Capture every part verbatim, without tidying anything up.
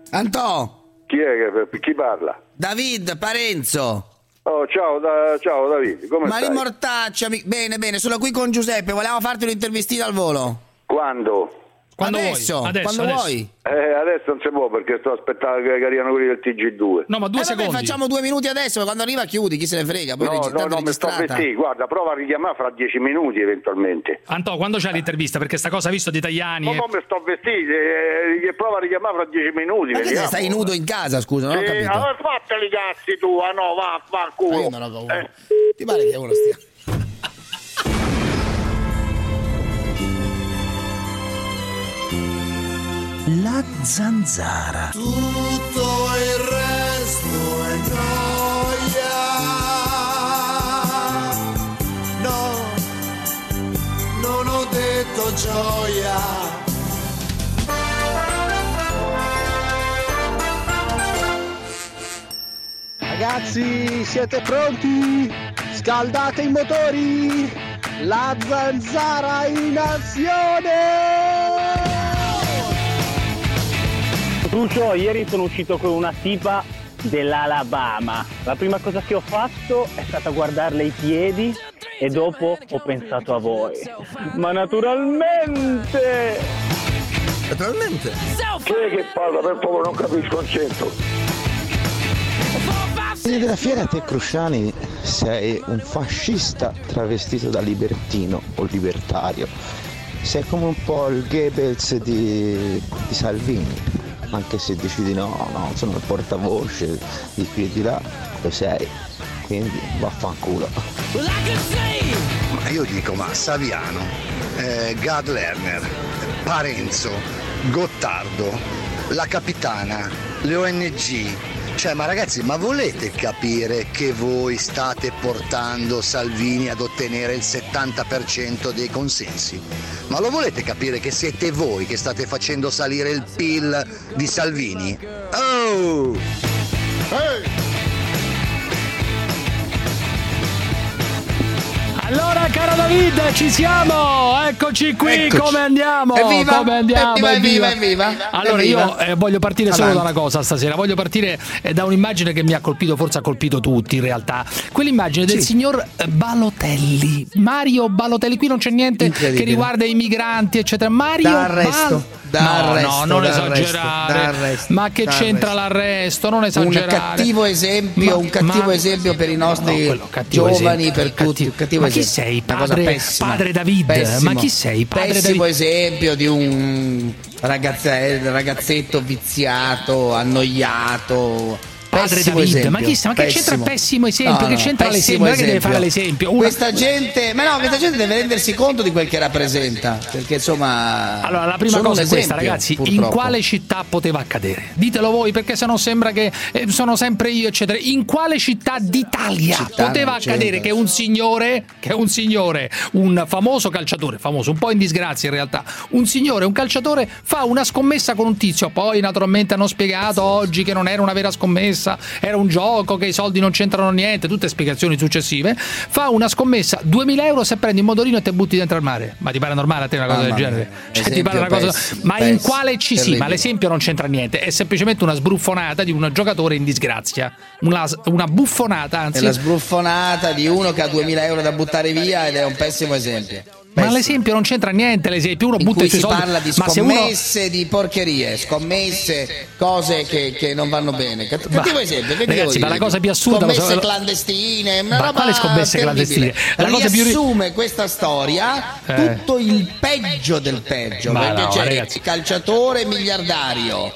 Antò. Chi è che chi parla? David Parenzo. Oh, ciao, da, ciao David, come Ma stai? rimortaccia, mi... bene, bene, sono qui con Giuseppe, volevamo farti un'intervistina al volo. Quando? Quando adesso, vuoi. Adesso, quando adesso. vuoi. Eh, adesso non si può perché sto aspettando che arrivano quelli del T G due. No, ma due Eh, vabbè, secondi. facciamo due minuti adesso, quando arriva chiudi, chi se ne frega. Poi No, regi- no, tanto no, mi sto registrata. vestendo. Guarda, prova a richiamare fra dieci minuti eventualmente. Antò, quando c'è l'intervista? Perché sta cosa visto di italiani. Ma eh. come sto vestito? Eh, prova a richiamare fra dieci minuti. Ma che vediamo. stai nudo in casa, scusa, non ho Sì, capito. allora fateli cazzi tu, ah no, va, va al Ma culo. io non ho paura. Eh. Ti pare che uno stia... La zanzara. Tutto il resto è noia. No, non ho detto gioia. Ragazzi, siete pronti? Scaldate i motori! La zanzara in azione! Lucio, ieri sono uscito con una tipa dell'Alabama. La prima cosa che ho fatto è stata guardarle i piedi e dopo ho pensato a voi. Ma naturalmente! Naturalmente. Chi è che parla? Per favore, non capisco il centro. Fine della fiera, te Cruciani sei un fascista travestito da libertino o libertario. Sei come un po' il Goebbels di, di Salvini. Anche se dici di no, no, sono il portavoce di qui e di là, lo sei, quindi vaffanculo. Ma io dico, ma Saviano, eh, Gad Lerner, Parenzo, Gottardo, la Capitana, le O N G, cioè ma ragazzi, ma volete capire che voi state portando Salvini ad ottenere il settanta per cento dei consensi? Ma lo volete capire che siete voi che state facendo salire il P I L di Salvini? Oh! Ehi! Allora, caro David, ci siamo! Eccoci qui, Eccoci. come andiamo? Evviva, come andiamo? evviva, evviva, evviva. Allora, Evviva. io eh, voglio partire solo Avanti. da una cosa stasera. Voglio partire eh, da un'immagine che mi ha colpito, forse ha colpito tutti in realtà. Quell'immagine del Sì. signor eh, Balotelli. Mario Balotelli, qui non c'è niente Incredibile. che riguarda i migranti, eccetera. Mario Da arresto, Bal- da no, arresto, no, non da esagerare. arresto, da arresto, Ma che da c'entra arresto. l'arresto? Non Un esagerare. cattivo esempio, Ma- un cattivo ma- esempio per i nostri No, quello, cattivo giovani, esempio, per tutti. cattivo- Un cattivo ma chi esempio. sei, Una cosa padre- pessima. padre David? Pessimo. Ma chi sei, padre Pessimo David? esempio di un ragazze- ragazzetto viziato, annoiato. Padre Pessimo David, esempio, ma chi sa- ma che c'entra pessimo. pessimo esempio? No, Che no, c'entra pessimo l'esempio? Non è che deve esempio. fare l'esempio. Una- Questa gente, ma no, questa gente deve rendersi conto di quel che rappresenta, perché insomma. Allora, la prima sono cosa un è questa, esempio, ragazzi. In purtroppo. quale città poteva accadere? Ditelo voi, perché se no sembra che eh, sono sempre io, eccetera. In quale città d'Italia Città poteva non accadere c'entra. che un signore, che un signore, un famoso calciatore, famoso, un po' in disgrazia in realtà, un signore, un calciatore, fa una scommessa con un tizio. Poi, naturalmente, hanno spiegato oggi che non era una vera scommessa, era un gioco, che i soldi non c'entrano niente, tutte spiegazioni successive. Fa una scommessa, duemila euro se prendi un motorino e te butti dentro al mare. Ma ti pare normale a te una cosa Mamma del genere? mia. Cioè, ti Esempio pare una cosa. pessimo, Ma in pessimo, quale ci sì? terribile. Ma l'esempio non c'entra niente, è semplicemente una sbruffonata di un giocatore in disgrazia. Una, una buffonata, È anzi. la sbruffonata di uno che ha duemila euro da buttare via ed è un pessimo esempio. Ma Pessimo. l'esempio non c'entra niente, l'esempio. Uno In butta cui i suoi si soldi. parla di ma se uno. scommesse, di porcherie, scommesse, cose che, che non vanno bene. Cat- Ma- Cattivo esempio, che ti ragazzi, devo ma dire? la cosa più assurda- Scommesse lo- clandestine, una Ma roba quale scommesse terribile. clandestine? La cosa più ri- Riassume questa storia Eh. tutto il peggio del peggio, Ma perché no, c'è ragazzi. il calciatore miliardario.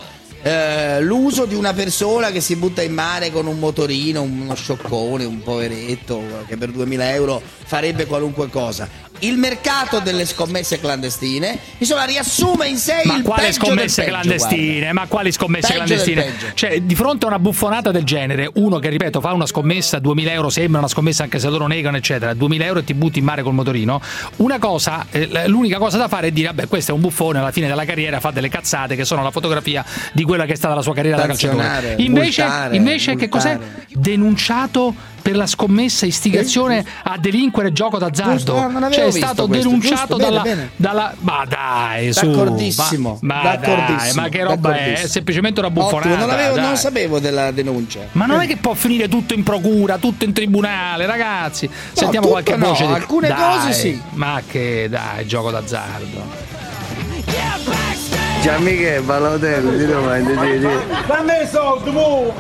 eh, l'uso di una persona che si butta in mare con un motorino, uno scioccone, un poveretto che per duemila euro farebbe qualunque cosa. Il mercato delle scommesse clandestine, insomma, riassume in sé Ma il quale peggio scommesse del peggio, clandestine? guarda. Ma quali scommesse Peggio del clandestine? peggio. Cioè, di fronte a una buffonata del genere, uno che, ripeto, fa una scommessa, duemila euro sembra una scommessa anche se loro negano, eccetera, duemila euro e ti butti in mare col motorino, una cosa, eh, l'unica cosa da fare è dire, vabbè, questo è un buffone, alla fine della carriera fa delle cazzate che sono la fotografia di quella che è stata la sua carriera da calciatore. Sanzionare, Invece, multare, invece che cos'è? multare. Denunciato per la scommessa istigazione a delinquere gioco d'azzardo. Ah, non avevo cioè è visto stato questo. denunciato Giusto, bene, dalla, bene. dalla ma dai su D'accordissimo, ma, ma d'accordissimo, dai, ma che roba è? È d'accordissimo. semplicemente una Ottimo, buffonata. non, avevo, dai. non sapevo della denuncia. Ma non è che può finire tutto in procura, tutto in tribunale, ragazzi. Sentiamo tutto qualche no, voce di... alcune dai, cose sì. Ma che dai, gioco d'azzardo. Gianmichele, Balotelli, di domani, di di. Dammi i soldi, mu!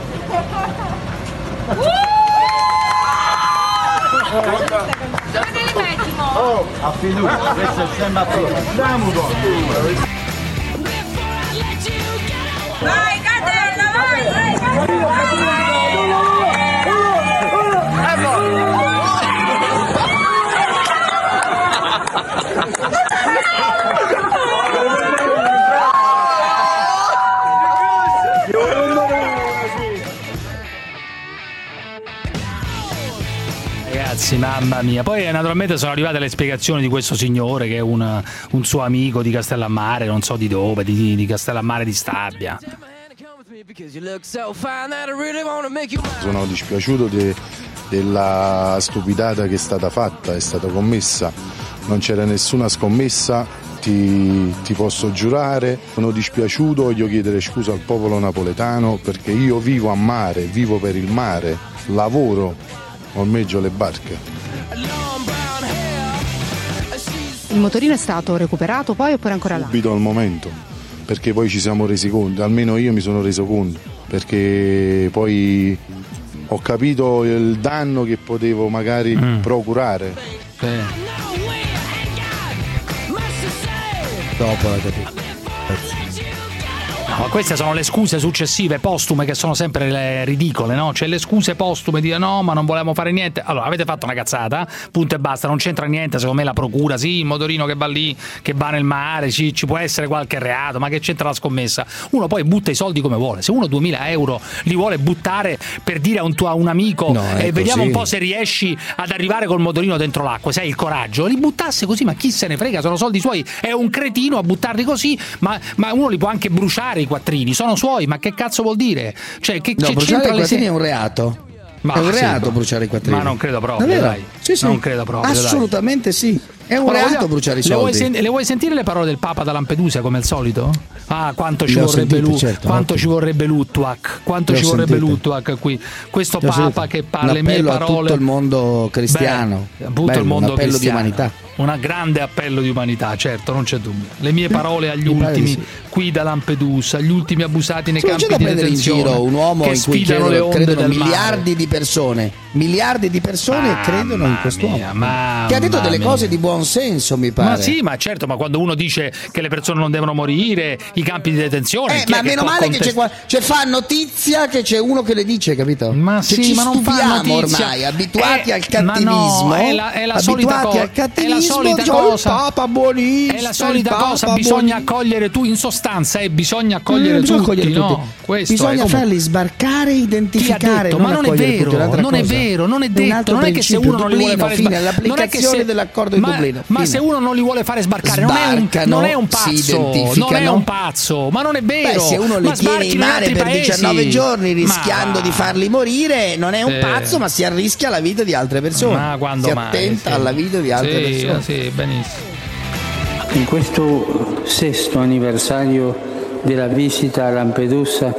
Dove te li metti, mo? Oh, a fiducia, questo è sempre a fiducia. Andiamo dopo. Vai, Catella, vai! vai. Ragazzi, mamma mia. Poi naturalmente sono arrivate le spiegazioni di questo signore che è un, un suo amico di Castellammare, non so di dove, di, di Castellammare di Stabia. Sono dispiaciuto de, della stupidata che è stata fatta, è stata commessa, non c'era nessuna scommessa, ti, ti posso giurare, sono dispiaciuto, voglio chiedere scusa al popolo napoletano perché io vivo a mare, vivo per il mare, lavoro, ormeggio le barche. Il motorino è stato recuperato poi oppure ancora là? Subito al momento, perché poi ci siamo resi conto, almeno io mi sono reso conto, perché poi ho capito il danno che potevo magari mm. procurare. Sì. Dopo l'ho capito. No, queste sono le scuse successive, postume, che sono sempre le ridicole, no? Cioè le scuse postume di no, ma non volevamo fare niente. Allora, avete fatto una cazzata, punto e basta, non c'entra niente, secondo me la procura, sì, il motorino che va lì, che va nel mare, ci, ci può essere qualche reato, ma che c'entra la scommessa? Uno poi butta i soldi come vuole, se uno duemila euro li vuole buttare per dire a un tuo a un amico no, e eh, vediamo un po' se così. riesci ad arrivare col motorino dentro l'acqua, se hai il coraggio, li buttasse così, ma chi se ne frega, sono soldi suoi, è un cretino a buttarli così, ma, ma uno li può anche bruciare i quattrini, sono suoi, ma che cazzo vuol dire? Cioè, che no, c'è bruciare i quattrini se... è un reato. Ma è un sì, reato bro. bruciare i quattrini. Ma non credo proprio, Davvero? dai. Sì, sì. Non credo proprio, assolutamente dai. Sì. È un Ora, reato voglio... bruciare i le soldi. vuoi, sen- le vuoi sentire le parole del Papa da Lampedusa come al solito? Ah, quanto ci Le ho vorrebbe sentite, lui, certo, quanto ottimo. ci vorrebbe Lutwak, quanto Le ci ho vorrebbe sentite. Lutwak qui. Questo Le ho Papa sentite. che parla le Un mie appello parole. a tutto il mondo cristiano. Beh, a tutto Bello, il mondo un appello cristiano. di umanità. Un grande appello di umanità, certo, non c'è dubbio. Le mie parole agli Mi pare ultimi di sì. qui da Lampedusa, gli ultimi abusati nei Sì, non c'è campi da di prendere in detenzione giro un uomo che in cui sfidano le credono, onde credono del miliardi mare. di persone, miliardi di persone Mamma credono in quest'uomo mia, mamma che ha detto delle mia. cose di buon senso, mi pare. Ma sì, ma certo, ma quando uno dice che le persone non devono morire, i campi di detenzione, Eh, chi è ma che meno può male che c'è, contest- qua, c'è fa notizia che c'è uno che le dice, capito? Ma che sì, ci ma non fa stupiamo notizia. ormai, abituati Eh, al ma cattivismo. no, è la- è la solita abituati co- al cattivismo, è la solita diciamo, cosa. il Papa buonissimo. È la solita il Papa cosa, bisogna buonissimo. accogliere tu, in sostanza, eh, bisogna accogliere Eh, bisogna tutti, accogliere no? tutti. Questo Bisogna è come- farli sbarcare e Chi ha identificare. detto? Ma non è accogliere tutti, vero, un'altra non è cosa. vero, non è un detto, altro non è che se principio, uno non li vuole Dublino, fare fine, sbarcare, non è che l'applicazione se dell'accordo di ma, Dublino. ma fine. se uno non li vuole fare sbarcare, non è un, Sbarcano, non è un si pazzo, non è identificano. un pazzo, ma non è vero. Beh, se uno li ma tiene sbarchino in mare altri per paesi. diciannove giorni rischiando Ma- di farli morire, non è un Sì. pazzo, ma si arrischia la vita di altre persone. Ma quando si mai, attenta sì. alla vita di altre Sì, persone. sì, benissimo. In questo sesto anniversario della visita a Lampedusa,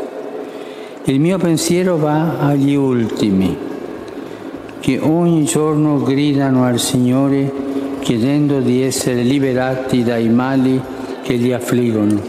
il mio pensiero va agli ultimi, che ogni giorno gridano al Signore chiedendo di essere liberati dai mali che li affliggono.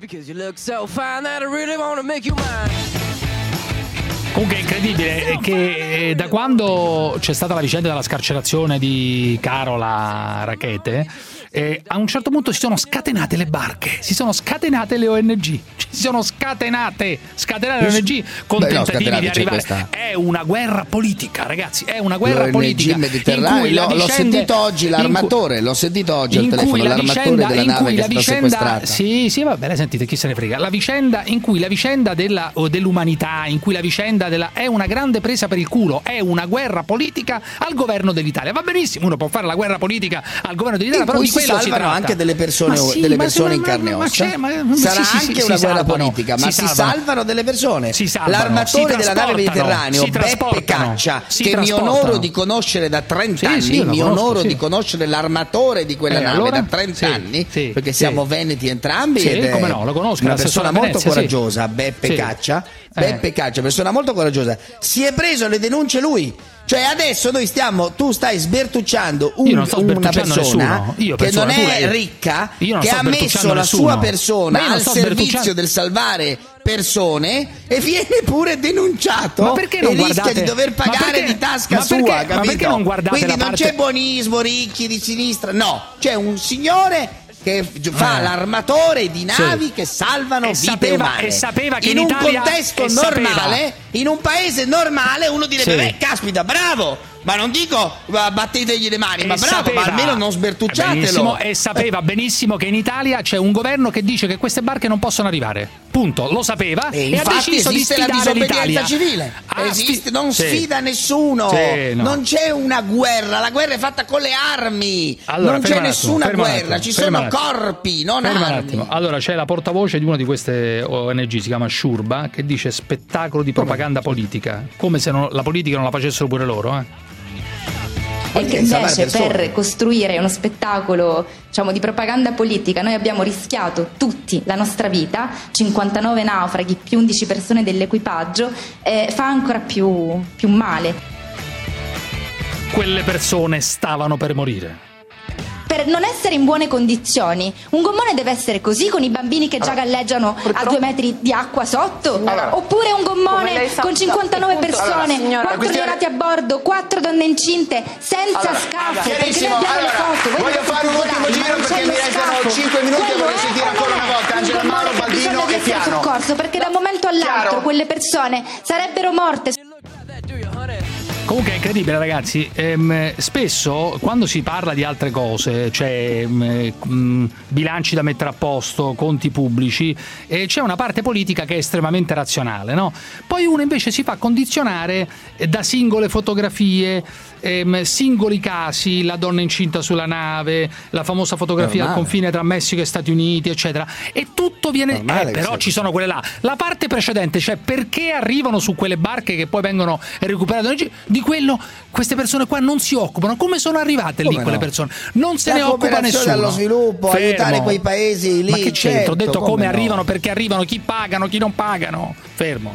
Comunque è incredibile che eh, da quando c'è stata la vicenda della scarcerazione di Carola Rackete, eh, a un certo punto si sono scatenate le barche, si sono scatenate le O N G, si sono scatenate, scatenate le O N G con Beh, no, tentativi di scatenate, c'è arrivare. questa. È una guerra politica, ragazzi, è una guerra L'O N G politica. Mediterraneo, in cui la l'ho, l'ho vicenda- sentito oggi in cui- l'armatore, l'ho sentito oggi al in telefono, cui la l'armatore vicenda, della in nave cui che la è stata vicenda, sequestrata. sì, sì, va bene, sentite, chi se ne frega. La vicenda in cui la vicenda della, o dell'umanità, in cui la vicenda della è una grande presa per il culo, è una guerra politica al governo dell'Italia. Va benissimo, uno può fare la guerra politica al governo dell'Italia, In però cui di si si salvano anche delle persone, sì, delle persone in carne e ossa. Sarà sì, anche sì, una si guerra salvano, politica, ma si si salvano. salvano delle persone. Si salvano, L'armatore si della nave Mediterraneo, si Beppe Caccia, si che mi trasportano. onoro di conoscere da trenta Sì, anni, sì, mi conosco, onoro sì. di conoscere l'armatore di quella Eh, nave allora? da trenta Sì, anni, sì, perché sì. siamo veneti entrambi. Sì, ed è come no, lo conosco, una l'assessore persona a molto Venezia, sì. coraggiosa, Beppe Sì. Caccia. Eh. Beppe Caccia, persona molto coraggiosa. Si è preso le denunce lui. Cioè adesso noi stiamo, tu stai sbertucciando un- Io non sto una sbertucciando persona nessuno. Io che persona, non tu è lei- ricca, Io non che sto ha messo sbertucciando la nessuno. sua Ma persona io non al sto servizio sbertucciando- del salvare persone e viene pure denunciato Ma perché non e rischia guardate- di dover ma pagare perché- di tasca ma perché- sua, ma capito? perché non guardate Quindi la non parte- c'è buonismo, ricchi di sinistra, no, c'è un signore che fa Eh. l'armatore di navi Sì. che salvano E vite sapeva- umane. e sapeva che in in un Italia- contesto e sapeva- normale, in un paese normale uno direbbe Sì. beh caspita bravo, ma non dico va, battetegli le mani, ma E bravo, sapeva- ma almeno non benissimo, sbertucciatelo. e sapeva benissimo che in Italia c'è un governo che dice che queste barche non possono arrivare. Punto. Lo sapeva E e, ha infatti deciso di esiste la sfidare disobbedienza l'Italia. civile, Ah, esiste, sfi- non sì. sfida nessuno, Sì, no. non c'è una guerra, la guerra è fatta con le armi, Allora, non c'è ferma un attimo, nessuna ferma un guerra, attimo, ci ferma sono un attimo. corpi, non Ferma un armi. attimo. Allora c'è la portavoce di una di queste O N G, si chiama Shurba, che dice spettacolo di propaganda politica, come se non- la politica non la facessero pure loro, eh. E che invece per costruire uno spettacolo, diciamo, di propaganda politica noi abbiamo rischiato tutti la nostra vita, cinquantanove naufraghi più undici persone dell'equipaggio, eh, fa ancora più, più male. Quelle persone stavano per morire. Per non essere in buone condizioni, un gommone deve essere così con i bambini che già galleggiano a due metri di acqua sotto? Allora, Oppure un come gommone lei sa- con cinquantanove appunto, persone, allora, signora, quattro la questione- neonati a bordo, quattro donne incinte, senza Allora, scafo, perché noi chiarissimo. abbiamo Allora, le foto. voi voglio dovete fare un ultimo volare, giro ma non perché c'è mi lo restano scafo. cinque minuti e Quello vorrei è sentire o ancora non una è volta un Angela gommone Mauro, che ha Baldino bisogno di e essere Piano. soccorso, perché da un momento all'altro Chiaro? quelle persone sarebbero morte. Comunque è incredibile, ragazzi. Ehm, spesso quando si parla di altre cose, cioè ehm, mh, bilanci da mettere a posto, conti pubblici, eh, c'è una parte politica che è estremamente razionale, no? Poi uno invece si fa condizionare eh, da singole fotografie, ehm, singoli casi, la donna incinta sulla nave, la famosa fotografia al Normale. confine tra Messico e Stati Uniti, eccetera. E tutto viene. Normale Eh, che però sia ci sono quelle là. La parte precedente, cioè perché arrivano su quelle barche che poi vengono recuperate, di quello queste persone qua non si occupano. Come sono arrivate lì Come quelle no? persone? Non se La ne occupa cooperazione nessuno. allo sviluppo, Fermo. aiutare quei paesi lì, Ma che c'entro? certo, Ho detto come come no? arrivano, perché arrivano, chi pagano, chi non pagano. Fermo.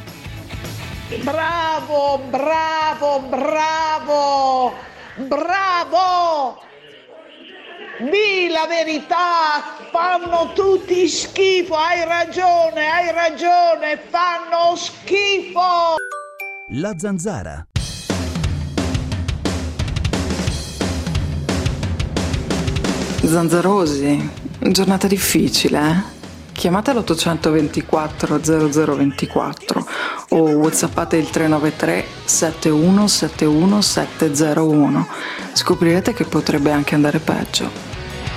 Bravo, bravo, bravo, bravo! Dì la verità, fanno tutti schifo, hai ragione, hai ragione, fanno schifo! La Zanzara. Zanzarosi, giornata difficile, eh? Chiamate l'ottocentoventiquattro zero zero ventiquattro o whatsappate il tre nove tre sette uno sette uno sette zero uno. Scoprirete che potrebbe anche andare peggio.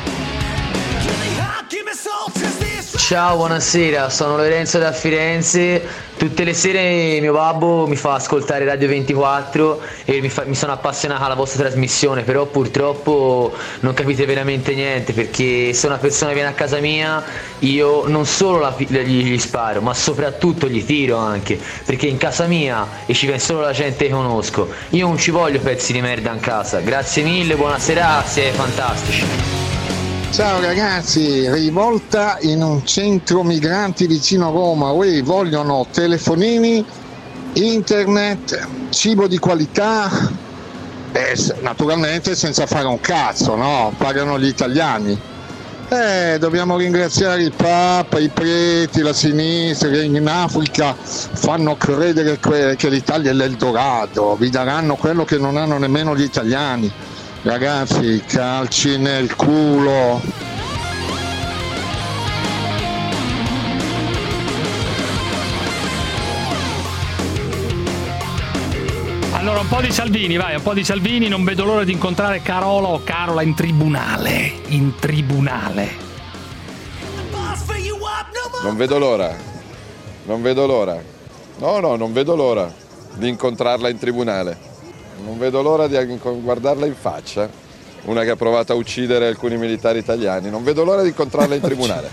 Ciao, buonasera, sono Lorenzo da Firenze. Tutte le sere mio babbo mi fa ascoltare Radio ventiquattro e mi, fa, mi sono appassionato alla vostra trasmissione, però purtroppo non capite veramente niente, perché se una persona viene a casa mia io non solo la, gli, gli sparo, ma soprattutto gli tiro anche, perché in casa mia e ci viene solo la gente che conosco. Io non ci voglio pezzi di merda in casa. Grazie mille, buonasera, siete fantastici. Ciao ragazzi, rivolta in un centro migranti vicino a Roma, uè, vogliono telefonini, internet, cibo di qualità e naturalmente senza fare un cazzo, no? Pagano gli italiani. Eh, dobbiamo ringraziare il Papa, i preti, la sinistra che in Africa fanno credere que- che l'Italia è l'Eldorado, vi daranno quello che non hanno nemmeno gli italiani. Ragazzi, calci nel culo. Allora un po' di Salvini, vai, un po' di Salvini. Non vedo l'ora di incontrare Carola o Carola in tribunale. In tribunale. Non vedo l'ora. Non vedo l'ora. No, no, non vedo l'ora di incontrarla in tribunale. Non vedo l'ora di guardarla in faccia una che ha provato a uccidere alcuni militari italiani. Non vedo l'ora di incontrarla in tribunale.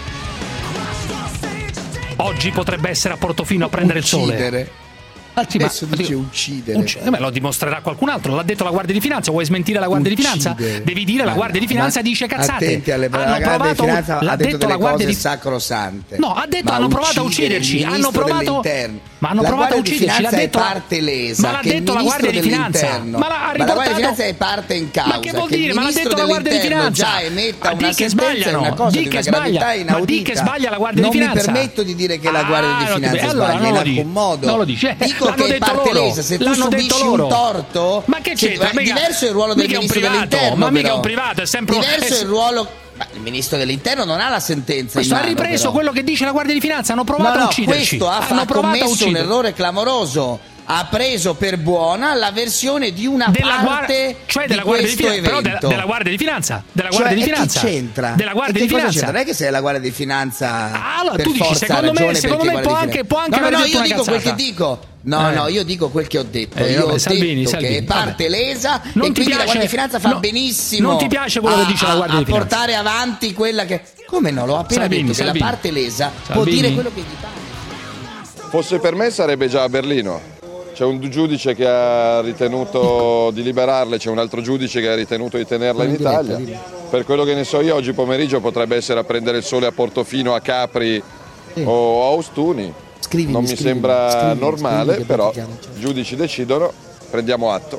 Oggi potrebbe essere a Portofino a prendere Uccidere. il sole. Alti, Adesso ma, dice uccidere. Ucc- beh, lo dimostrerà qualcun altro. L'ha detto la Guardia di Finanza. Vuoi smentire la Guardia Uccidere. di Finanza? Devi dire Ma la Guardia di Finanza ma dice cazzate. Attenti alle Hanno la Guardia di provato, Finanza l'ha ha detto, detto delle la Guardia cose di sacrosante. No, ha detto Ma hanno provato a uccidere ucciderci. il Hanno ministro provato dell'interno. Ma hanno la provato a Guardia di ucciderci. L'ha Finanza detto è parte lesa. Ma l'ha che il detto la Guardia di ministro Finanza. dell'interno- Ma l'ha ma la Guardia di riportato- Finanza è parte in causa. Ma che vuol il dire? Ma l'ha ministro detto la Guardia di dell'interno Finanza. già emetta Ma una di che sentenza, è sbagliano? una cosa Di di che una sbaglia? gravità Ma di inaudita. che sbaglia la Guardia di non Finanza? Non mi permetto di dire che la Guardia Ah, di non ti- Finanza allora sbaglia non in lo dici. alcun modo. Non lo dici. Eh, Dico l'hanno che è detto parte loro. lesa. Se tu L'hanno subisci detto un loro. torto, Ma che cioè, c'entra? è Mica- diverso il ruolo del mica un ministro privato, dell'interno. ma mica però. un privato, è sempre un- diverso è- il ruolo. Ma il ministro dell'interno non ha la sentenza in Questo ha mano, ripreso però. quello che dice la Guardia di Finanza. Hanno provato no, a no, ucciderci. questo ha, hanno ha provato a commesso un ucciderci. errore clamoroso. Ha preso per buona la versione di una Della parte guardia, cioè della di Guardia di questo Finanza, però evento. della, della Guardia di Finanza, della Cioè, Guardia di e Finanza. chi c'entra? Della Guardia E di che cosa Finanza. c'entra? Non è che sei la Guardia di Finanza. Allora, per tu dici, forza secondo me- ragione secondo perché me Guardia può di anche- Finanza. può anche no, no, aver no, detto io una dico quel che cazzata. dico. No, Eh. no, io dico quel che ho detto. Eh, io vabbè, ho Salvini, detto Salvini, che è parte lesa Non e ti quindi piace- la Guardia di Finanza fa no, benissimo. non ti piace quello che a- dice la a- Guardia di a Finanza. portare avanti quella che. Come no? L'ho appena Salvini, detto che Salvini. la parte lesa può Salvini. dire quello che gli pare. Fosse per me sarebbe già a Berlino. C'è un giudice che ha ritenuto di liberarle, c'è un altro giudice che ha ritenuto di tenerla in Italia. Per quello che ne so io, oggi pomeriggio potrebbe essere a prendere il sole a Portofino, a Capri o a Ostuni. Scrivimi, non mi scrivimi, sembra scrivimi, normale, scrivimi che però poi ti chiamo, i giudici decidono, prendiamo atto.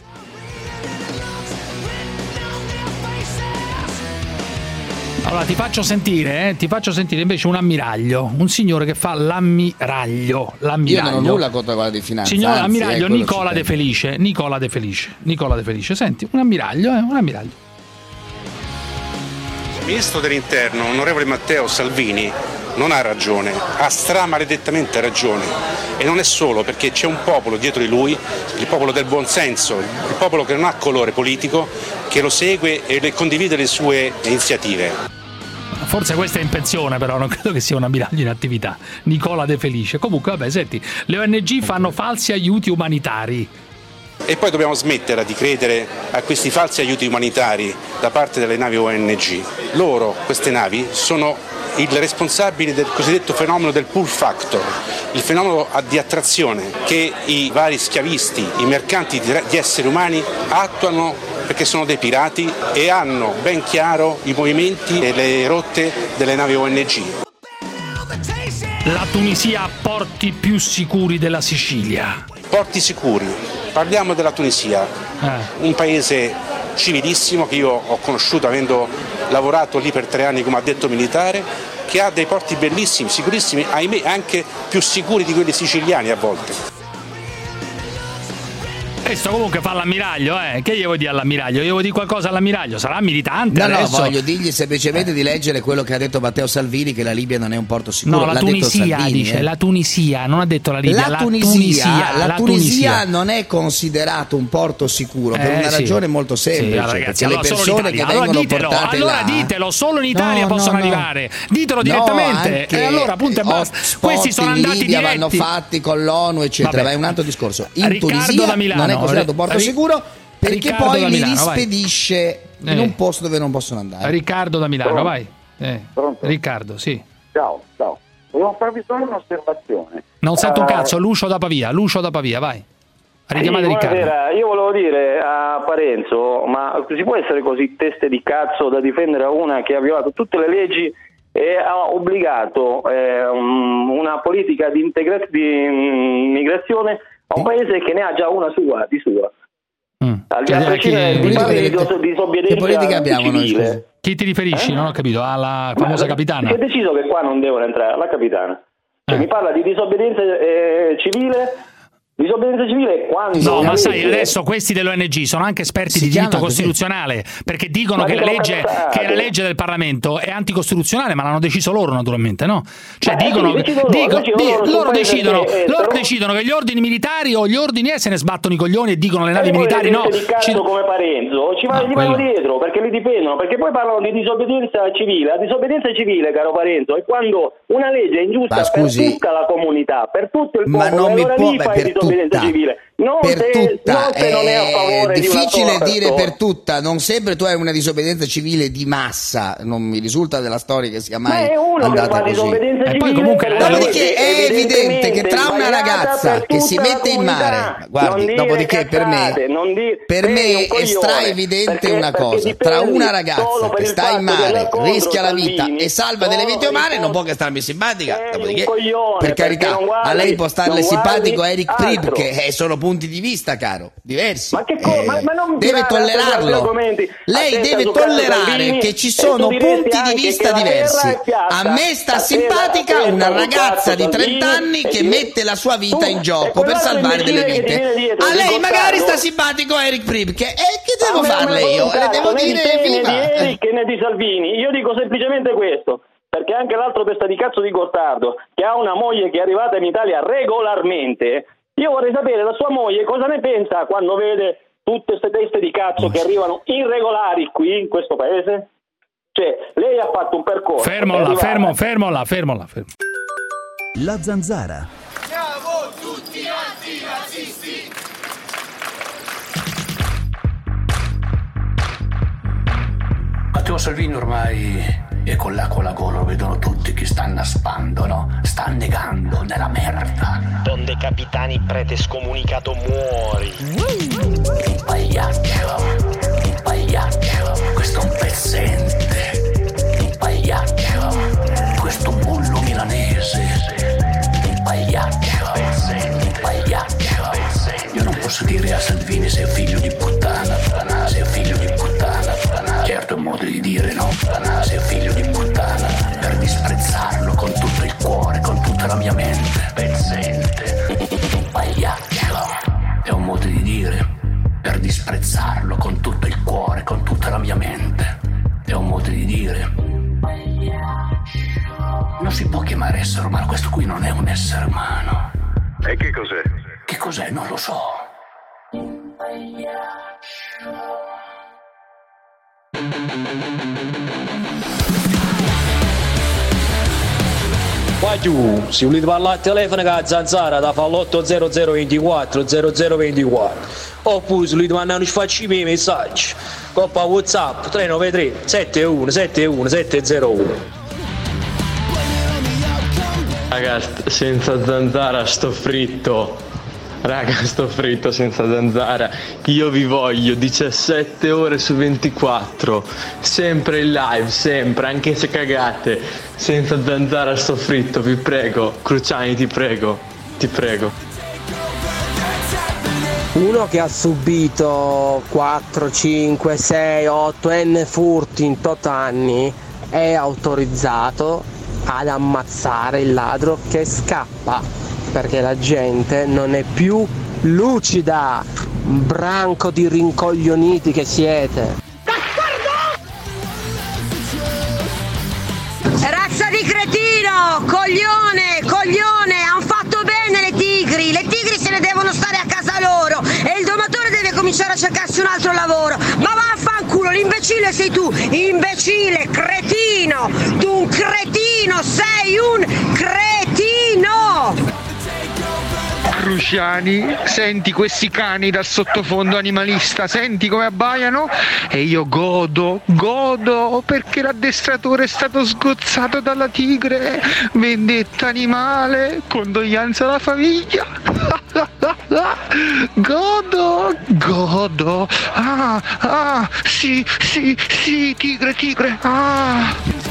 Allora ti faccio sentire, eh, ti faccio sentire invece un ammiraglio, un signore che fa l'ammiraglio, l'ammiraglio. Io non ho nulla contro la Guardia di Finanza. Signor anzi, ammiraglio eh, quello Nicola ci De tengo. Felice, Nicola De Felice, Nicola De Felice, senti, un ammiraglio, eh, un ammiraglio. Il ministro dell'interno, onorevole Matteo Salvini, non ha ragione, ha stramaledettamente ragione, e non è solo perché c'è un popolo dietro di lui, il popolo del buonsenso, il popolo che non ha colore politico, che lo segue e le condivide le sue iniziative. Forse questa è in pensione, però non credo che sia un ammiraglio in attività. Nicola De Felice. Comunque, vabbè, senti, le O N G fanno falsi aiuti umanitari. E poi dobbiamo smettere di credere a questi falsi aiuti umanitari da parte delle navi O N G. Loro, queste navi, sono i responsabili del cosiddetto fenomeno del pull factor, il fenomeno di attrazione che i vari schiavisti, i mercanti di di esseri umani attuano perché sono dei pirati e hanno ben chiaro i movimenti e le rotte delle navi O N G. La Tunisia ha porti più sicuri della Sicilia. Porti sicuri. Parliamo della Tunisia, un paese civilissimo che io ho conosciuto avendo lavorato lì per tre anni come addetto militare, che ha dei porti bellissimi, sicurissimi, ahimè anche più sicuri di quelli siciliani a volte. Questo comunque fa l'ammiraglio, eh. Che gli vuoi dire all'ammiraglio? Io vuoi dire qualcosa all'ammiraglio? Sarà militante No, no, adesso? voglio dirgli semplicemente di leggere quello che ha detto Matteo Salvini, che la Libia non è un porto sicuro. No, la L'ha Tunisia detto Salvini, dice, eh. la Tunisia, non ha detto la Libia, La la Tunisia, Tunisia, la la Tunisia Tunisia. non è considerato un porto sicuro per Eh, una sì. ragione molto semplice, Sì, allora, ragazzi, perché allora le solo persone in che Italia. vengono allora ditelo, portate allora là ditelo, solo in Italia No, possono no, no. arrivare. Ditelo No, direttamente. anche E allora appunto e basta. hotspot Questi sono in andati Libia diretti. vanno fatti con l'ONU eccetera, Vabbè. ma è un altro discorso. In Riccardo Tunisia da Milano, non è considerato un porto Ri- sicuro perché Riccardo poi da li Milano, vai. rispedisce in Eh. un posto dove non possono andare. Riccardo da Milano, Pronto? vai. Eh. Pronto? Riccardo, sì. Ciao, ciao. Volevo farvi solo un'osservazione. Non sento un Eh, cazzo, Lucio da Pavia, Lucio da Pavia, vai. Richiamate Sì, Riccardo. buonasera. Io volevo dire a Parenzo, ma si può essere così teste di cazzo da difendere a una che ha violato tutte le leggi e ha obbligato eh, un- una politica di, integra- di mm, migrazione a un paese che ne ha già una sua, di sua. Al Cioè, a chi- prescindere che di politica parli di avete- dis- disobbedienza che politica abbiamo noi, civile. scusi? Chi ti riferisci? Eh? Non ho capito, alla famosa Ma- capitana. Si è deciso che qua non devono entrare, la capitana. Cioè, mi parla di disobbedienza eh, civile. Disobbedienza civile è quando. No, una ma sai, legge- adesso questi dell'O N G sono anche esperti Si di diritto chiama così. costituzionale, perché dicono Ma che la, dicono legge, cazzate. che la legge del Parlamento è anticostituzionale, ma l'hanno deciso loro naturalmente, no? Cioè Ma, eh, dicono, sì, decidono loro, dico- decidono di- loro sul loro, paese decidono, che è loro estero. decidono che gli ordini militari o gli ordini eh, se ne sbattono i coglioni e dicono le navi E poi militari le no. teste di cazzo Ci- come Parenzo ci va- No, gli vanno quello- dietro perché li dipendono, perché poi parlano di disobbedienza civile. La disobbedienza civile, caro Parenzo, è quando una legge è ingiusta Ma scusi, per tutta la comunità, per tutto il ma popolo, non e mi allora può lì beh, fai per tutta disobbedienza civile. Non per se, tutta non se non è a favore è difficile di una dire persona. per tutta, non sempre tu hai una disobbedienza civile di massa, non mi risulta della storia che sia mai Ma è uno andata che fa così. disobbedienza E poi civile comunque per dopodiché legge, è evidente che tra una sbagliata ragazza per che si tutta la mette in comunità. mare, guardi, Non dire dopodiché per me cazzate, non dire- per sei me un è coglione, straevidente perché- una perché cosa, ti tra prendi una solo ragazza per che il sta fatto in di mare, andare contro rischia la vita Salvini, e salva delle solo vite umane, per- non può che starmi simpatica, dopodiché coglione, per perché carità, non guardi- a lei può starle non simpatico guardi Eric Prib, altro. che eh, sono punti di vista, caro, diversi. Ma che co- Eh, ma- ma non deve tirare altri tollerarlo. argomenti. Lei Attenta deve su Carlo tollerare Salvini, che ci e sono tu diresti punti di anche vista che la terra diversi. è piatta. A me sta Attenta- simpatica attenta una su ragazza Carlo di trenta Salvini anni e che ti- mette la sua vita Tu- in e gioco per quell'altro salvare delle imbecille che ti vite. viene dietro, A di lei magari Gottardo. sta simpatico Eric Prib, che, eh, che devo A me non farle me ne io? frega Le un devo cazzo, né di dire te, né viva. di Eric né di Salvini. Io dico semplicemente questo, perché anche l'altro testa di cazzo di Gottardo, che ha una moglie che è arrivata in Italia regolarmente, io vorrei sapere la sua moglie cosa ne pensa quando vede tutte queste teste di cazzo che arrivano irregolari qui in questo paese. Cioè, lei ha fatto un percorso. Fermo è là, arrivata- fermo, fermo là, fermo là. Fermo. La Zanzara. Siamo tutti antirazzisti. Matteo Salvini ormai è con l'acqua alla gola, lo vedono tutti che sta annaspando, no? Sta annegando nella merda. Don De Capitani, prete scomunicato, muori. Un pagliaccio, un pagliaccio, questo è un pezzente. Un pagliaccio, questo bullo milanese. Un pagliaccio, un pagliaccio. Io non posso dire a Salvini sei figlio di puttana, sei figlio di puttana. Certo è un modo di dire, no? Sei figlio di puttana, per disprezzarlo con tutto il cuore, con tutta la mia mente. Pezzente, un pagliaccio, è un modo di dire, per disprezzarlo con tutto il cuore, con tutta la mia mente. È un modo di dire. Non si può chiamare essere umano, questo qui non è un essere umano. E che cos'è? Che cos'è? Non lo so. Qua giù, se volete parlare al telefono con la Zanzara da fa l'otto zero zero ventiquattro zero zero ventiquattro, oppure se volete mandare un sfaccimi messaggi coppa WhatsApp tre nove tre sette uno sette uno sette zero uno. Raga, st- senza Zanzara sto fritto. Raga, sto fritto senza Zanzara. Io vi voglio diciassette ore su ventiquattro. Sempre in live, sempre, anche se cagate. Senza Zanzara sto fritto, vi prego. Cruciani, ti prego. Ti prego. Uno che ha subito quattro, cinque, sei, otto n furti in tot anni è autorizzato ad ammazzare il ladro che scappa, perché la gente non è più lucida, branco di rincoglioniti che siete. Razza di cretino, coglione, coglione, hanno fatto bene le tigri, le tigri se ne devono stare a casa loro e il domatore deve cominciare a cercarsi un altro lavoro. Ma vaffanculo, l'imbecille sei tu, imbecille, cretino, tu un cretino, sei un cretino! Cruciani, senti questi cani dal sottofondo animalista, senti come abbaiano e io godo, godo perché l'addestratore è stato sgozzato dalla tigre, vendetta animale, condoglianza alla famiglia. Godo, godo, ah, ah, sì, sì, sì, tigre, tigre, ah.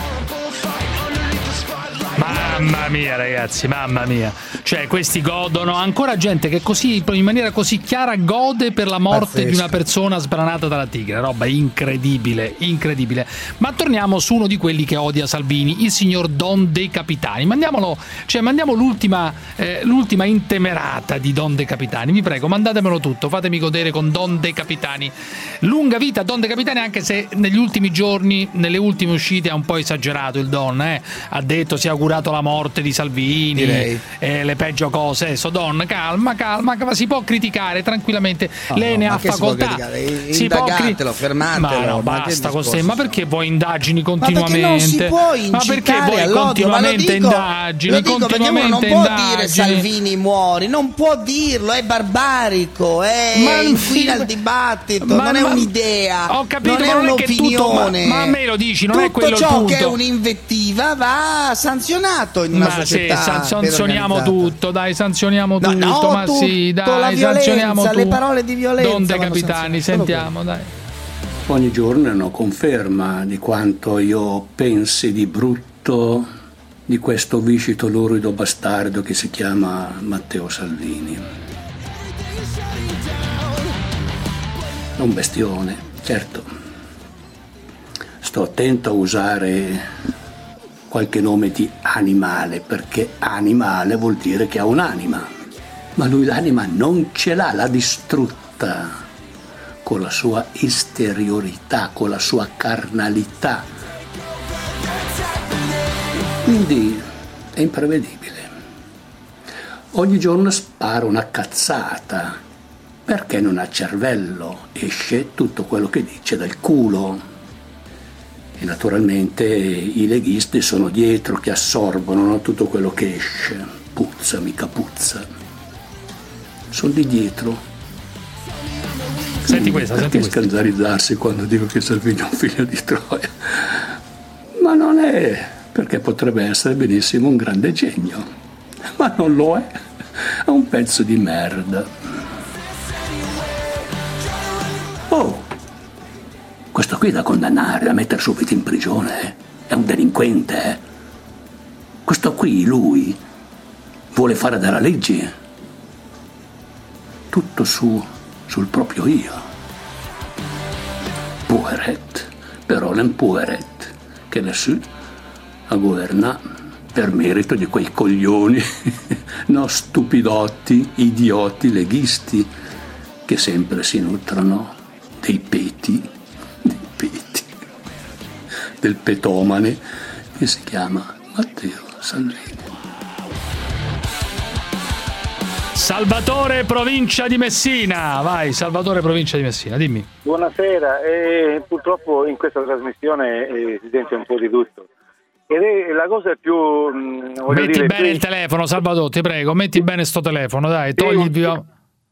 Mamma mia ragazzi, mamma mia. Cioè questi godono, ancora gente che così in maniera così chiara gode per la morte Pazzesco. Di una persona sbranata dalla tigre. Roba incredibile, incredibile. Ma torniamo su uno di quelli che odia Salvini, il signor Don De Capitani. Mandiamolo, cioè mandiamo l'ultima eh, l'ultima intemerata di Don De Capitani. Vi prego, mandatemelo tutto, fatemi godere con Don De Capitani. Lunga vita Don De Capitani, anche se negli ultimi giorni, nelle ultime uscite ha un po' esagerato il Don, eh. Ha detto, si è augurato la morte di Salvini, eh, le peggio cose. Adesso, Don, calma, calma, ma si può criticare tranquillamente. No, Lei no, ne ma ha che facoltà. Si può Indagatelo, fermatelo. Ma no, ma basta con te. Ma perché voi indagini continuamente? Ma perché non si può incitare ma perché voi all'odio? continuamente Ma lo dico, indagini? lo dico continuamente perché uno non può indagini. dire Salvini muori, non può dirlo, è barbarico, è Ma- inquina il dibattito, Ma- non è ma- un'idea, Ho capito, non è ma non è che tutto- un'opinione. ma- ma a me lo dici, non è tutto quello il ciò punto. che è un'invettiva va sanzionato in una Ma sì, società san- sanzioniamo ben organizzata. tutto, dai, sanzioniamo No, tutto, no, ma sì, tutto, dai, la violenza, sanzioniamo tutto. le parole di violenza Don De vanno Capitani, sanzionate, sentiamo, dai. Ogni giorno è una conferma di quanto io pensi di brutto di questo viscito lurido bastardo che si chiama Matteo Salvini. È un bestione, certo. Sto attento a usare qualche nome di animale, perché animale vuol dire che ha un'anima. Ma lui l'anima non ce l'ha, l'ha distrutta con la sua esteriorità, con la sua carnalità. Quindi è imprevedibile. Ogni giorno spara una cazzata, perché non ha cervello, esce tutto quello che dice dal culo. E naturalmente i leghisti sono dietro che assorbono, no, tutto quello che esce. Puzza, mica puzza. Sono di dietro. Senti questa, senti Perché questa. scandalizzarsi quando dico che Salvini è un figlio di Troia? Ma non è, perché potrebbe essere benissimo un grande genio, ma non lo è, è un pezzo di merda. Oh, questo qui è da condannare, da mettere subito in prigione, eh. È un delinquente, eh. Questo qui, lui, vuole fare della legge, tutto su, sul proprio io. Poeret, però non Poeret, che lassù a governare per merito di quei coglioni, no, stupidotti, idioti, leghisti, che sempre si nutrono dei peti, dei peti, del petomane che si chiama Matteo Salvini. Salvatore, provincia di Messina. Vai, Salvatore, provincia di Messina, dimmi. Buonasera, eh, purtroppo in questa trasmissione eh, si sente un po' di tutto. Ed è la cosa più... Mh, voglio Metti dire, bene più... il telefono, Salvatore, ti prego, metti bene sto telefono, dai, togli il viva...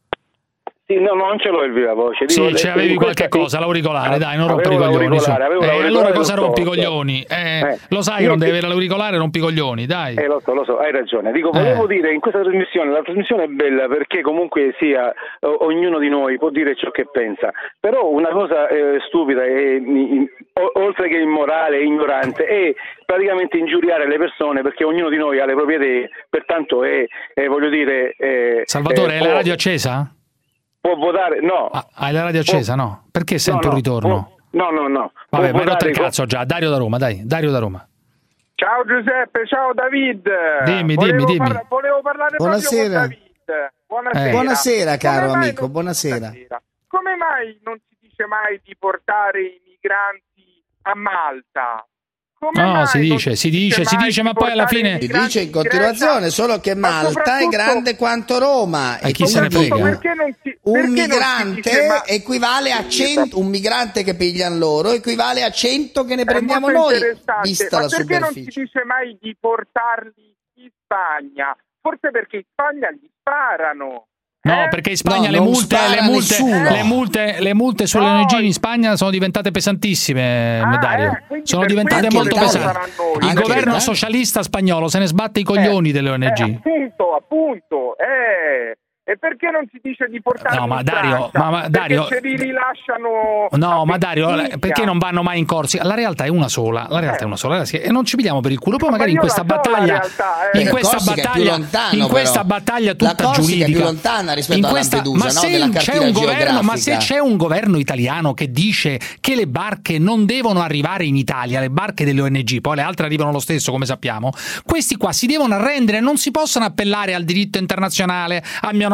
Sì, no, non ce l'ho il viva voce. Dico, Sì, cioè, avevi qualche questa... cosa, l'auricolare, Ah, dai, non rompi i coglioni. Su. Avevo Eh, allora cosa rompi i storto. coglioni? Eh, Eh, lo sai che io non ti- devi avere l'auricolare, rompi i coglioni, dai. Eh, lo so, lo so, hai ragione. Dico, volevo Eh. dire, in questa trasmissione, la trasmissione è bella perché comunque sia, o- ognuno di noi può dire ciò che pensa, però una cosa eh, stupida e in- o- oltre che immorale e ignorante è praticamente ingiuriare le persone perché ognuno di noi ha le proprie idee, pertanto è, è, voglio dire... è- Salvatore, è- hai la può- radio accesa? Può votare, no. Hai la radio accesa, no? Perché sento no, un ritorno? No, no, no. Vabbè, Può ma hai rotto il votare con- cazzo già. Dario da Roma, dai, Dario da Roma. Ciao Giuseppe, ciao David. Dimmi, volevo dimmi, par- dimmi. volevo parlare Buonasera. proprio con David. Buonasera. Eh. Buonasera, caro Come mai amico, non- buonasera. Come mai non si dice mai di portare i migranti a Malta? Come No, mai si non dice, si dice, si mai dice, di ma poi alla portare fine... i Si migranti dice in in Grecia? continuazione, solo che Ma Malta è soprattutto- grande quanto Roma. E chi se ne soprattutto frega? perché non si- Un perché non si migrante dice, ma- equivale a cento, un migrante che pigliano loro equivale a cento che ne È prendiamo molto noi, interessante. vista Ma la perché non si superficie. dice mai di portarli in Spagna? Forse perché in Spagna gli sparano. No, Eh? perché in Spagna No, le, non multe, spara le, multe, nessuno. le, multe, le multe sulle No. O N G in Spagna sono diventate pesantissime, Ah, Dario. eh, quindi sono per diventate questo molto le pesanti. saranno noi. Il Anche governo l'Italia? socialista spagnolo se ne sbatte i coglioni delle O N G. Eh, appunto, appunto. Eh. E perché non si dice di portarli No, ma in Dario, Francia? ma- ma Dario- Perché se li rilasciano No, a ma Dario, Ventimiglia. perché non vanno mai in corsi? La realtà è una sola, la realtà Eh. è una sola, ragazzi, e non ci pigliamo per il culo. Poi Ma magari in io questa la so la battaglia, realtà, eh. in La questa Corsica è più battaglia, lontano, in questa però. battaglia La tutta Corsica è giuridica, più lontana rispetto in a questa, Lampedusa, ma no? se Della c'è cartina un governo, ma se geografica. c'è un governo italiano che dice che le barche non devono arrivare in Italia, le barche delle O N G, poi le altre arrivano lo stesso, come sappiamo, questi qua si devono arrendere, non si possono appellare al diritto internazionale, a mio nonno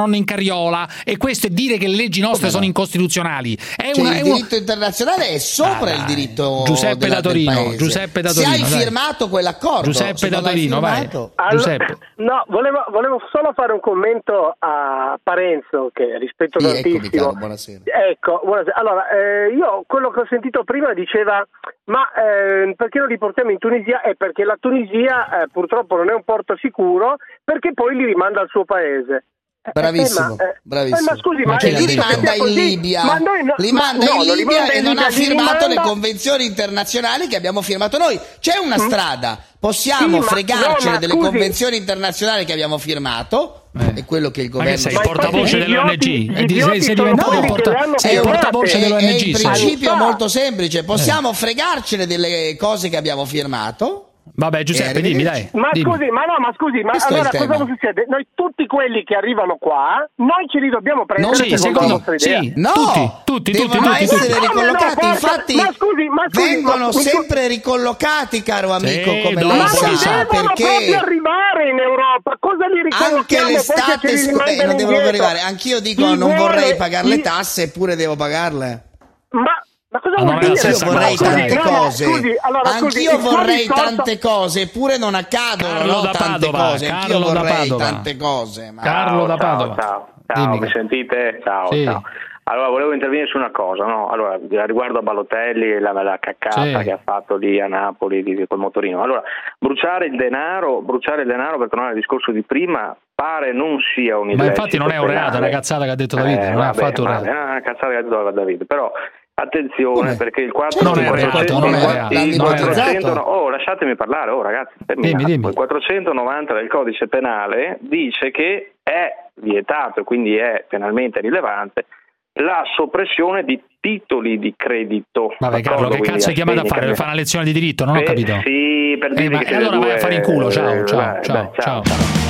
nonno in carriola, e questo è dire che le leggi nostre sono incostituzionali. È Cioè, una, il è un- diritto internazionale è sopra Ah, il dai. diritto Giuseppe della- da del Torino, paese. Giuseppe da Se hai Torino, dai. firmato quell'accordo, Giuseppe se da non l'hai Torino, vai. firmato- Giuseppe. No, volevo, volevo solo fare un commento a Parenzo, che rispetto Sì, eccomi, tantissimo. caro, buonasera. Ecco, buonasera. Allora, eh, io quello che ho sentito prima diceva, ma eh, perché non li portiamo in Tunisia? È perché la Tunisia eh, purtroppo non è un porto sicuro, perché poi li rimanda al suo paese. Bravissimo, Eh, ma, eh, bravissimo. eh, ma scusi, ma Che è li giusto che rimanda sia in così? Libia, Ma noi no- li ma- manda no, in non li Libia manda e in non Libia, ha li firmato le rimanda- convenzioni internazionali che abbiamo firmato noi. C'è una strada, possiamo Sì, ma- fregarcene no, ma delle scusi. convenzioni internazionali che abbiamo firmato. È quello che il Ma che governo sei sta portavoce facendo. dell'O N G? gli E ti- sei, idioti sei sono diventato quelli porta- che le hanno sei firmate. portavoce È, dell'O è N G. il sai. principio molto semplice, possiamo fregarcene delle cose che abbiamo firmato. Vabbè, Giuseppe, Eh, dimmi, dai. Ma dimmi. scusi, ma no, ma scusi, ma Questo è allora il cosa tema. succede? Noi tutti quelli che arrivano qua, noi ce li dobbiamo prendere Sì, secondo la secondo vostra idea. sì, No, tutti, tutti, tutti, devono tutti, essere tutti. ricollocati. No, no, Infatti, ma scusi, ma scusi, vengono ma- sempre ricollocati, caro amico, Sì, come dopo, lei Ma sì, non sa, sa, devono proprio perché arrivare in Europa, cosa li anche ricollochiamo? l'estate Poi che ce li scu- eh, rimandano non devono indietro? arrivare. Anch'io dico, Chi non vuole- vorrei pagare le chi- tasse, eppure devo pagarle. Ma, ma cosa Ma vuol non è la dire? stessa Io vorrei cosa, tante dai. No, no, cose. scusi, allora, scusi, Anch'io il suo vorrei discorso- tante cose, eppure non accadono, Carlo no? da Tante Padova, cose. Anch'io Carlo da vorrei Padova. tante cose. Ma... Carlo da Ciao, Padova. ciao, ciao, Dimmi. mi sentite? Ciao, Sì. ciao. Allora, volevo intervenire su una cosa, no? Allora, riguardo a Balotelli e la, la caccata Sì. che ha fatto lì a Napoli di, col motorino. Allora, bruciare il denaro, bruciare il denaro, per tornare al discorso di prima, pare non sia un Ma illecito infatti non è un reato, è una penale. cazzata che ha detto Davide, Eh, non è vabbè, affatto un vabbè, reato. è una cazzata che ha detto Davide, però attenzione, Come? perché il quattro Non è reato, quattrocento non è il reato, il non è quattrocento reato. oh, lasciatemi parlare, oh ragazzi, terminato. Dimmi, dimmi. Il quattrocentonovanta del codice penale dice che è vietato, quindi è penalmente rilevante, la soppressione di titoli di credito. Vabbè, Carlo, D'accordo? che Quindi cazzo hai chiamato a assegni, fare? Per cambia- fare una lezione di diritto? Non ho Eh, capito. Sì, per Eh, dire ma che siete allora vai due- a fare in culo, ciao, eh, ciao, beh, ciao, beh, ciao.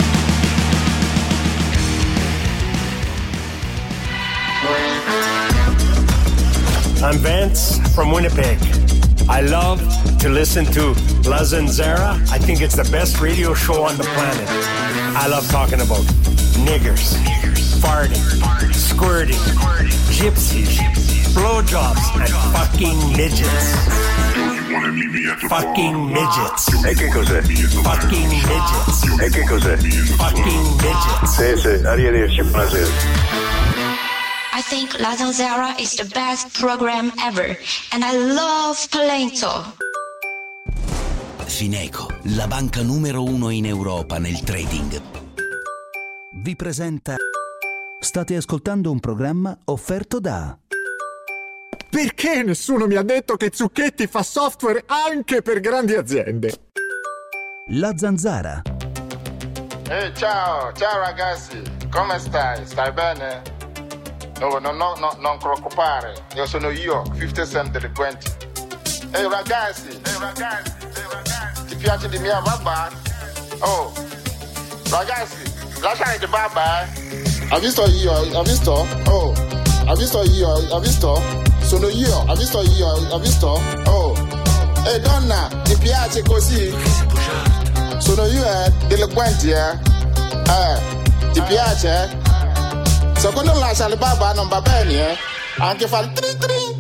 I'm Vance from Winnipeg. I love to listen to La Zanzara. I think it's the best radio show on the planet. I love talking about niggers, farting, squirting, gypsies, blowjobs, and fucking midgets. Fucking midgets. E che cos'è? Fucking midgets. E che cos'è? Fucking midgets. Sì, sì, arrivederci, buonasera. I think La Zanzara is the best program ever, and I love Palento. Fineco, la banca numero uno in Europa nel trading, vi presenta. State ascoltando un programma offerto da. Perché nessuno mi ha detto che Zucchetti fa software anche per grandi aziende? La Zanzara. Ehi, ciao, ciao ragazzi, come stai? Stai bene? No, no, no, no, non preoccupare, io sono io, cinquanta Cent delinquenti. Ehi ragazzi, ehi ragazzi, ehi ragazzi, ti piace di mia babà? Oh, ragazzi, lasciate di babà, eh? Ha visto io, ha visto? Oh, ha visto io, ha visto? Sono io, ha visto io, ha visto? Oh, ehi donna, ti piace così? Sono io, eh, delinquenti, eh? Eh, ti piace, eh? Se quando lascia le babà non va bene, eh? Anche fa il tri tri.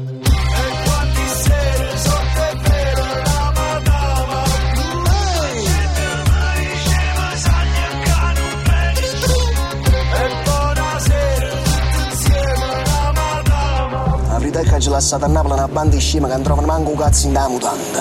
La verità è che ci lasciate a Napoli una banda di scema che non trovano manco un cazzo in da mutanda.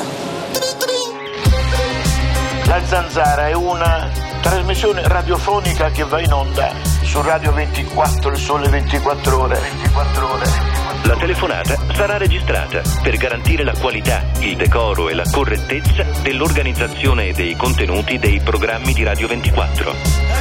La Zanzara è una trasmissione radiofonica che va in onda su Radio ventiquattro, il sole ventiquattro ore. ventiquattro ore. La telefonata sarà registrata per garantire la qualità, il decoro e la correttezza dell'organizzazione e dei contenuti dei programmi di Radio ventiquattro.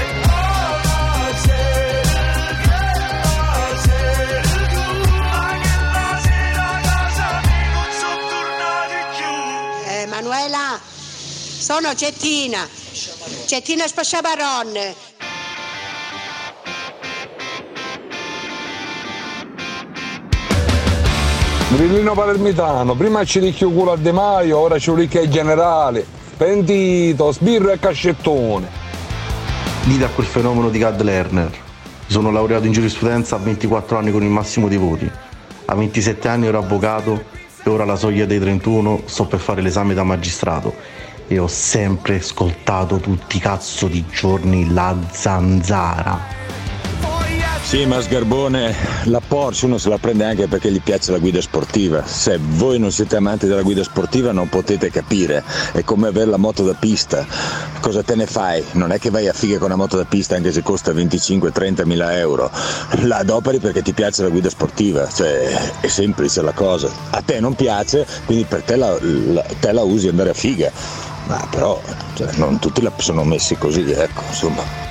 Emanuela, sono Cettina, Cettina Spasciabaron. Grillino palermitano, prima ci ricchio culo a De Maio, ora ci ricchio ai generali, pentito, sbirro e cascettone. Dite a quel fenomeno di Gad Lerner, sono laureato in giurisprudenza a ventiquattro anni con il massimo dei voti. A ventisette anni ero avvocato e ora alla soglia dei trentuno sto per fare l'esame da magistrato. E ho sempre ascoltato tutti i cazzo di giorni la Zanzara. Sì, ma Sgarbone, la Porsche uno se la prende anche perché gli piace la guida sportiva. Se voi non siete amanti della guida sportiva non potete capire. È come avere la moto da pista. Cosa te ne fai? Non è che vai a figa con una moto da pista anche se costa venticinque trenta mila euro. La adoperi perché ti piace la guida sportiva. Cioè, è semplice la cosa. A te non piace, quindi per te la, la, te la usi andare a figa. Ma però, cioè, non tutti la sono messi così, ecco, insomma.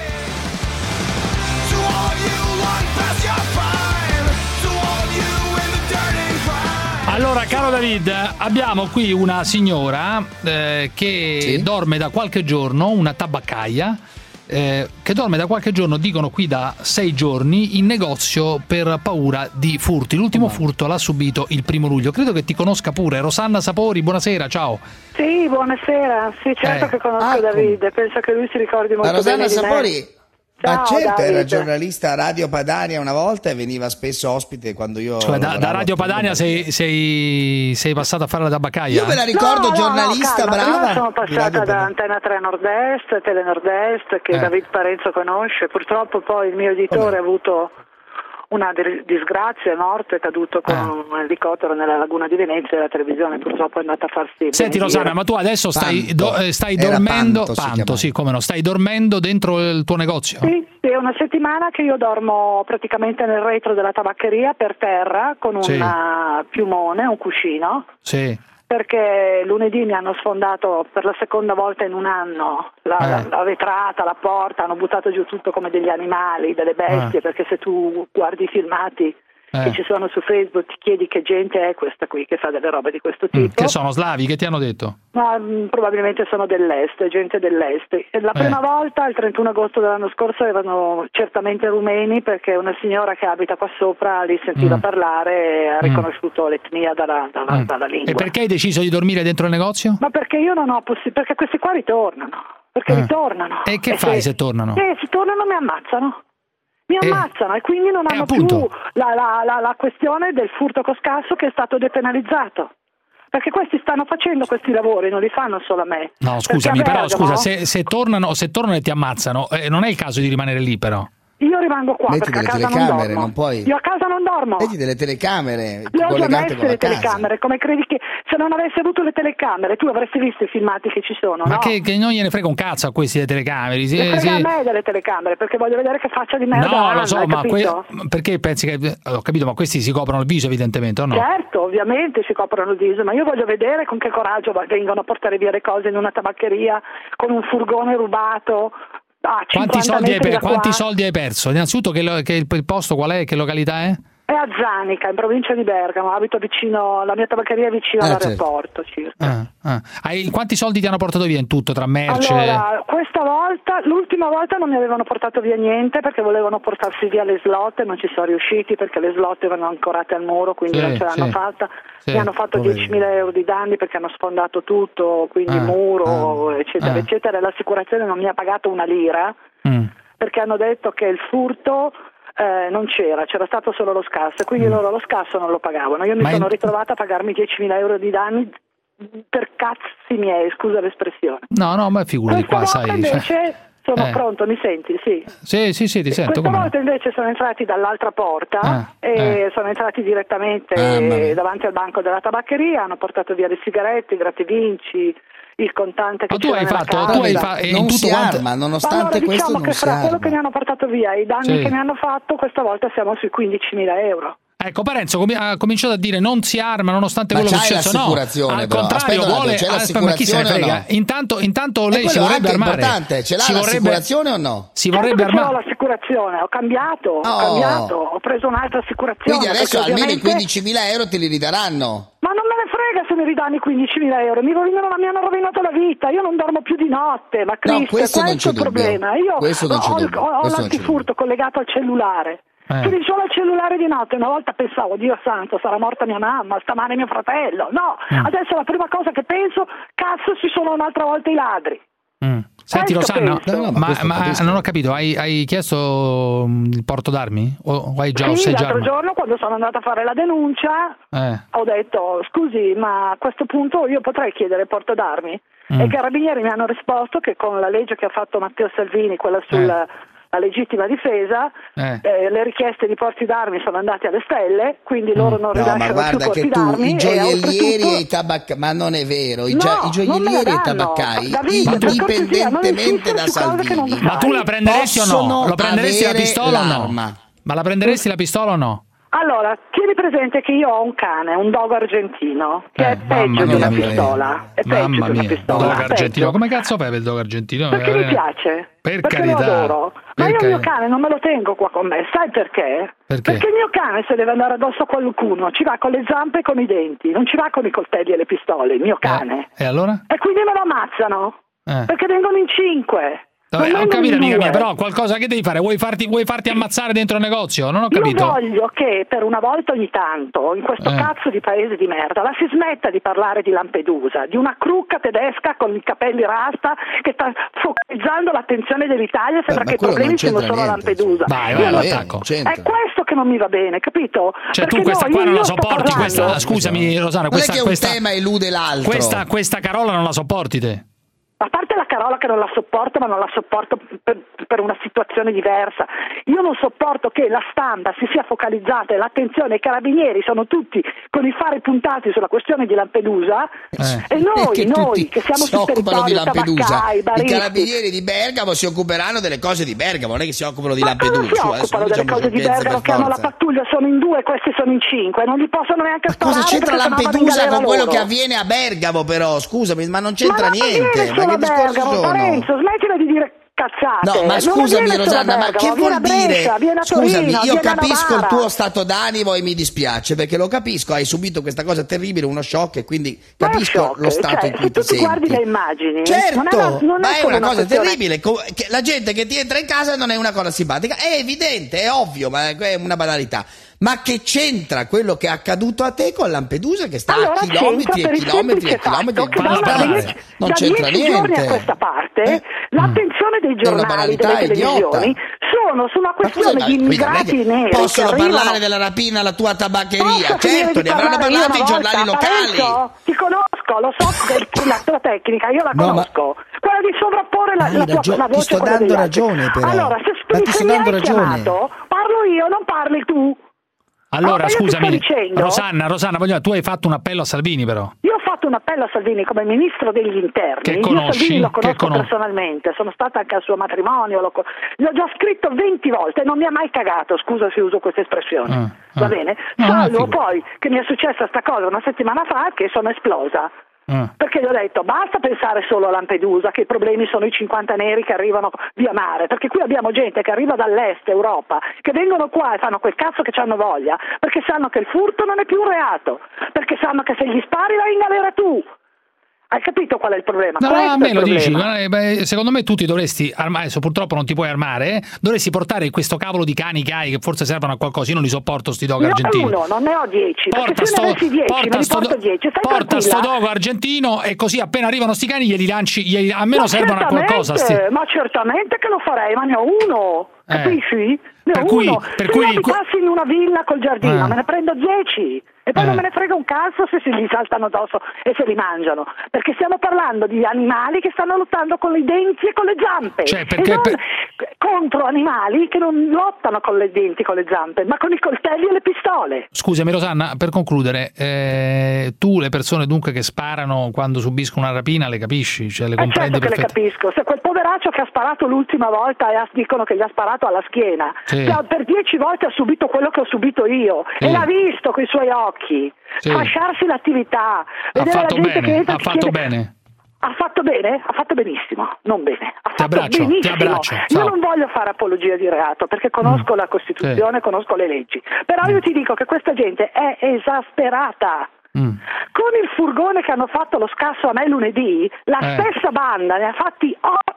Allora, caro David, abbiamo qui una signora eh, che sì? dorme da qualche giorno, una tabaccaia, eh, che dorme da qualche giorno, dicono qui da sei giorni, in negozio per paura di furti. L'ultimo oh. furto l'ha subito il primo luglio. Credo che ti conosca pure. Rosanna Sapori, buonasera, ciao. Sì, buonasera. Sì, certo eh. che conosco ah, David. Penso che lui si ricordi molto Ma Rosanna bene di Sapori... me. Ma Ciao, certo, David. era giornalista a Radio Padania una volta e veniva spesso ospite quando io... Cioè, da, da Radio Padania sei, sei, sei passato a fare la tabaccaia? Io me la ricordo no, giornalista no, no, brava. Io sono passata da Antena tre Nord-Est, Tele Nord-Est, che eh. David Parenzo conosce. Purtroppo poi il mio editore ha avuto una disgrazia, è morto, è caduto con eh. un elicottero nella laguna di Venezia e la televisione purtroppo è andata a farsi... Senti Rosanna, ma tu adesso stai, do, stai dormendo... Panto, Panto sì, come no, stai dormendo dentro il tuo negozio? Sì, sì, è una settimana che io dormo praticamente nel retro della tabaccheria per terra con un sì. piumone, un cuscino. Sì. Perché lunedì mi hanno sfondato per la seconda volta in un anno la, eh. la, la vetrata, la porta, hanno buttato giù tutto come degli animali, delle bestie, eh. perché se tu guardi i filmati eh. che ci sono su Facebook ti chiedi che gente è questa qui che fa delle robe di questo tipo. Mm, che sono slavi, che ti hanno detto? Ma mh, probabilmente sono dell'est, gente dell'est. E la prima eh. volta, il trentuno agosto dell'anno scorso, erano certamente rumeni perché una signora che abita qua sopra li sentiva mm. parlare e ha riconosciuto mm. l'etnia dalla, dalla, mm. dalla lingua. E perché hai deciso di dormire dentro il negozio? Ma perché io non ho possibilità, perché questi qua ritornano, perché eh. ritornano. E che e fai se, se tornano? Eh, se tornano mi ammazzano. Mi ammazzano e, e quindi non hanno più la, la, la, la questione del furto coscasso che è stato depenalizzato. Perché questi stanno facendo questi lavori, non li fanno solo a me. No, scusami, però scusa, se, se tornano se tornano e ti ammazzano, eh, non è il caso di rimanere lì però. Io rimango qua Metti perché a casa non dormo. Non puoi... Io a casa non dormo. Metti delle telecamere. Le ho già messe le casa. telecamere. Come credi che se non avessi avuto le telecamere tu avresti visto i filmati che ci sono? Ma no? che, che non gliene frega un cazzo a questi delle telecamere. Si, frega si... a me delle telecamere perché voglio vedere che faccia di merda. No, hanno, lo so, ma que... perché pensi che ho capito, ma questi si coprono il viso evidentemente o no? Certo, ovviamente si coprono il viso, ma io voglio vedere con che coraggio vengono a portare via le cose in una tabaccheria con un furgone rubato. Ah, quanti, soldi hai, per, quanti soldi hai perso? Innanzitutto che, lo, che il, il posto qual è? Che località è? È a Zanica, in provincia di Bergamo. Abito vicino, la mia tabaccheria è vicino eh, all'aeroporto certo. circa. Ah, ah. Hai, quanti soldi ti hanno portato via in tutto tra merce? Allora, questa volta, l'ultima volta non mi avevano portato via niente perché volevano portarsi via le slot e non ci sono riusciti perché le slot erano ancorate al muro, quindi sì, non ce l'hanno sì. fatta. Sì, mi hanno fatto diecimila euro di danni perché hanno sfondato tutto, quindi ah, muro, ah, eccetera, ah. eccetera. L'assicurazione non mi ha pagato una lira mm. perché hanno detto che il furto eh, non c'era, c'era stato solo lo scasso, quindi mm. loro lo scasso non lo pagavano. Io mi Ma sono in... ritrovata a pagarmi diecimila euro di danni per cazzi miei, scusa l'espressione. No, no, ma figurati qua, sai. Invece cioè... sono eh. pronto, mi senti? Sì, sì, sì, sì ti sento. Questa volta no? invece sono entrati dall'altra porta ah, e eh. sono entrati direttamente ah, davanti al banco della tabaccheria, hanno portato via le sigarette, i grattavinci, il contante che ma tu hai fatto, casa. tu hai fa- non tutto si quanto... arma, nonostante allora, questo diciamo non che si fra arma. quello che mi hanno portato via e i danni sì. che mi hanno fatto, questa volta siamo sui quindicimila euro. Ecco, Parenzo ha cominciato a dire non si arma nonostante ma quello che è successo. No, al però. contrario, Aspetta, vuole. c'è Aspetta, ma chi se ne frega? No? Intanto, intanto lei si vorrebbe armare. È importante, ce l'ha si l'assicurazione vorrebbe, o no? Si vorrebbe certo armare. Ho l'assicurazione, ho cambiato, oh. ho cambiato, ho preso un'altra assicurazione. Quindi adesso almeno ovviamente... i quindicimila euro te li ridaranno. Ma non me ne frega se mi ridanno i quindicimila euro, mi, rovinano, mi hanno rovinato la vita, io non dormo più di notte, ma Cristo, no, questo, questo è il problema. Io questo non ho, ho, ho l'antifurto collegato al cellulare. Eh. Quindi solo al cellulare di notte. Una volta pensavo, Dio santo, sarà morta mia mamma, stamane mio fratello. No, mm. adesso la prima cosa che penso, cazzo, ci sono un'altra volta i ladri. Mm. Senti Rosanna, penso. No, no, ma ma, questo ma capisco. non ho capito, hai, hai chiesto mm, il porto d'armi? O, o hai già, o Sì, sei già l'altro armato? giorno quando sono andata a fare la denuncia Eh. ho detto scusi, ma a questo punto io potrei chiedere porto d'armi? Mm. E i carabinieri mi hanno risposto che con la legge che ha fatto Matteo Salvini, quella sulla la legittima difesa, Eh. eh, le richieste di porti d'armi sono andate alle stelle, quindi loro non No, ma rilasciano più guarda porti che tu, d'armi i e gioiellieri oltretutto- e i tabaccai, ma non è vero, i, No, gia- i non me la gioiellieri e i danno. tabaccai, Davide, per cortesia, non indipendentemente da insistere su cose che non Salvini, Ma tu la prenderesti o no? possono Lo prenderesti la avere pistola o no? l'arma. Ma la prenderesti la pistola o no? Allora, tieni presente che io ho un cane, un dogo argentino, che Eh, è peggio di una mia. pistola. È peggio Mamma di una mia, pistola. dog è argentino. peggio. Come cazzo fai per il dog argentino? Perché Eh, mi piace. Per perché carità. lo adoro. Ma Per io il mio carità. cane non me lo tengo qua con me, sai perché? Perché? Perché il mio cane se deve andare addosso a qualcuno ci va con le zampe e con i denti, non ci va con i coltelli e le pistole, il mio cane. E allora? E quindi me lo ammazzano. Eh. Perché vengono in cinque. Vabbè, Non ho vengono capito, in amica due. mia, però qualcosa che devi fare? Vuoi farti, vuoi farti ammazzare dentro il negozio? Non ho Io capito. voglio che per una volta ogni tanto, in questo Eh. cazzo di paese di merda, la si smetta di parlare di Lampedusa, di una crucca tedesca con i capelli rasta che sta focalizzando l'attenzione dell'Italia, sembra ma che i quello problemi non siano c'entra solo a niente, Lampedusa. Vai, Io vai, non- all'attacco. È questo che non mi va bene, capito? Cioè tu Perché questa no, qua io- non la io sto sopporti, parlando- questa, scusami Rosanna, Non è questa, che un questa, tema elude l'altro. questa, questa Carola non la sopporti te? A parte la Carola che non la sopporto, ma non la sopporto per, per una situazione diversa. Io non sopporto che la stampa si sia focalizzata e l'attenzione, i carabinieri sono tutti con i fari puntati sulla questione di Lampedusa Eh. e noi, Che noi tutti che siamo si sul occupano di territorio, Lampedusa. tabaccai, I baristi. carabinieri di Bergamo si occuperanno delle cose di Bergamo, non è che si occupano di Ma cosa Lampedusa. si Su, adesso occupano non delle diciamo cose di sciocchezze Bergamo per che hanno la forza. pattuglia, sono in due, questi sono in cinque, non li possono neanche sparare. Cosa c'entra perché sennò vanno in Lampedusa galera con quello loro. che avviene a Bergamo però? Scusami, ma non c'entra ma non niente. avviene Ma solo che a discorsi Bergamo, sono? Parenzo, smettila di dire cazzate. No, ma Non scusami avviene solo a Rosanna, ma Bergamo, che viene vuol a Brescia, dire? viene a Scusami, Torino, io viene a capisco il Novara. tuo stato d'animo e mi dispiace perché lo capisco, hai subito questa cosa terribile, uno shock e quindi Ma è capisco shock, lo stato cioè, in cui se ti tu ti guardi senti. le immagini, Certo, non è una, non ma è solo una cosa questione- terribile, co- che la gente che ti entra in casa non è una cosa simpatica, è evidente, è ovvio, ma è una banalità. Ma che c'entra quello che è accaduto a te con Lampedusa che sta Allora a chilometri c'entra e per il chilometri e semplice chilometri fatto che di da, una- strade? dieci- Non da c'entra dieci giorni a niente. questa parte l'attenzione dei È una giornali, banalità delle televisioni idiota. sono su una Ma cosa- questione ma- di quindi non è immigrati che neri possono che arrivano. parlare della rapina alla tua tabaccheria? Posso finire Certo, di ne avranno parlare io parlato i una giornali volta? locali. Parenzo, ti conosco, lo so che la tua tecnica, io la No, ma- conosco. Quella di sovrapporre la, Hai la tua ragio- la ti voce sto a quella dando degli altri. ragione, però. Allora, se, Ma ti se sto mi dando hai ragione. chiamato, parlo io, non parli tu. Allora, Ah, ma io ti scusami, sto dicendo- Rosanna, Rosanna, voglio, tu hai fatto un appello a Salvini però. Io ho fatto un appello a Salvini come ministro degli interni. Che Io conosci? Salvini lo Che conosco cono- personalmente, sono stata anche al suo matrimonio, l'ho, co- gli ho già scritto venti volte e non mi ha mai cagato, scusa se uso questa espressione. Ah, Va ah. bene? No, Salvo no, poi che mi è successa sta cosa una settimana fa che sono esplosa. Ah. Perché gli ho detto basta pensare solo a Lampedusa, che i problemi sono i cinquanta neri che arrivano via mare, perché qui abbiamo gente che arriva dall'est Europa, che vengono qua e fanno quel cazzo che hanno voglia, perché sanno che il furto non è più un reato, perché sanno che se gli spari vai in galera tu. Hai capito qual è il problema? No, Questo a è me il lo dici, problema. ma, eh, beh, secondo me tu ti dovresti armare, adesso purtroppo non ti puoi armare, eh? Dovresti portare questo cavolo di cani che hai che forse servono a qualcosa, io non li sopporto sti dog Ne ho argentini. uno, non ne ho dieci, Porta perché se sto, ne avessi dieci, me porta li sto, porto dieci, stai porta sto tranquilla? dogo argentino e così appena arrivano sti cani glieli lanci, glieli, almeno Ma servono a qualcosa. Sti. certamente, ma certamente che lo farei, ma ne ho uno, Eh. capisci? Ne Per ho cui- uno. per Se cui- io abitassi in una villa col giardino, Eh. me ne prendo dieci. E poi Eh. non me ne frega un cazzo se si gli saltano addosso e se li mangiano. Perché stiamo parlando di animali che stanno lottando con i denti e con le zampe. Cioè, perché- e non per- contro animali che non lottano con le denti e con le zampe, ma con i coltelli e le pistole. Scusami Rosanna, per concludere, eh, tu le persone dunque che sparano quando subiscono una rapina le capisci? Cioè le Eh, comprendi certo che le perfettamente? capisco. Se quel poveraccio che ha sparato l'ultima volta e ha- dicono che gli ha sparato alla schiena, Sì. che ha- per dieci volte ha subito quello che ho subito io Sì. e l'ha visto con i suoi occhi, Sì. fasciarsi l'attività, Ha vedere fatto la gente che bene, entra ha e ti fatto chiede- bene. Ha fatto bene? Ha fatto benissimo, non bene. Ha Ti fatto abbraccio, ti benissimo. abbraccio, Io ciao. non voglio fare apologia di reato perché conosco la Costituzione, conosco le leggi, però io ti dico che questa gente è esasperata. Mm. Con il furgone che hanno fatto lo scasso a me lunedì, la Eh. stessa banda ne ha fatti otto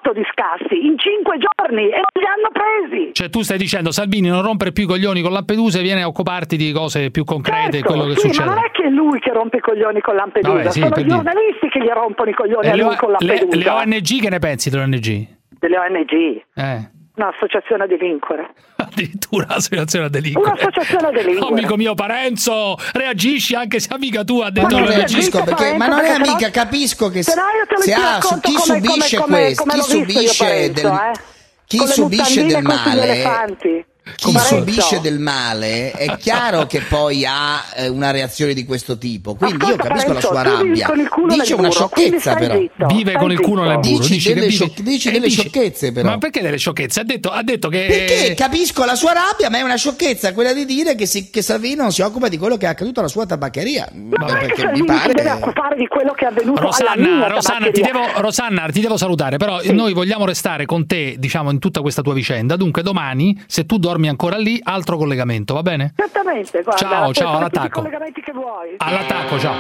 botto di scassi in cinque giorni e non li hanno presi. Cioè tu stai dicendo Salvini non rompere più i coglioni con Lampedusa e viene a occuparti di cose più concrete, certo, quello che sì, succede. ma non è che è lui che rompe i coglioni con Lampedusa, Vabbè, sì, sono gli dire. giornalisti che gli rompono i coglioni E a le, lui con Lampedusa. le, le O N G, che ne pensi delle O N G? Delle O N G? Eh. Un'associazione a delinquere. Addirittura un'associazione a delinquere. Un'associazione a delinquere. Oh, amico mio Parenzo, reagisci anche se amica tua ha detto. Ma non che- reagisco perché, ma non è amica, capisco che se, se ha, su chi subisce questo, chi subisce del, chi subisce del male, chi Parenzo. subisce del male è chiaro che poi ha eh, una reazione di questo tipo, quindi io Ascolta, capisco la Parenzo, sua tu vivi rabbia. con il culo Dice nel una burro, quindi sciocchezza stai però. zitto, Vive stai con il culo zitto. nel burro. Dici Dici delle che vive- sciocch- dici eh, delle dici- sciocchezze però. Ma perché delle sciocchezze? Ha detto, ha detto che. Perché capisco la sua rabbia, ma è una sciocchezza quella di dire che, si, che Salvini non si occupa di quello che è accaduto alla sua tabaccheria. Ma non è che Perché mi Salvini si deve pare. occupare di quello che è avvenuto alla Rosanna, mia Rosanna, ti tabaccheria. devo, Rosanna, ti devo salutare, però noi vogliamo restare con te, diciamo, in tutta questa tua vicenda. Dunque, domani, se tu dormi ancora lì, altro collegamento, va bene? Certamente, guarda, Ciao, puoi ciao, fare tutti i all'attacco. collegamenti che vuoi. All'attacco, ciao.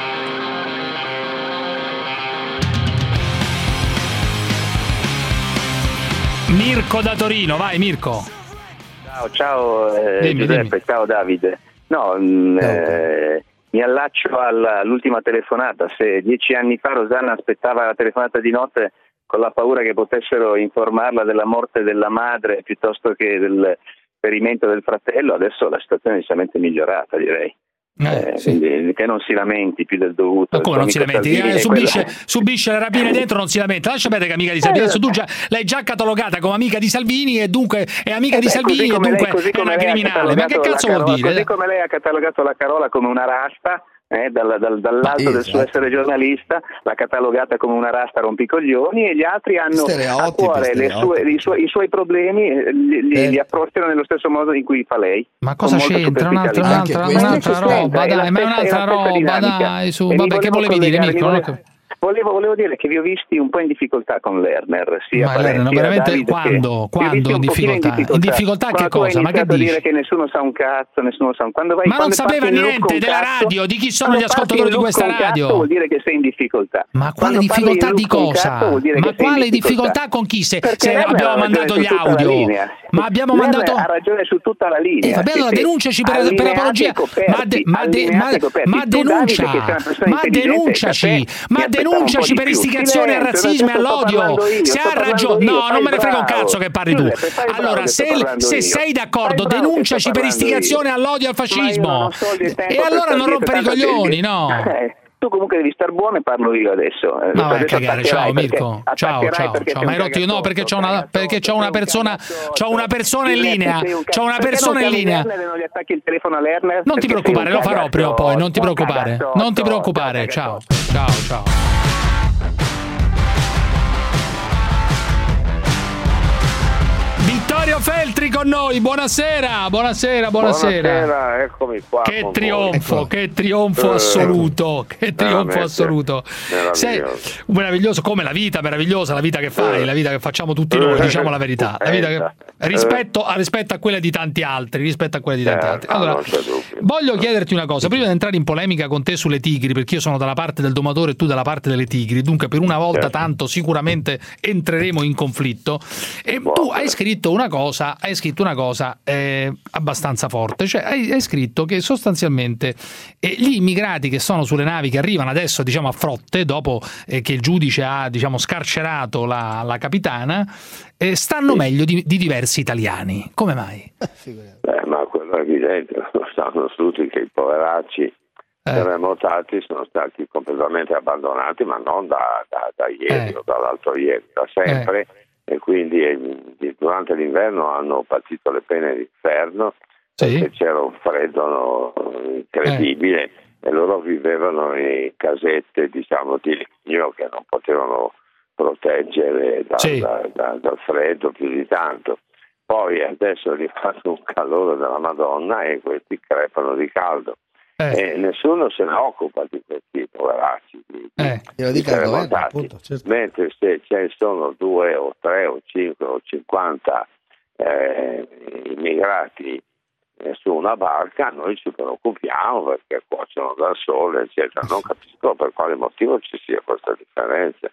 Mirko da Torino, vai Mirko. Ciao, ciao eh, Dimmi, Giuseppe, dimmi. ciao Davide. No, mh, eh, mi allaccio alla- all'ultima telefonata. Se dieci anni fa Rosanna aspettava la telefonata di notte con la paura che potessero informarla della morte della madre piuttosto che del ferimento del fratello, adesso la situazione è decisamente migliorata, direi. Eh, Eh, sì. quindi che non si lamenti più del dovuto. Ma come Il non suo si amico lamenti? Salvini Eh, è subisce, quella- subisce le rapine dentro, non si lamenta. Lascia perdere che è amica di Salvini. Adesso tu già, l'hai già catalogata come amica di Salvini e dunque è amica Eh di beh, Salvini così e come dunque lei- così è come una lei ha criminale. Ma che catalogato cazzo la vuol Carola- dire? Così come lei ha catalogato la Carola come una rasta, eh, dal- dal- dall'alto del suo esatto. essere giornalista, l'ha catalogata come una rasta rompicoglioni e gli altri hanno a Stereotipi, cuore le sue- stereotipi. i, suoi, i suoi problemi, eh, li, li- Eh. li approcciano nello stesso modo in cui fa lei. Ma cosa con molta c'entra? Un'altra, superficialità. un'altra, Anche un'altra questo- roba, è la dai, ma è stessa- un'altra è la stessa roba, dinamica. dai, su. E mi Vabbè, che volevo volevi dire, collegarmi, Mirko? Non ho volevo- capito. Volevo, volevo dire che vi ho visti un po' in difficoltà con Lerner, sia Ma Parenzi, Lerner, sia veramente Davide, quando? che- vi ho Quando visti in un pochino difficoltà? In difficoltà che Quando tu hai cosa? Ma che iniziato a dici? dire che nessuno sa un cazzo, nessuno sa un... Quando vai, Ma non quando sapeva parti in loop niente con della cazzo, radio, di chi sono quando gli parti ascoltatori in di loop questa con radio? cazzo vuol dire che sei in difficoltà. Ma quale Quando parli difficoltà in di loop con cosa? cazzo vuol dire Ma che sei in quale difficoltà. difficoltà con chi? Se, Perché se Lerner abbiamo ha ragione mandato su gli tutta la audio, linea. ma abbiamo Lerner mandato. ha ragione su tutta la linea. Eh, vabbè, allora Siete denunciaci per, per allineati apologia. e coperti, Ma, de- ma, de- allineati ma- e coperti. ma Tu, Davide, denuncia, che sei una persona ma intelligente, denunciaci, da te, ma ti aspettavo un denunciaci po' per di più. istigazione al Silenzio, razzismo e adesso sto all'odio. parlando io, Se sto ha parlando ragione, io, no, fai non me ne frega un bravo. cazzo che parli tu. Giuseppe, fai bravo Allora, che sto se, parlando se io. sei d'accordo, Fai bravo che denunciaci sto per parlando istigazione io. all'odio e al Ma io non fascismo. ho soldi e tempo E per allora star non dietro rompere i tanta coglioni, gente. no? Eh, Tu comunque devi star buono e parlo io adesso. Eh, Ma vai a adesso cagare, attaccherai ciao perché- Mirko, ciao attaccherai ciao perché ciao, sei ma un hai rotto io no cagazzotto, perché c'ho una cagazzotto, perché c'ho una sei un persona cagazzotto. c'ho una persona in Giuseppe, linea, sei un c'ho una cazzo. persona in Perché non chiami linea. Lerner e non gli attacchi il telefono a Lerner? Non ti Perché sei un preoccupare, lo farò prima o poi, non ti cagazzotto, preoccupare. cagazzotto, Non ti preoccupare, ciao. Ciao, ciao. Vittorio Feltri con noi, buonasera, buonasera, buonasera. Buonasera, eccomi qua. Che con trionfo, voi. che trionfo Eh, assoluto, che trionfo veramente assoluto. Sei meraviglioso. meraviglioso come la vita, meravigliosa, la vita che fai, Eh. la vita che facciamo tutti noi, Eh. diciamo la verità. La vita che- Eh. rispetto, a, rispetto a quella di tanti altri, rispetto a quella di tanti Eh, altri. no, Allora, non c'è dubbio. voglio chiederti una cosa, prima di entrare in polemica con te sulle tigri, perché io sono dalla parte del domatore e tu dalla parte delle tigri, dunque per una volta Certo. tanto sicuramente entreremo in conflitto. E tu hai scritto una cosa, hai scritto una cosa eh, abbastanza forte, cioè hai, hai scritto che sostanzialmente eh, gli immigrati che sono sulle navi che arrivano adesso diciamo a frotte dopo eh, che il giudice ha diciamo scarcerato la, la capitana eh, stanno meglio di, di diversi italiani. Come mai? Beh, ma quello è evidente, lo sanno tutti che i poveracci terremotati sono stati completamente abbandonati, ma non da, da, da ieri Eh. o dall'altro ieri, da sempre, e quindi eh, durante l'inverno hanno patito le pene d'inferno, perché c'era un freddo no, incredibile e loro vivevano in casette, diciamo, di legno che non potevano proteggere da, Sì. da, da, dal freddo più di tanto. Poi adesso è arrivato un calore della Madonna e questi crepano di caldo. E nessuno se ne occupa di questi poveracci, di, Eh. Glielo di dica il governo, terremotati. appunto, certo. Mentre se ce sono due o tre o cinque o cinquanta eh, immigrati eh, su una barca, noi ci preoccupiamo perché cuociono dal sole, eccetera. Non capisco per quale motivo ci sia questa differenza.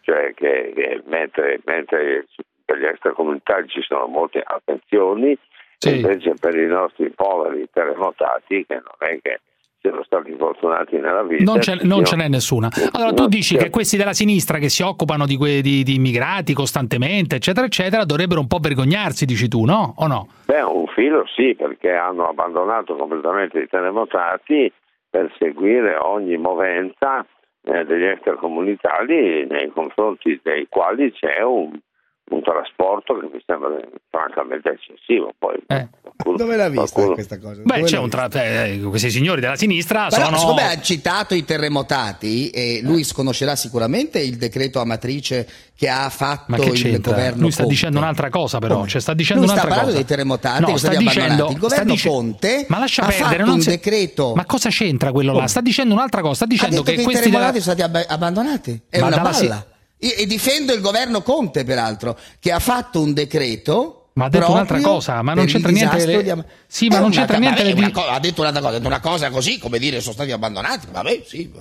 cioè che, che mentre, mentre per gli extracomunitari ci sono molte attenzioni, sì. invece per i nostri poveri terremotati, che non è che siano stati fortunati nella vita, non, ce, non ce n'è nessuna. Allora tu dici che questi della sinistra che si occupano di, que, di, di immigrati costantemente eccetera eccetera dovrebbero un po' vergognarsi, dici tu, no? O no? Beh, un filo sì, perché hanno abbandonato completamente i terremotati per seguire ogni movenza eh, degli extracomunitari nei confronti dei quali c'è un, un trasporto che mi sembra francamente eccessivo. Poi eh. qualcuno, dove l'ha vista qualcuno... questa cosa? Beh, dove c'è un tra... eh, questi signori della sinistra Però, sono... siccome ha citato i terremotati, e lui conoscerà sicuramente il decreto Amatrice che ha fatto che il governo lui sta Conte. dicendo un'altra cosa, però cioè, sta dicendo lui un'altra sta parlando cosa. dei terremotati no, che sta sono stati dicendo, abbandonati. Il governo dice... Conte ma lascia ha perdere, fatto non un si... decreto. Ma cosa c'entra quello là? Sta dicendo un'altra cosa, sta dicendo ha detto che, che questi i terremotati della... sono stati ab- abbandonati. È ma una dalla... balla. E, e difendo il governo Conte, peraltro, che ha fatto un decreto. Ma ha detto un'altra cosa, ma non c'entra niente. Le... Di... Sì, ma non c'entra niente. Le... Una co- ha detto un'altra cosa, ha detto una cosa così, come dire, sono stati abbandonati. Vabbè, sì.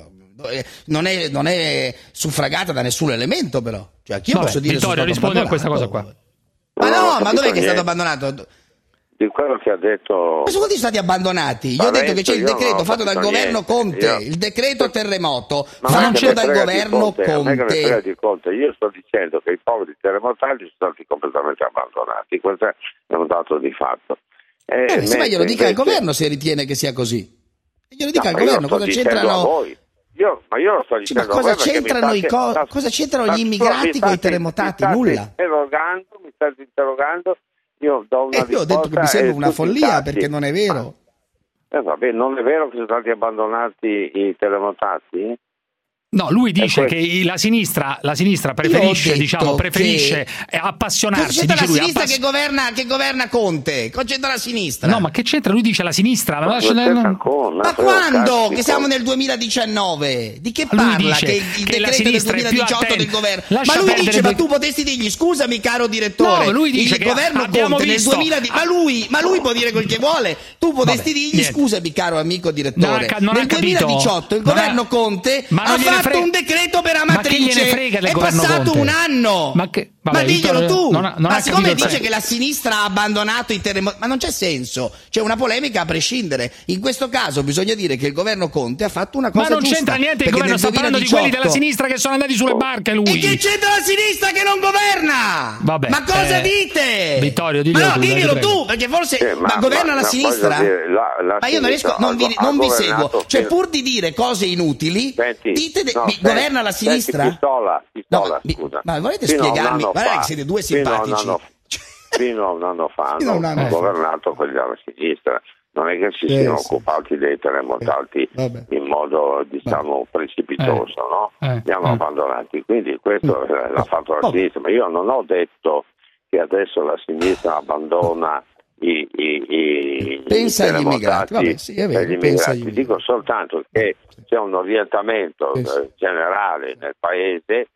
Non è, non è suffragata da nessun elemento, però. Cioè, anch'io Vabbè, posso dire Vittorio, rispondi a questa cosa qua. Ma no, ma dov'è che è stato abbandonato? Di quello che ha detto. Ma sono stati abbandonati. Io ho detto che c'è il decreto fatto dal governo Conte, io... il decreto terremoto ma fatto dal governo Conte. Conte. A me che me frega di Conte. Io sto dicendo che i poveri terremotati sono stati completamente abbandonati. Questo è un dato di fatto. Eh, eh, se ma glielo dica invece... al governo se ritiene che sia così. Glielo dica no, al governo cosa c'entrano. Io, ma io lo sto dicendo sì, ma cosa c'entrano, i co- sta, cosa c'entrano gli immigrati con i terremotati? Mi Nulla. Interrogando, mi state interrogando. Io do una eh, io ho detto che mi sembra una follia perché non è vero. Eh, vabbè, non è vero che sono stati abbandonati i terremotati? No, lui dice che la sinistra, la sinistra preferisce, diciamo, preferisce che... appassionarsi. Cosa c'entra dice la lui, sinistra appass... che governa, che governa Conte? Cosa c'entra la sinistra? No, ma che c'entra? Lui dice la sinistra. Ma, la lascia... non... con, ma quando? Che siamo nel duemiladiciannove? Di che parla? Dice che il che decreto del duemiladiciotto del governo. Lascia ma lui dice, de... ma tu potresti dirgli scusami, caro direttore. No, lui dice il che governo Conte visto... nel duemila... ma lui, ma lui può dire quel che vuole. Tu potresti Vabbè, dirgli niente. scusami, caro amico direttore. Non ha, non nel ha duemiladiciotto il non governo ha... Conte ha fatto frega... un decreto per Amatrice. Frega del è passato Conte. un anno. Ma, che... Vabbè, ma diglielo tu. Non ha, non ma siccome dice senso. che la sinistra ha abbandonato i terremoti, ma non c'è senso. C'è una polemica a prescindere. In questo caso bisogna dire che il governo Conte ha fatto una cosa giusta. Ma non giusta, c'entra niente il governo, sta parlando di quelli della sinistra che sono andati sulle barche lui. E che c'entra la sinistra che non governa? Vabbè, ma cosa eh, dite? Vittorio, diglielo ma no, tu, diglielo dai, tu, perché forse eh, ma, ma governa ma, la sinistra? Dire, la, la ma io non riesco, non vi, non vi seguo. Cioè, fino... pur di dire cose inutili, senti, dite de, no, mi, senti, governa la sinistra? Senti, pistola, pistola, no, scusa. Ma volete fino spiegarmi? Guardate fa, che siete due simpatici. Fino a un anno, fino a un anno fa fino hanno, anno hanno fa. governato quelli della sinistra. Non è che si eh, siano sì. occupati dei terremotati eh, in modo, diciamo, precipitoso, eh, no? eh, Li hanno eh. abbandonati. Quindi questo eh, l'ha fatto la sinistra. Ma io non ho detto che adesso la sinistra abbandona i, i, i, pensa i agli immigrati. Vabbè, sì, è vero, agli pensa immigrati. agli Dico soltanto che c'è un orientamento sì, sì. eh, generale nel paese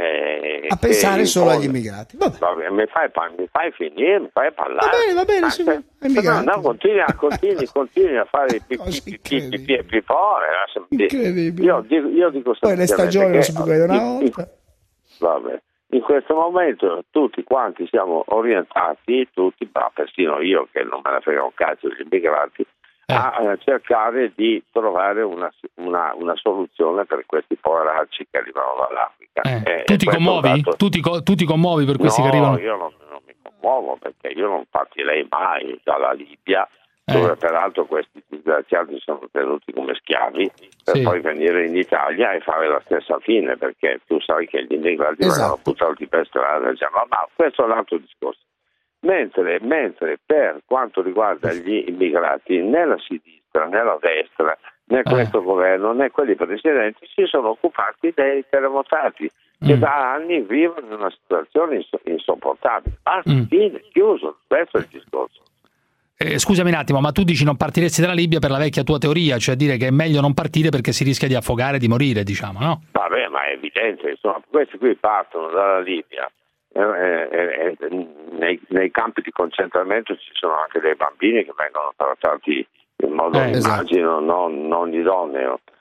eh, a pensare solo impone... agli immigrati. Vabbè. Vabbè, mi, fai, mi fai finire, mi fai parlare. Va bene, va bene, ah, sì, se... no, no, continui, continui, continui a fare i pipì e pipore. Io dico, io dico poi le stagioni non si può vedere una volta. Vabbè. In questo momento tutti quanti siamo orientati, tutti, ma persino io che non me ne frega un cazzo degli immigrati, eh. a cercare di trovare una, una, una soluzione per questi poveracci che arrivano dall'Africa. Eh. Eh, tu, ti commuovi? Dato... tu, ti, tu ti commuovi per questi no, che arrivano? No, io non, non mi commuovo perché io non partirei mai dalla Libia, dove eh. peraltro questi disgraziati sono tenuti come schiavi, per sì. poi venire in Italia e fare la stessa fine, perché tu sai che gli immigrati esatto. vengono buttati per strada, diciamo, ma questo è un altro discorso. Mentre, mentre per quanto riguarda gli immigrati, né la sinistra né la destra né questo eh. governo né quelli precedenti si sono occupati dei terremotati che mm. da anni vivono in una situazione insopportabile. Basta, mm. fine, chiuso, questo è il discorso. Eh, scusami un attimo, ma tu dici non partiresti dalla Libia per la vecchia tua teoria, cioè dire che è meglio non partire perché si rischia di affogare, di morire, diciamo, no? Vabbè, ma è evidente, insomma, questi qui partono dalla Libia. Eh, eh, eh, nei, nei campi di concentramento ci sono anche dei bambini che vengono trattati in modo, eh, immagino, esatto. non, non idoneo.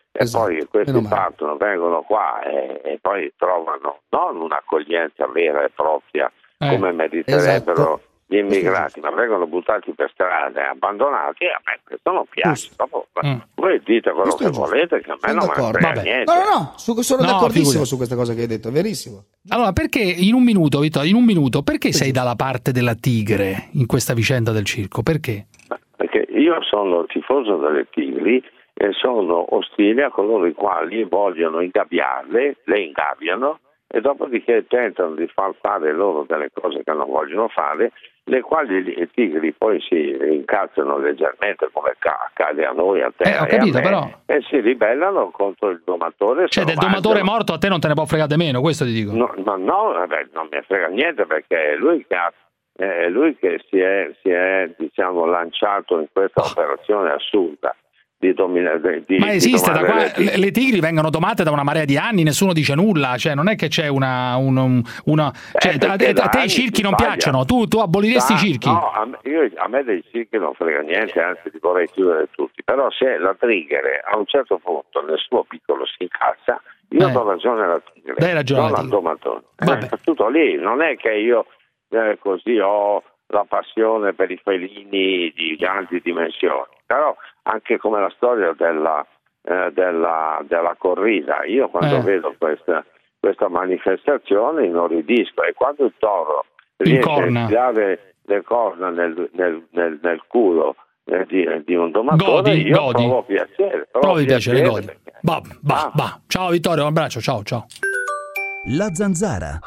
E esatto. poi questi partono, vengono qua e, e poi trovano non un'accoglienza vera e propria eh, come meriterebbero esatto. gli immigrati, ma vengono buttati per strada e abbandonati. A me questo non piace. Dopo, mm. voi dite quello Questo che volete, che a me sono non me ne frega Vabbè. niente. No, no, no, su, sono No, d'accordissimo figurati. su questa cosa che hai detto, è verissimo. Allora, perché in un minuto, Vittorio, in un minuto, perché sei dalla parte della tigre in questa vicenda del circo? Perché? Perché io sono tifoso delle tigri e sono ostile a coloro i quali vogliono ingabbiarle, le ingabbiano e dopodiché tentano di far fare loro delle cose che non vogliono fare, le quali i tigri poi si incazzano leggermente come accade a noi, a te eh, ho e capito, a me, però... e si ribellano contro il domatore. Cioè del domatore morto a te non te ne può fregare meno, questo ti dico. No, no, no vabbè, non mi frega niente perché è lui che ha è lui che si è, si è diciamo lanciato in questa operazione assurda di dominare. Ma esiste da qua, le, le tigri vengono domate da una marea di anni, nessuno dice nulla, cioè non è che c'è una, un, una cioè, eh, a, a, a te i circhi non sbaglia. piacciono, tu, tu aboliresti i circhi? No, a me, io, a me dei circhi non frega niente, anzi li vorrei chiudere tutti, però se la tigre a un certo punto nel suo piccolo si incazza, io eh. do ragione alla tigre, Dai ragione non alla al tigre. domatore. È tutto lì, non è che io eh, così ho la passione per i felini di grandi dimensioni, però anche come la storia della, eh, della, della corrida, io quando eh. vedo questa, questa manifestazione inorridisco e quando il toro riesce a tirare le corna nel, nel, nel, nel culo eh, di, di un domatore, godi, io godi. provo piacere. Provo Provi piacere, godi. perché... Bah, bah, Ah. bah. Ciao Vittorio, un abbraccio, ciao, ciao. La Zanzara.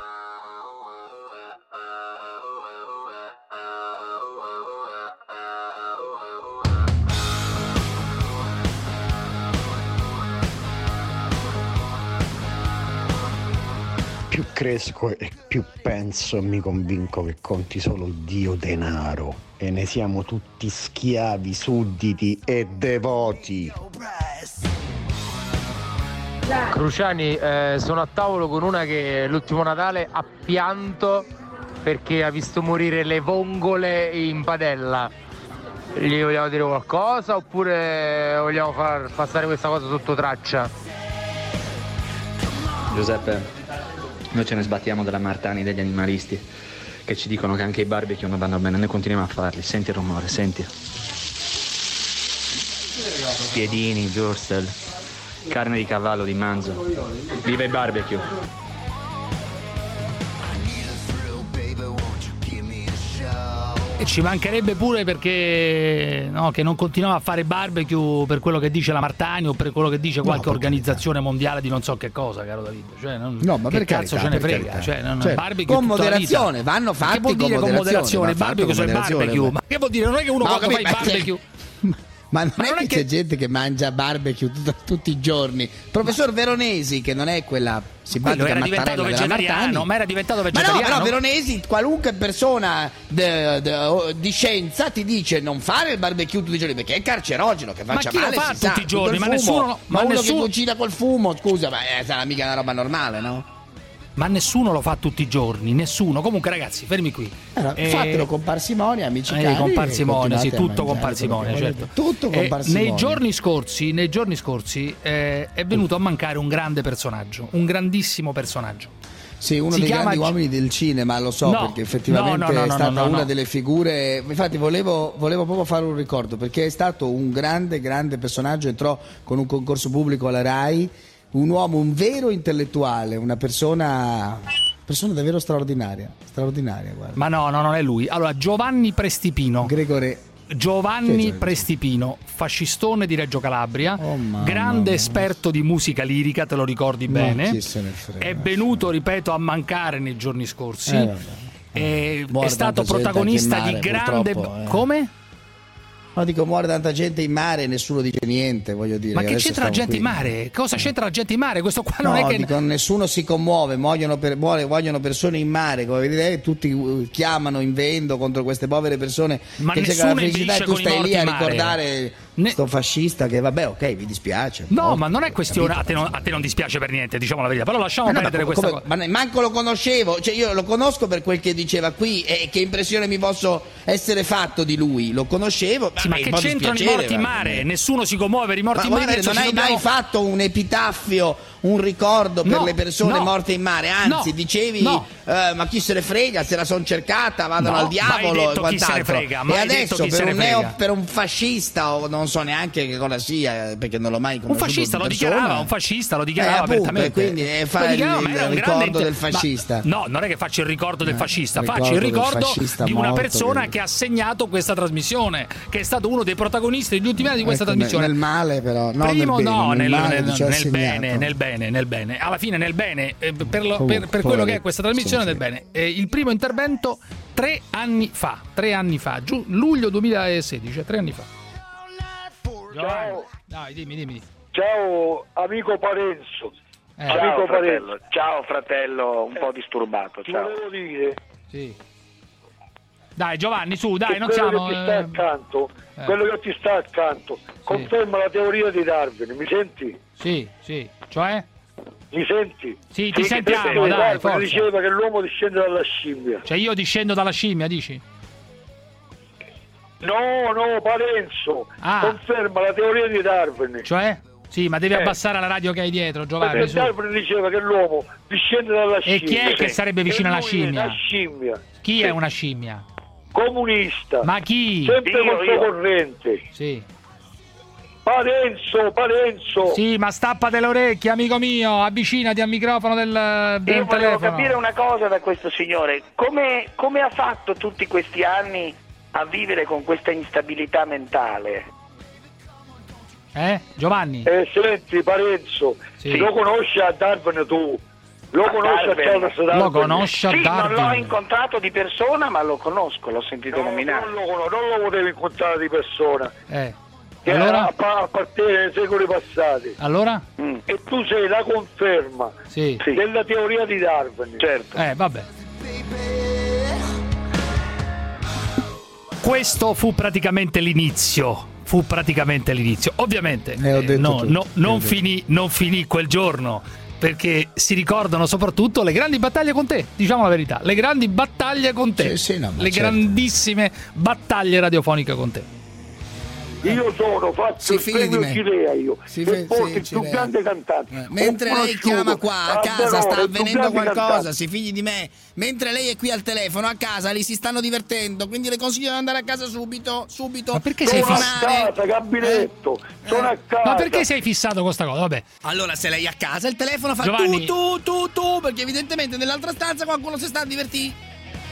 Più cresco e più penso e mi convinco che conti solo il dio denaro e ne siamo tutti schiavi, sudditi e devoti. Cruciani, eh, sono a tavolo con una che l'ultimo Natale ha pianto perché ha visto morire le vongole in padella. Gli vogliamo dire qualcosa oppure vogliamo far passare questa cosa sotto traccia? Giuseppe, noi ce ne sbattiamo della Martani, degli animalisti che ci dicono che anche i barbecue non vanno bene, noi continuiamo a farli, senti il rumore, senti. Spiedini, wurstel, carne di cavallo, di manzo, viva i barbecue! E ci mancherebbe pure perché no, che non continuiamo a fare barbecue per quello che dice la Martani o per quello che dice qualche no, organizzazione mondiale di non so che cosa, caro David. Cioè, non, no, ma che per cazzo carità, ce ne per frega? Cioè, non, certo. barbecue con moderazione, vanno fatti che vuol dire con moderazione. Il barbecue sono i barbecue. Ma che vuol dire? Non è che uno no, quando fa i barbecue. Ma non, Ma è, non che è che c'è gente che mangia barbecue tut- tutti i giorni. Professor Veronesi, che non è quella simpatica era diventato vegetariano, ma era diventato vegetariano. Ma no, però Veronesi, qualunque persona de, de, di scienza ti dice non fare il barbecue tutti i giorni perché è carcerogeno, che faccia ma chi male. lo fa si tutti sa, i giorni? Ma fumo. nessuno, ma, ma uno nessuno... che cucina col fumo, scusa, ma eh, sarà mica una roba normale, no? Ma nessuno lo fa tutti i giorni, nessuno. Comunque ragazzi, fermi qui. Allora, eh, fatelo con parsimonia, amici eh, cari. Con parsimonia, sì, tutto mangiare, con parsimonia, certo. Tutto con eh, parsimonia. Nei giorni scorsi, nei giorni scorsi eh, è venuto a mancare un grande personaggio, un grandissimo personaggio. Sì, uno si dei chiama... grandi uomini del cinema, lo so, no, perché effettivamente no, no, no, è stata no, no, una no. delle figure. Infatti volevo, volevo proprio fare un ricordo, perché è stato un grande, grande personaggio, entrò con un concorso pubblico alla RAI, un uomo, un vero intellettuale, una persona... persona davvero straordinaria, straordinaria, guarda. Ma no, no, non è lui. Allora, Giovanni Prestipino. Gregore. Giovanni Prestipino, fascistone di Reggio Calabria, oh, grande mamma. esperto di musica lirica, te lo ricordi no, bene? Chi se ne frega, è venuto, ripeto, a mancare nei giorni scorsi. Eh, è, è stato protagonista mare, di grande. Eh. Come? No, dico, muore tanta gente in mare e nessuno dice niente, voglio dire. Ma che c'entra la gente qui. in mare? Cosa c'entra la gente in mare? Questo qua non no, è che... dico, nessuno si commuove, muoiono, per, muoiono persone in mare, come vedete, tutti chiamano, invendo contro queste povere persone ma che cercano la felicità e tu stai lì a ricordare Ne... sto fascista che vabbè, ok, mi dispiace. No, oh, ma non è questione, a te non, a te non dispiace per niente, diciamo la verità, però lasciamo no, perdere come, questa come, cosa. Ma manco lo conoscevo, cioè io lo conosco per quel che diceva qui e che impressione mi posso essere fatto di lui, lo conoscevo. Sì, ma che c'entrano i morti in mare? Va. Nessuno si commuove per i morti ma in mare. Dire, non hai dobbiamo... mai fatto un epitaffio, un ricordo per no, le persone no, morte in mare, anzi no, dicevi no. Eh, ma chi se ne frega, se la son cercata, vadano no, al diavolo e quant'altro. Frega, e adesso per un, neo, per un fascista o non so neanche che cosa sia, perché non l'ho mai conosciuto. Un fascista lo persona. dichiarava, un fascista lo dichiarava eh, appunto, apertamente. E quindi eh, fa il, il, il ricordo grande... del fascista. Ma, no, non è che faccio il ricordo del fascista, eh, faccio il ricordo di una morto, persona che... che ha segnato questa trasmissione, che è stato uno dei protagonisti degli ultimi anni di questa ecco, trasmissione. Nel male però, no, Primo nel bene, no, nel, nel, male, nel, nel bene, nel bene, nel bene. Alla fine nel bene, eh, per, lo, Comunque, per, per quello che è questa trasmissione sì, del bene. Eh, il primo intervento tre anni fa, tre anni fa, giù, luglio duemilasedici, tre anni fa. Ciao. Dai, dimmi, dimmi. Ciao amico Parenzo. Eh. Ciao, amico fratello. Parenzo. Ciao fratello, un eh. po' disturbato. Ciao. Volevo dire. Sì. Dai Giovanni, su, dai, non quello siamo che ti sta accanto, eh. quello che ti sta accanto, sì. conferma la teoria di Darwin, mi senti? Sì, sì, cioè? Mi senti? Sì, ti sì, sentiamo, dai, forza. Diceva che l'uomo discende dalla scimmia. Cioè io discendo dalla scimmia, dici? No, no, Parenzo, ah. conferma la teoria di Darwin. Cioè? Sì, ma devi eh. abbassare la radio che hai dietro, Giovanni. Perché Darwin diceva che l'uomo discende dalla scimmia. E chi è che sarebbe vicino alla scimmia? Una scimmia. Chi sì. è una scimmia? Comunista. Ma chi? Sempre controcorrente. Sì. Parenzo, Parenzo. Sì, ma stappate le orecchie, amico mio, avvicinati al microfono del, del Io telefono. volevo capire una cosa da questo signore. Come, come ha fatto tutti questi anni a vivere con questa instabilità mentale? Eh, Giovanni? Eh, senti, Parenzo, sì. lo conosci a Darwin tu? Lo conosci a Charles Darwin? Lo conosci a sì, Darwin? non l'ho incontrato di persona, ma lo conosco, l'ho sentito no, nominare. Non lo, non lo potevo incontrare di persona. Eh. Che allora? appartiene ai secoli passati. Allora? Mm. E tu sei la conferma sì. della teoria di Darwin. Certo. Eh, vabbè. Questo fu praticamente l'inizio. Fu praticamente l'inizio. Ovviamente eh, no, no, non, finì, non finì quel giorno, perché si ricordano soprattutto le grandi battaglie con te, diciamo la verità, le grandi battaglie con te, sì, sì, no, le certo. grandissime battaglie radiofoniche con te. Io sono fatto il premio Cilea io si che porti il più grande cantante eh, mentre lei chiama qua a casa sta avvenendo qualcosa cantante. Si figli di me, mentre lei è qui al telefono a casa li si stanno divertendo, quindi le consiglio di andare a casa subito subito. Ma perché sono sei fissato a casa, gabinetto eh? sono a casa. Ma perché sei fissato con questa cosa? Vabbè, allora se lei è a casa il telefono fa Giovanni. tu tu tu tu perché evidentemente nell'altra stanza qualcuno si sta a divertire.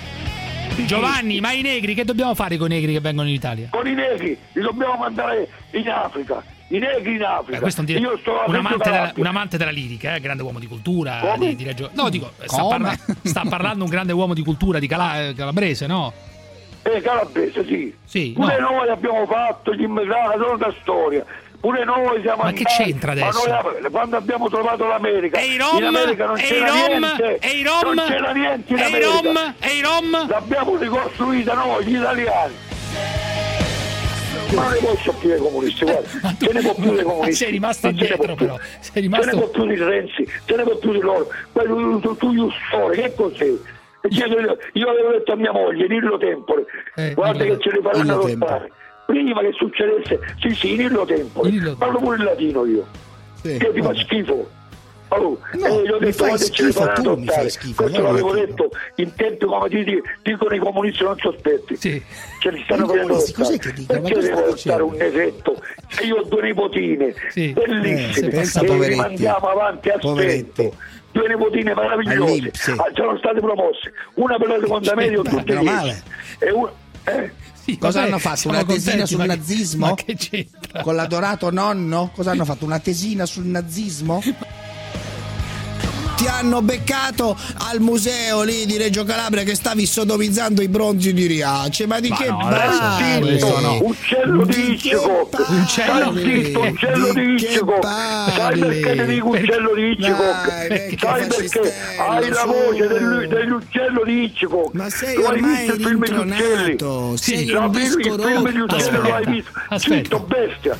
Giovanni, ma i negri, che dobbiamo fare con i negri che vengono in Italia? Con i negri li dobbiamo mandare in Africa. I negri in Africa. Beh, questo è un, dire... Io sto un, amante della, un amante della lirica, eh? Grande uomo di cultura. Di, di regio... No, dico, sta, parla... sta parlando un grande uomo di cultura di Cala... Calabrese, no? Eh, Calabrese, sì. sì Pure no. noi abbiamo fatto gli immigrati, non da storia. Pure noi siamo ma andati, che c'entra adesso? Ma noi, quando abbiamo trovato l'America, e i rom, in America non e c'era i rom, niente, e i rom, non c'era niente in e America. I rom, e i rom, l'abbiamo ricostruita noi, gli italiani. Ma non ne posso più dei comunisti, guarda, ce ne può più dei comunisti. Sei rimasto indietro però, sei rimasto... Ce ne può più di Renzi, ce ne può più di loro. Poi tu, tu, tu, tu story, che cos'è? Io avevo detto a mia moglie, Nillo Tempore, eh, guarda che ce ne faranno adottare. Prima che succedesse, sì sì, Nillo Tempore, parlo pure il latino io, sì, che ti fa schifo. Allora, no, eh, io ho detto quando ce ne faranno tu adottare, schifo, questo l'avevo detto in tempi come ti dicono i comunisti non sospetti, sì. Ce li stanno facendo adottare, perché devo adottare un nesetto? E io ho due nipotine, sì. bellissime, eh, e li mandiamo avanti a stento. Due nipotine meravigliose, ah, sono state promosse, una per la seconda media o tutte e dieci, e una... Eh? Sì, cosa vabbè, hanno fatto? Una tesina sul nazismo? Ma che c'entra? Con l'adorato nonno? Cosa hanno fatto? Una tesina sul nazismo? ti hanno beccato al museo lì di Reggio Calabria che stavi sodomizzando i bronzi di Riace, ma di ma che no, parli? No. Uccello di Hitchcock, uccello di uccello di Hitchcock, sai perché ti dico uccello di Hitchcock? Sai perché hai la voce del, dell'uccello di Hitchcock. Ma sei lo hai ormai visto il film di uccelli? Sei La, un il disco film di rotto. uccelli lo hai visto? Zitto, bestia.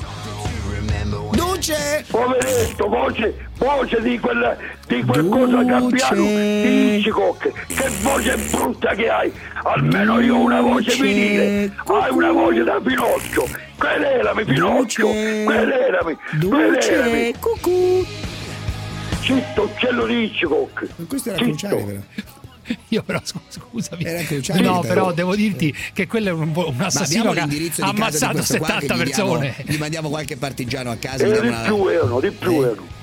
Duce! Poveretto, voce, voce di quella di quel cosa Gabbiano di Hitchcock, che voce brutta che hai! Almeno io ho una voce vinile, hai una voce da Pinocchio, querelami Pinocchio, querelami, querelami! Cucù! Zitto, uccello di Hitchcock! Questo era Cruciani però. Io però scusami, Cruciani, no, te. però devo dirti che quello è un, un assassino che ha ammazzato settanta persone. Gli mandiamo qualche partigiano a casa. E gli di diamo una... più erano, di più eh. erano.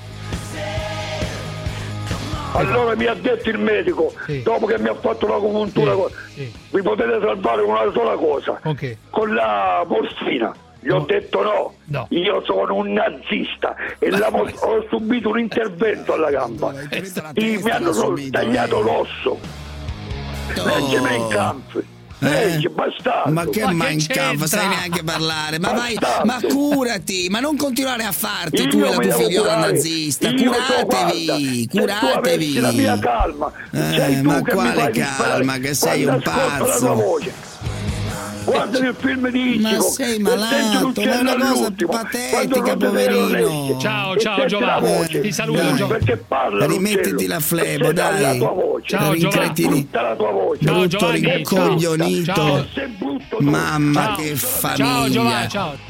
Allora mi ha detto il medico, sì. dopo che mi ha fatto l'acupuntura, sì, sì. vi potete salvare con una sola cosa, okay. con la morfina. Gli ho detto no, no, io sono un nazista e la mo- ho subito un intervento alla gamba. I, mi hanno subito, tagliato eh. l'osso. Oh. Legge Mein Kampf. Legge, bastardo. Ma che ma Mein che Kampf, sai neanche parlare. Ma vai, bastardo. ma curati, ma non continuare a farti Io tu e la mi tua devo figliola curare. nazista. Io so, Curatevi, guarda, se tu avessi la mia calma, eh, sei tu ma che quale mi fai calma, disperare. che sei Guarda, un ascolta la tua pazzo. voce. Guarda il film di Ma Hitchcock, sei e senti malato, l'uccello ma è una cosa all'ultimo, patetica, quando non te ne poverino. legge, Ciao, e ciao senti Giovanni, la voce, ti saluto dai, Giovanni. perché parla Rimettiti l'uccello, la flebo, e senti dai. la tua voce. Ciao, Giovanni. Brutta la tua voce. Ciao, Brutto Giovanni. rincoglionito. Ciao. Sei brutto tu. Mamma Ciao. che Ciao famiglia. Giovanni, ciao.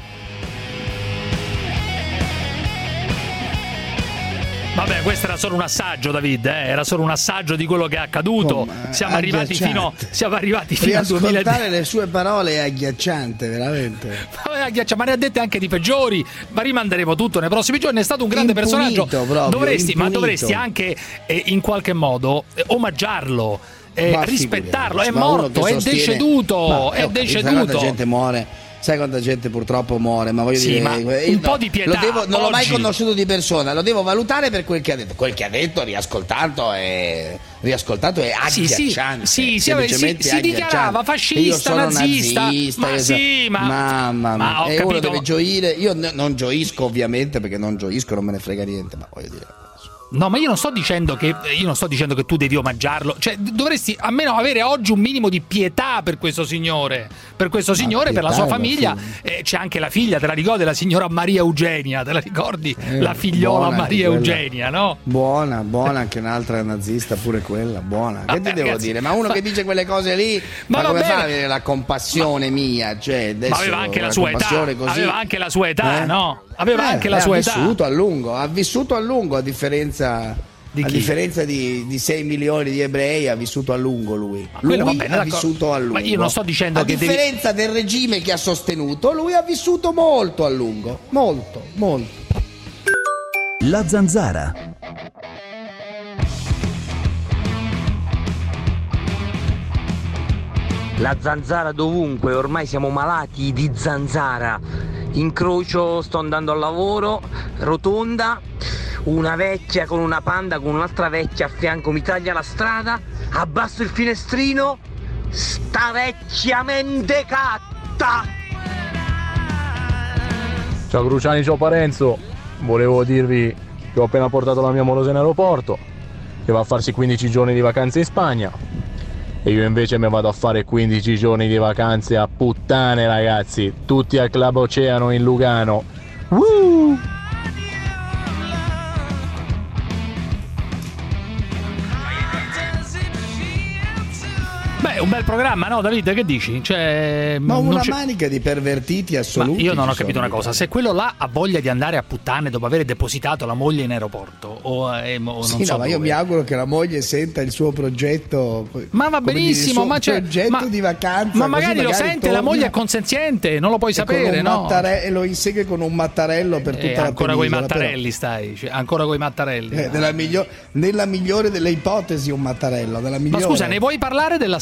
Vabbè, questo era solo un assaggio, David, eh? Era solo un assaggio di quello che è accaduto. Oh, siamo, arrivati fino, siamo arrivati fino al duemiladieci. duemiladieci. Le sue parole è agghiacciante, veramente. Ma, agghiaccia, ma ne ha dette anche di peggiori. Ma rimanderemo tutto nei prossimi giorni. È stato un grande Impunito, personaggio. proprio, dovresti, ma impunito. dovresti anche eh, in qualche modo eh, omaggiarlo, eh, Ma rispettarlo. È figuriamoci, ma uno morto, che è sostiene- deceduto. Ma, è eh, ok, sai quanta deceduto. gente muore. Sai quanta gente purtroppo muore, ma voglio Sì, dire, ma io un po' di pietà, lo devo, non l'ho mai oggi. conosciuto di persona, lo devo valutare per quel che ha detto. Quel che ha detto, riascoltato è riascoltato è Sì, sì, agghiacciante. sì, sì, semplicemente si, si dichiarava agghiacciante. fascista, Io sono nazista. nazista, Ma io so- sì, ma mamma mia. ma ho E uno capito. deve gioire. Io n- non gioisco ovviamente, perché non gioisco, non me ne frega niente, ma voglio dire. No, ma io non sto dicendo che io non sto dicendo che tu devi omaggiarlo, cioè d- dovresti almeno avere oggi un minimo di pietà per questo signore, per questo signore, per la sua pietà, famiglia. ma Eh, c'è anche la figlia, te la ricordi, la signora Maria Eugenia, te la ricordi? Eh, la figliola buona Maria quella. Eugenia, no? Buona, buona anche un'altra nazista, pure quella, buona. Che Vabbè, ti devo ragazzi, dire? Ma uno fa- che dice quelle cose lì, Ma ma, come va fa bene. ad avere la compassione mia? Cioè, adesso Ma aveva anche la una sua età, compassione così- aveva anche la sua età, Eh? no? Aveva Eh, anche la eh, sua ha età. vissuto a lungo, ha vissuto a lungo, a differenza Di a chi? differenza di, di sei milioni di ebrei, ha vissuto a lungo lui. quello Lui va bene, ha d'accordo. vissuto a lungo. Ma io non sto dicendo a che devi- differenza del regime che ha sostenuto, lui ha vissuto molto a lungo, molto, molto. La Zanzara. La zanzara dovunque, ormai siamo malati di zanzara. Incrocio, sto andando al lavoro, rotonda, una vecchia con una panda con un'altra vecchia a fianco mi taglia la strada, abbasso il finestrino, sta vecchia mendecatta! Ciao Cruciani, ciao Parenzo, volevo dirvi che ho appena portato la mia morosa in aeroporto, che va a farsi quindici giorni di vacanze in Spagna, e io invece mi vado a fare quindici giorni di vacanze a puttane, ragazzi, tutti al Club Oceano in Lugano. Woo! Beh, un bel programma, no David? Che dici? Cioè, Ma non una c'è- manica di pervertiti Ma assoluti. io non ho ci capito sono. una cosa, se quello là ha voglia di andare a puttane dopo aver depositato la moglie in aeroporto o, eh, o non Sì, so no, ma io dove. mi auguro che la moglie senta il suo progetto. Ma va come dire, il benissimo, suo ma, c'è, progetto ma, di vacanza. ma così magari lo sente, la torna moglie è consenziente, non lo puoi e con sapere, un no? mattare- e lo insegue con un mattarello per Eh, tutta la ancora coi penisola, mattarelli stai, cioè, ancora coi mattarelli. però, eh, nella, miglior- nella migliore delle ipotesi un mattarello. Nella Ma migliore. scusa, ne vuoi parlare dell'assessore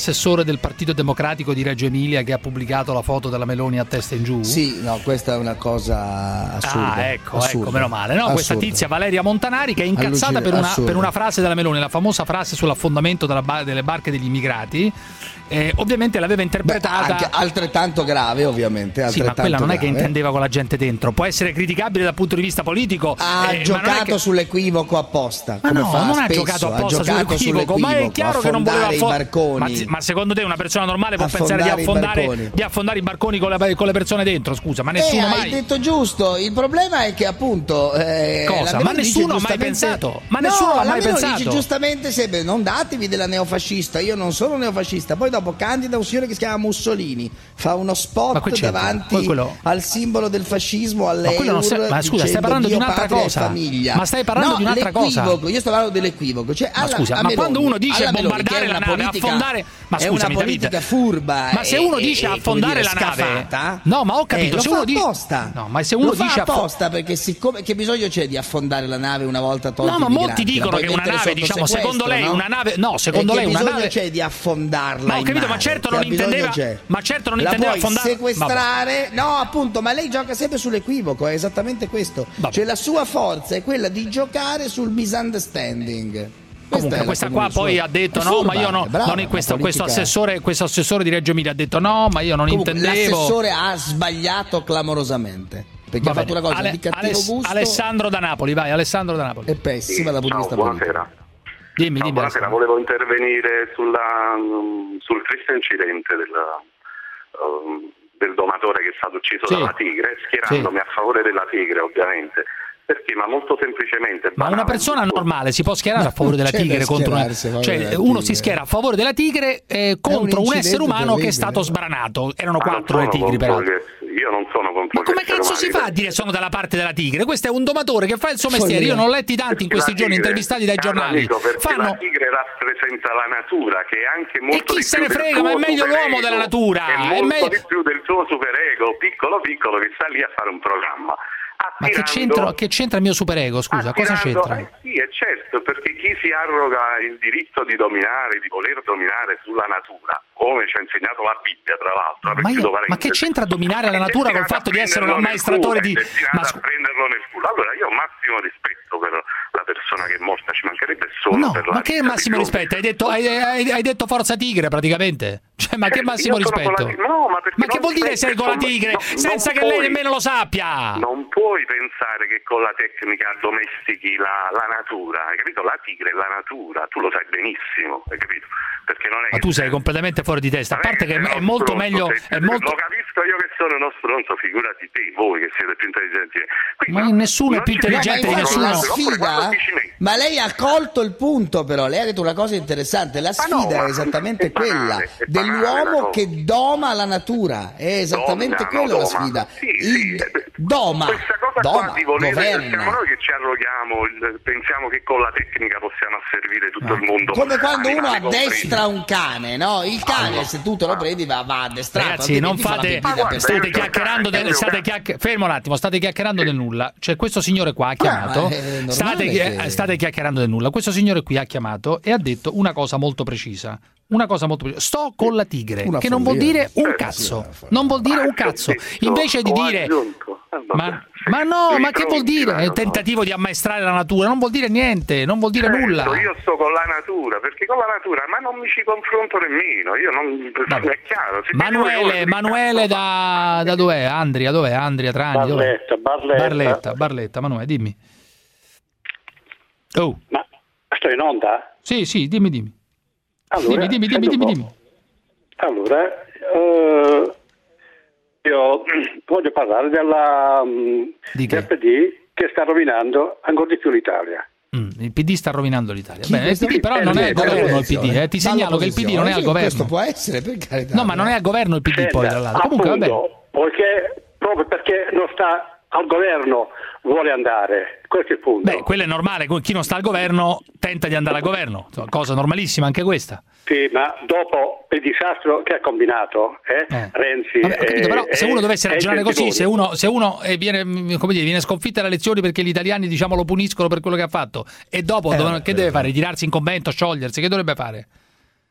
l'assessore del Partito Democratico di Reggio Emilia che ha pubblicato la foto della Meloni a testa in giù? Sì, no, questa è una cosa assurda. Ah, ecco, assurda, ecco, meno male. No, questa tizia Valeria Montanari che è incazzata per una, per una frase della Meloni, la famosa frase sull'affondamento della bar- delle barche degli immigrati. Eh, ovviamente l'aveva interpretata. Beh, anche altrettanto grave, ovviamente. Sì, ma quella non grave. è che intendeva con la gente dentro. Può essere criticabile dal punto di vista politico. Ha eh, giocato che... sull'equivoco apposta. Ma come no, fa non spesso. ha giocato apposta ha giocato sull'equivoco, ma è chiaro che non voleva affondare. Ma, ma secondo te una persona normale può affondare pensare di affondare, di affondare i barconi con le, con le persone dentro? Scusa, ma nessuno eh, mai. Hai detto giusto. Il problema è che appunto. Eh, Cosa? Ma nessuno ha mai pensato. Ma nessuno no, ha mai pensato. Dice giustamente sempre: non datevi della neofascista. Io non sono neofascista. Poi dopo candida un signore che si chiama Mussolini, fa uno spot davanti quello... al simbolo del fascismo, all'euro. Ma, sta... ma scusa, stai parlando di un'altra cosa. Ma stai parlando no, di un'altra cosa. Io sto parlando dell'equivoco. Cioè, ma alla, scusa, ma Meloni, quando uno dice bombardare la nave, politica, affondare. Ma è scusami, una politica Davide. furba. Ma se uno e, dice e, affondare dire, la nave, scafata, no, ma ho capito. Eh, se lo uno fa dice apposta. No, ma se uno lo dice fa apposta perché siccome che bisogno c'è di affondare la nave una volta tolti no, ma i molti dicono che una nave, diciamo, secondo lei una nave, no, secondo lei una nave c'è di affondarla. Ma ho capito, ma certo non intendeva, ma certo non intendeva affondare. Sequestrare, no, appunto, ma lei gioca sempre sull'equivoco, è esattamente questo. Vabbè. Cioè la sua forza è quella di giocare sul misunderstanding. Comunque questa qua poi ha detto no, ma io no, brava, non è questo, questo assessore, questo assessore di Reggio Emilia ha detto no, ma io non Comunque, intendevo. L'assessore ha sbagliato clamorosamente. Perché Va ha fatto una cosa Ale, di cattivo Aless- gusto. Alessandro da Napoli, vai, Alessandro da Napoli. È pessima dal punto di vista buonasera. Dimmi, Ciao, dimmi. Buonasera, volevo intervenire sulla, sul triste incidente della, um, del domatore che è stato ucciso sì. dalla tigre, schierandomi sì. a favore della tigre, ovviamente. Perché? Ma molto semplicemente. Ma una persona normale si può schierare a favore della tigre contro una... Cioè uno tigre. si schiera a favore della tigre eh, contro un, un essere umano che è stato sbranato. Erano ma quattro le tigri peraltro. Io non sono contro. Ma come cazzo si fa a dire sono dalla parte della tigre? Questo è un domatore che fa il suo mestiere. Io non ho letti tanti in questi giorni intervistati dai giornali. Fanno... La tigre rappresenta la natura, che è anche molto. E chi se ne frega, ma è meglio l'uomo della natura. È molto è meglio... di più del suo superego, piccolo piccolo, che sta lì a fare un programma. Ma che c'entra, che c'entra il mio superego, scusa, cosa c'entra? Eh sì, è certo, perché chi si arroga il diritto di dominare, di voler dominare sulla natura, come ci ha insegnato la Bibbia, tra l'altro. Ma, io, ma che c'entra dominare la natura col fatto di essere un ammaestratore di... Ma a prenderlo nel culo. Allora io ho massimo rispetto per la persona che è morta, ci mancherebbe solo no, per la ma che massimo rispetto? Hai detto, hai, hai, hai detto forza tigre praticamente? Cioè, ma che massimo rispetto? La... No, ma ma che vuol dire sei con la tigre no, senza che puoi, lei nemmeno lo sappia? Non puoi pensare che con la tecnica domestichi la, la natura, hai capito? La tigre è la natura, tu lo sai benissimo, hai capito? Perché non è ma che tu sei completamente fuori di testa, a parte che è molto meglio... È molto... Lo capisco io che sono uno stronzo, figurati te, voi che siete più intelligenti. Quindi, ma nessuno è più intelligente di nessuno. La sfida, ma lei ha colto il punto però, lei ha detto una cosa interessante, la sfida no, è esattamente è quella banale, è dell'uomo che doma la natura, è esattamente Donna, quella no, la sfida. Sì, il sì, doma, questa cosa doma, qua di volere, governa. Siamo noi che ci arroghiamo, pensiamo che con la tecnica possiamo asservire tutto no. il mondo. Come quando uno compresi. addestra un cane, no? Il cane ah, no. se tu te lo prendi va, va addestrato. Ragazzi, non fate, state chiacchierando del, state chiacch- fermo un attimo, state chiacchierando del nulla. Cioè questo signore qua ha chiamato, ah, state, che... state chiacchierando del nulla. Questo signore qui ha chiamato e ha detto una cosa molto precisa. Una cosa molto precisa. Sto con la tigre, una che non vuol dire un cazzo. Non vuol dire un cazzo. Invece di dire ma, ma no, ma che vuol dire? È un tentativo di ammaestrare la natura, non vuol dire niente, non vuol dire certo, nulla. Io sto con la natura, perché con la natura, ma non mi ci confronto nemmeno. Io non è chiaro. Manuele, Manuele da, da dov'è? Andria, dov'è? Andria Trani, Barletta, Barletta. Barletta, Barletta, Manuele, dimmi. Oh. Ma sto in onda? Sì, sì, dimmi, dimmi. Allora, dimmi, dimmi, dimmi, dimmi, dimmi. Allora, uh, io voglio parlare della, di del P D che sta rovinando ancora di più l'Italia. Mm, il P D sta rovinando l'Italia. Bene, il P D però non è al governo il P D, eh. Ti segnalo che il P D non è al governo. Questo può essere, per carità. No, ma non è al governo il P D poi, tra l'altro. Comunque va bene. Poiché, proprio perché non sta al governo vuole andare, questo è il punto. Beh, quello è normale, chi non sta al governo tenta di andare al governo, cosa normalissima anche questa. Sì, ma dopo il disastro che ha combinato eh, eh. Renzi... Vabbè, ho capito, però eh, se uno dovesse eh, ragionare così, se uno, se uno eh, viene, come dire, viene sconfitto alle elezioni perché gli italiani diciamo lo puniscono per quello che ha fatto e dopo eh, dove, che dede deve fare? Tirarsi in convento, sciogliersi, che dovrebbe fare?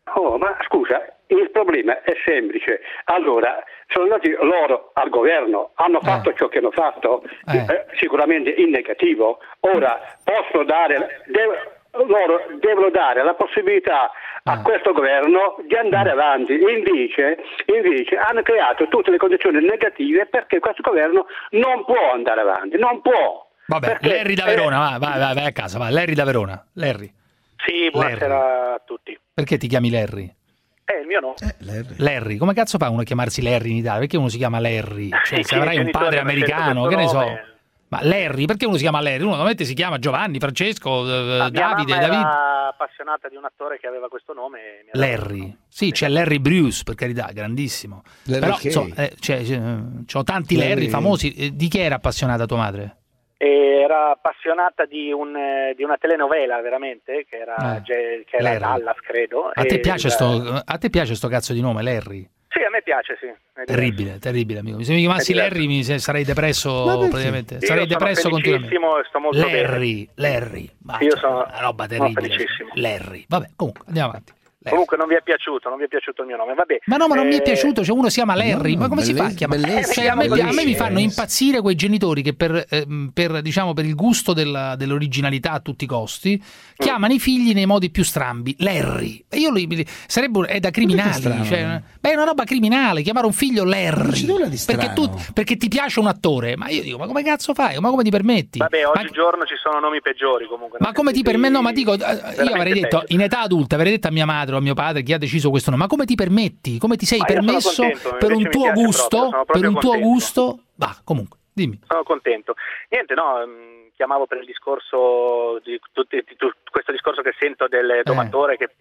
Oh, ma scusa, il problema è semplice. Allora, sono andati loro al governo, hanno fatto eh. ciò che hanno fatto, eh. Eh, sicuramente in negativo. Ora possono dare, dev- loro devono dare la possibilità a eh. questo governo di andare avanti. Invece, invece hanno creato tutte le condizioni negative perché questo governo non può andare avanti, non può. Vabbè, perché, Larry da Verona, eh, vai, vai, vai a casa, vai, Larry da Verona, Larry. Sì, buonasera Larry. A tutti. Perché ti chiami Larry? Eh, il mio no. Eh, Larry. Larry, come cazzo fa uno a chiamarsi Larry in Italia? Perché uno si chiama Larry? Cioè, se avrai un padre americano, che ne so. Ma Larry, perché uno si chiama Larry? Uno normalmente si chiama Giovanni, Francesco, eh, Davide, David. Era appassionata di un attore che aveva questo nome. Mi Larry. Sì, c'è Larry Bruce, per carità, grandissimo. Larry Però so, eh, c'è, c'è, c'ho tanti Larry, Larry famosi. Eh, di chi era appassionata tua madre? Era appassionata di, un, di una telenovela, veramente, che era, eh, che era Dallas, credo. A te, piace sto, a te piace sto cazzo di nome, Larry? Sì, a me piace, sì. Terribile, terribile, amico. Se mi chiamassi Larry mi sarei depresso praticamente. Sarei depresso continuamente. Sto molto Larry, bene. Larry. Ma io cioè, sono una roba terribile. Larry. Vabbè, comunque, andiamo avanti. Larry. Comunque non vi è piaciuto, non vi è piaciuto il mio nome, vabbè. Ma no, ma non eh... mi è piaciuto, cioè uno si chiama Larry, no, ma come si fa a chiamare? Cioè, a, me, a me mi fanno impazzire quei genitori che per, eh, per, diciamo, per il gusto della, dell'originalità a tutti i costi chiamano mm. i figli nei modi più strambi. Larry. E io li, sarebbe è da criminali, cioè, beh, è una roba criminale chiamare un figlio Larry. Perché, tu, perché ti piace un attore, ma io dico, ma come cazzo fai? Ma come ti permetti? Vabbè, oggigiorno ma, ci sono nomi peggiori comunque. Ma come ti permetti? No, ma dico, io avrei detto, in età adulta, avrei detto a mia madre o a mio padre chi ha deciso questo nome, ma come ti permetti? Come ti sei permesso contento, per un tuo gusto? Proprio, per un contento. tuo gusto? Va, comunque, dimmi. Sono contento. Niente, no, mh, chiamavo per il discorso di, tutti, di, di questo discorso che sento del domatore eh. che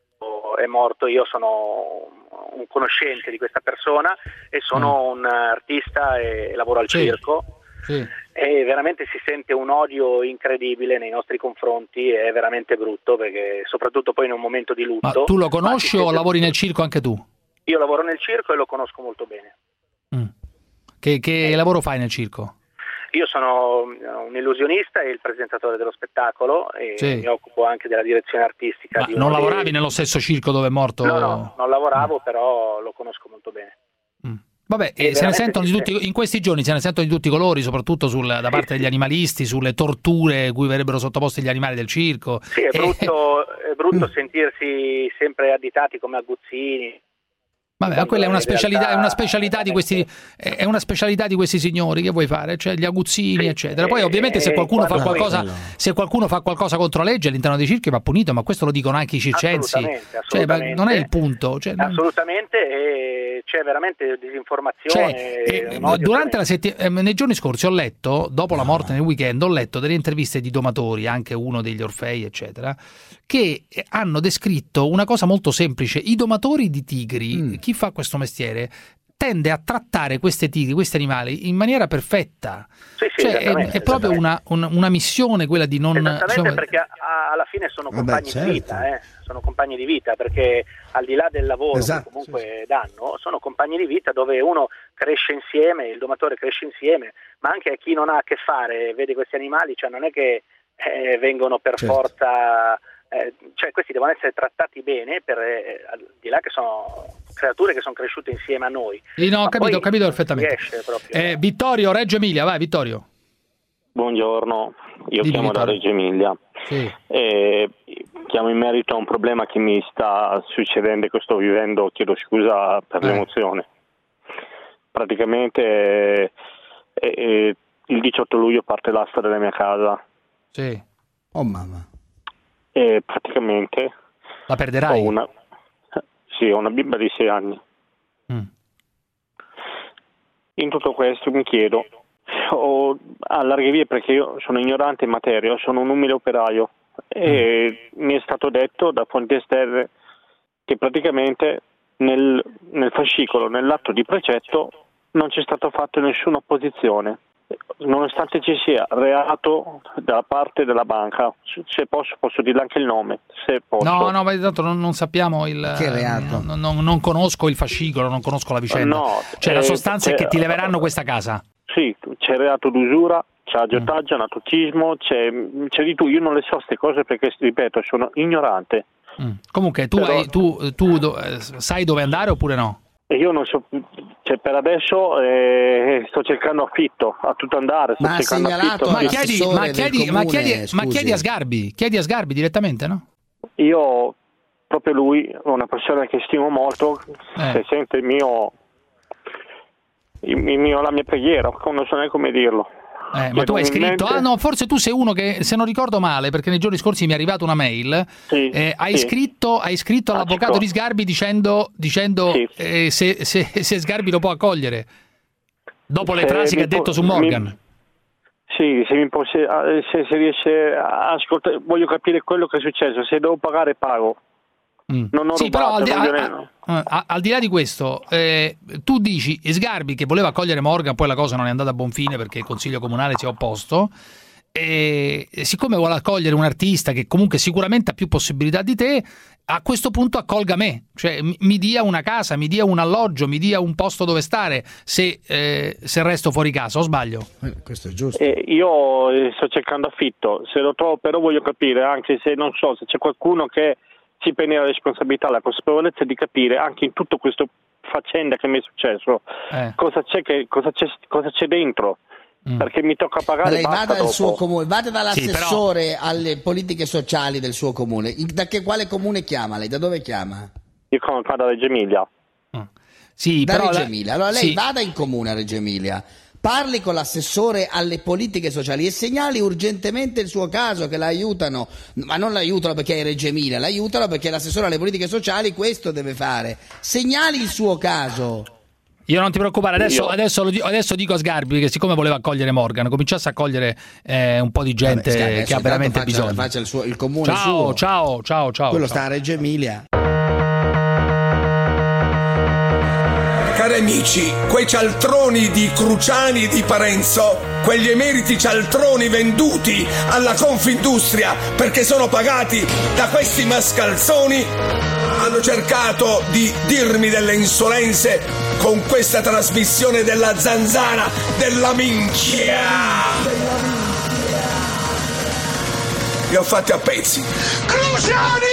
è morto. Io sono un conoscente di questa persona e sono mm. un artista e lavoro al sì. circo. Sì. E veramente si sente un odio incredibile nei nostri confronti, è veramente brutto perché soprattutto poi in un momento di lutto. Ma tu lo conosci o lavori nel circo anche tu? Io lavoro nel circo e lo conosco molto bene. Mm. Che, che eh. lavoro fai nel circo? Io sono un illusionista e il presentatore dello spettacolo e sì. mi occupo anche della direzione artistica. Ma di non lavoravi dei... nello stesso circo dove è morto? No, no, non lavoravo, mm. però lo conosco molto bene. Mm. Vabbè, eh, se ne sentono di tutti, in questi giorni se ne sentono di tutti i colori, soprattutto sul, da parte degli animalisti, sulle torture cui verrebbero sottoposti gli animali del circo. Sì, è brutto, è brutto sentirsi sempre additati come aguzzini. Vabbè, quella è una specialità, è una specialità di questi, è una specialità di questi signori, che vuoi fare? Cioè gli aguzzini, sì, eccetera. Poi ovviamente se qualcuno fa qualcosa, se qualcuno fa qualcosa contro legge all'interno dei circhi va punito, ma questo lo dicono anche i circensi. Assolutamente, assolutamente. Cioè, non è il punto. Cioè, assolutamente, e c'è veramente disinformazione. Cioè, e, durante la settimana, nei giorni scorsi ho letto, dopo la morte nel weekend, ho letto delle interviste di domatori, anche uno degli Orfei, eccetera, che hanno descritto una cosa molto semplice. I domatori di tigri, mm. chi fa questo mestiere tende a trattare queste tigri, questi animali in maniera perfetta. Sì, sì, cioè, è, è proprio una, una, una missione quella di non... Esattamente, insomma... perché a, alla fine sono compagni Vabbè, certo. di vita, eh? sono compagni di vita, perché al di là del lavoro esatto, che comunque sì. danno, sono compagni di vita dove uno cresce insieme, il domatore cresce insieme, ma anche a chi non ha a che fare, vede questi animali, cioè non è che eh, vengono per certo. forza... Eh, cioè questi devono essere trattati bene, per, eh, al di là che sono creature che sono cresciute insieme a noi. Sì, no, ho capito, ho capito perfettamente. Eh, Vittorio, Reggio Emilia, vai Vittorio. Buongiorno, io Dimmi, chiamo Vittorio. da Reggio Emilia. Sì. Eh, chiamo in merito a un problema che mi sta succedendo e che sto vivendo, chiedo scusa per eh. l'emozione. Praticamente eh, eh, il diciotto luglio parte l'asta della mia casa. Sì. Oh mamma. E praticamente la perderai? Ho una, sì, ho una bimba di sei anni. Mm. In tutto questo mi chiedo, ho, a larghe vie, perché io sono ignorante in materia, sono un umile operaio e mm. mi è stato detto da fonti esterne che praticamente nel, nel fascicolo, nell'atto di precetto, non c'è stato fatto nessuna opposizione. Nonostante ci sia reato da parte della banca, se posso posso dire anche il nome, se posso. No, no, ma tanto non, non sappiamo il che reato. Non, non, non conosco il fascicolo, non conosco la vicenda. No, cioè eh, la sostanza è che ti leveranno questa casa. Sì, c'è reato d'usura, c'è aggiotaggio, mm. anatocismo, c'è, c'è di tutto. Io non le so queste cose perché, ripeto, sono ignorante. Mm. Comunque tu, Però... hai, tu, tu do, sai dove andare oppure no? Io non so, cioè per adesso eh, sto cercando affitto, a tutto andare, sto ma cercando affitto. Ma chiedi, ma, chiedi, comune, ma, chiedi, ma chiedi a Sgarbi, chiedi a Sgarbi direttamente, no? Io, proprio lui, è una persona che stimo molto, eh. se sente il mio, il mio, la mia preghiera, non so neanche come dirlo. Eh, ma tu hai scritto, ah no, forse tu sei uno che, se non ricordo male, perché nei giorni scorsi mi è arrivata una mail, sì, eh, hai, sì. scritto, hai scritto all'avvocato di Sgarbi dicendo, dicendo sì. eh, se, se, se Sgarbi lo può accogliere, dopo le se frasi che ha detto su Morgan. Mi, sì, se, mi posso, se, se riesce a ascoltare, voglio capire quello che è successo, se devo pagare pago. Mm. Non ho sì, rubato, però al di, non a, a, al di là di questo, eh, tu dici Sgarbi che voleva accogliere Morgan, poi la cosa non è andata a buon fine perché il Consiglio Comunale si è opposto, e siccome vuole accogliere un artista che comunque sicuramente ha più possibilità di te, a questo punto accolga me, cioè mi dia una casa, mi dia un alloggio, mi dia un posto dove stare se, eh, se resto fuori casa, o sbaglio? Eh, questo è giusto. Eh, io sto cercando affitto, se lo trovo, però voglio capire, anche se non so, se c'è qualcuno che si prende la responsabilità, la consapevolezza di capire anche in tutto questo faccenda che mi è successo eh. cosa c'è che cosa c'è cosa c'è dentro, mm. perché mi tocca pagare. Lei basta vada dal dopo. suo comune, vada dall'assessore sì, però... alle politiche sociali del suo comune. Da che quale comune chiama lei? Da dove chiama? Io come da Reggio Emilia. Mm. Sì, da però Reggio la... Emilia. Allora lei sì. vada in comune a Reggio Emilia. Parli con l'assessore alle politiche sociali e segnali urgentemente il suo caso, che l'aiutano, ma non l'aiutano perché è Reggio Emilia, l'aiutano perché l'assessore alle politiche sociali questo deve fare. Segnali il suo caso. Io non ti preoccupare, adesso, adesso, adesso dico a Sgarbi che siccome voleva accogliere Morgan, cominciasse a accogliere eh, un po' di gente Vabbè, Sgarbi, che ha veramente faccia, bisogno. Faccia il, suo, il comune ciao, suo. Ciao, ciao, ciao. Quello ciao. sta a Reggio Emilia. Cari amici, quei cialtroni di Cruciani e di Parenzo, quegli emeriti cialtroni venduti alla Confindustria perché sono pagati da questi mascalzoni, hanno cercato di dirmi delle insolenze con questa trasmissione della zanzara della minchia. Li ho fatti a pezzi. Cruciani!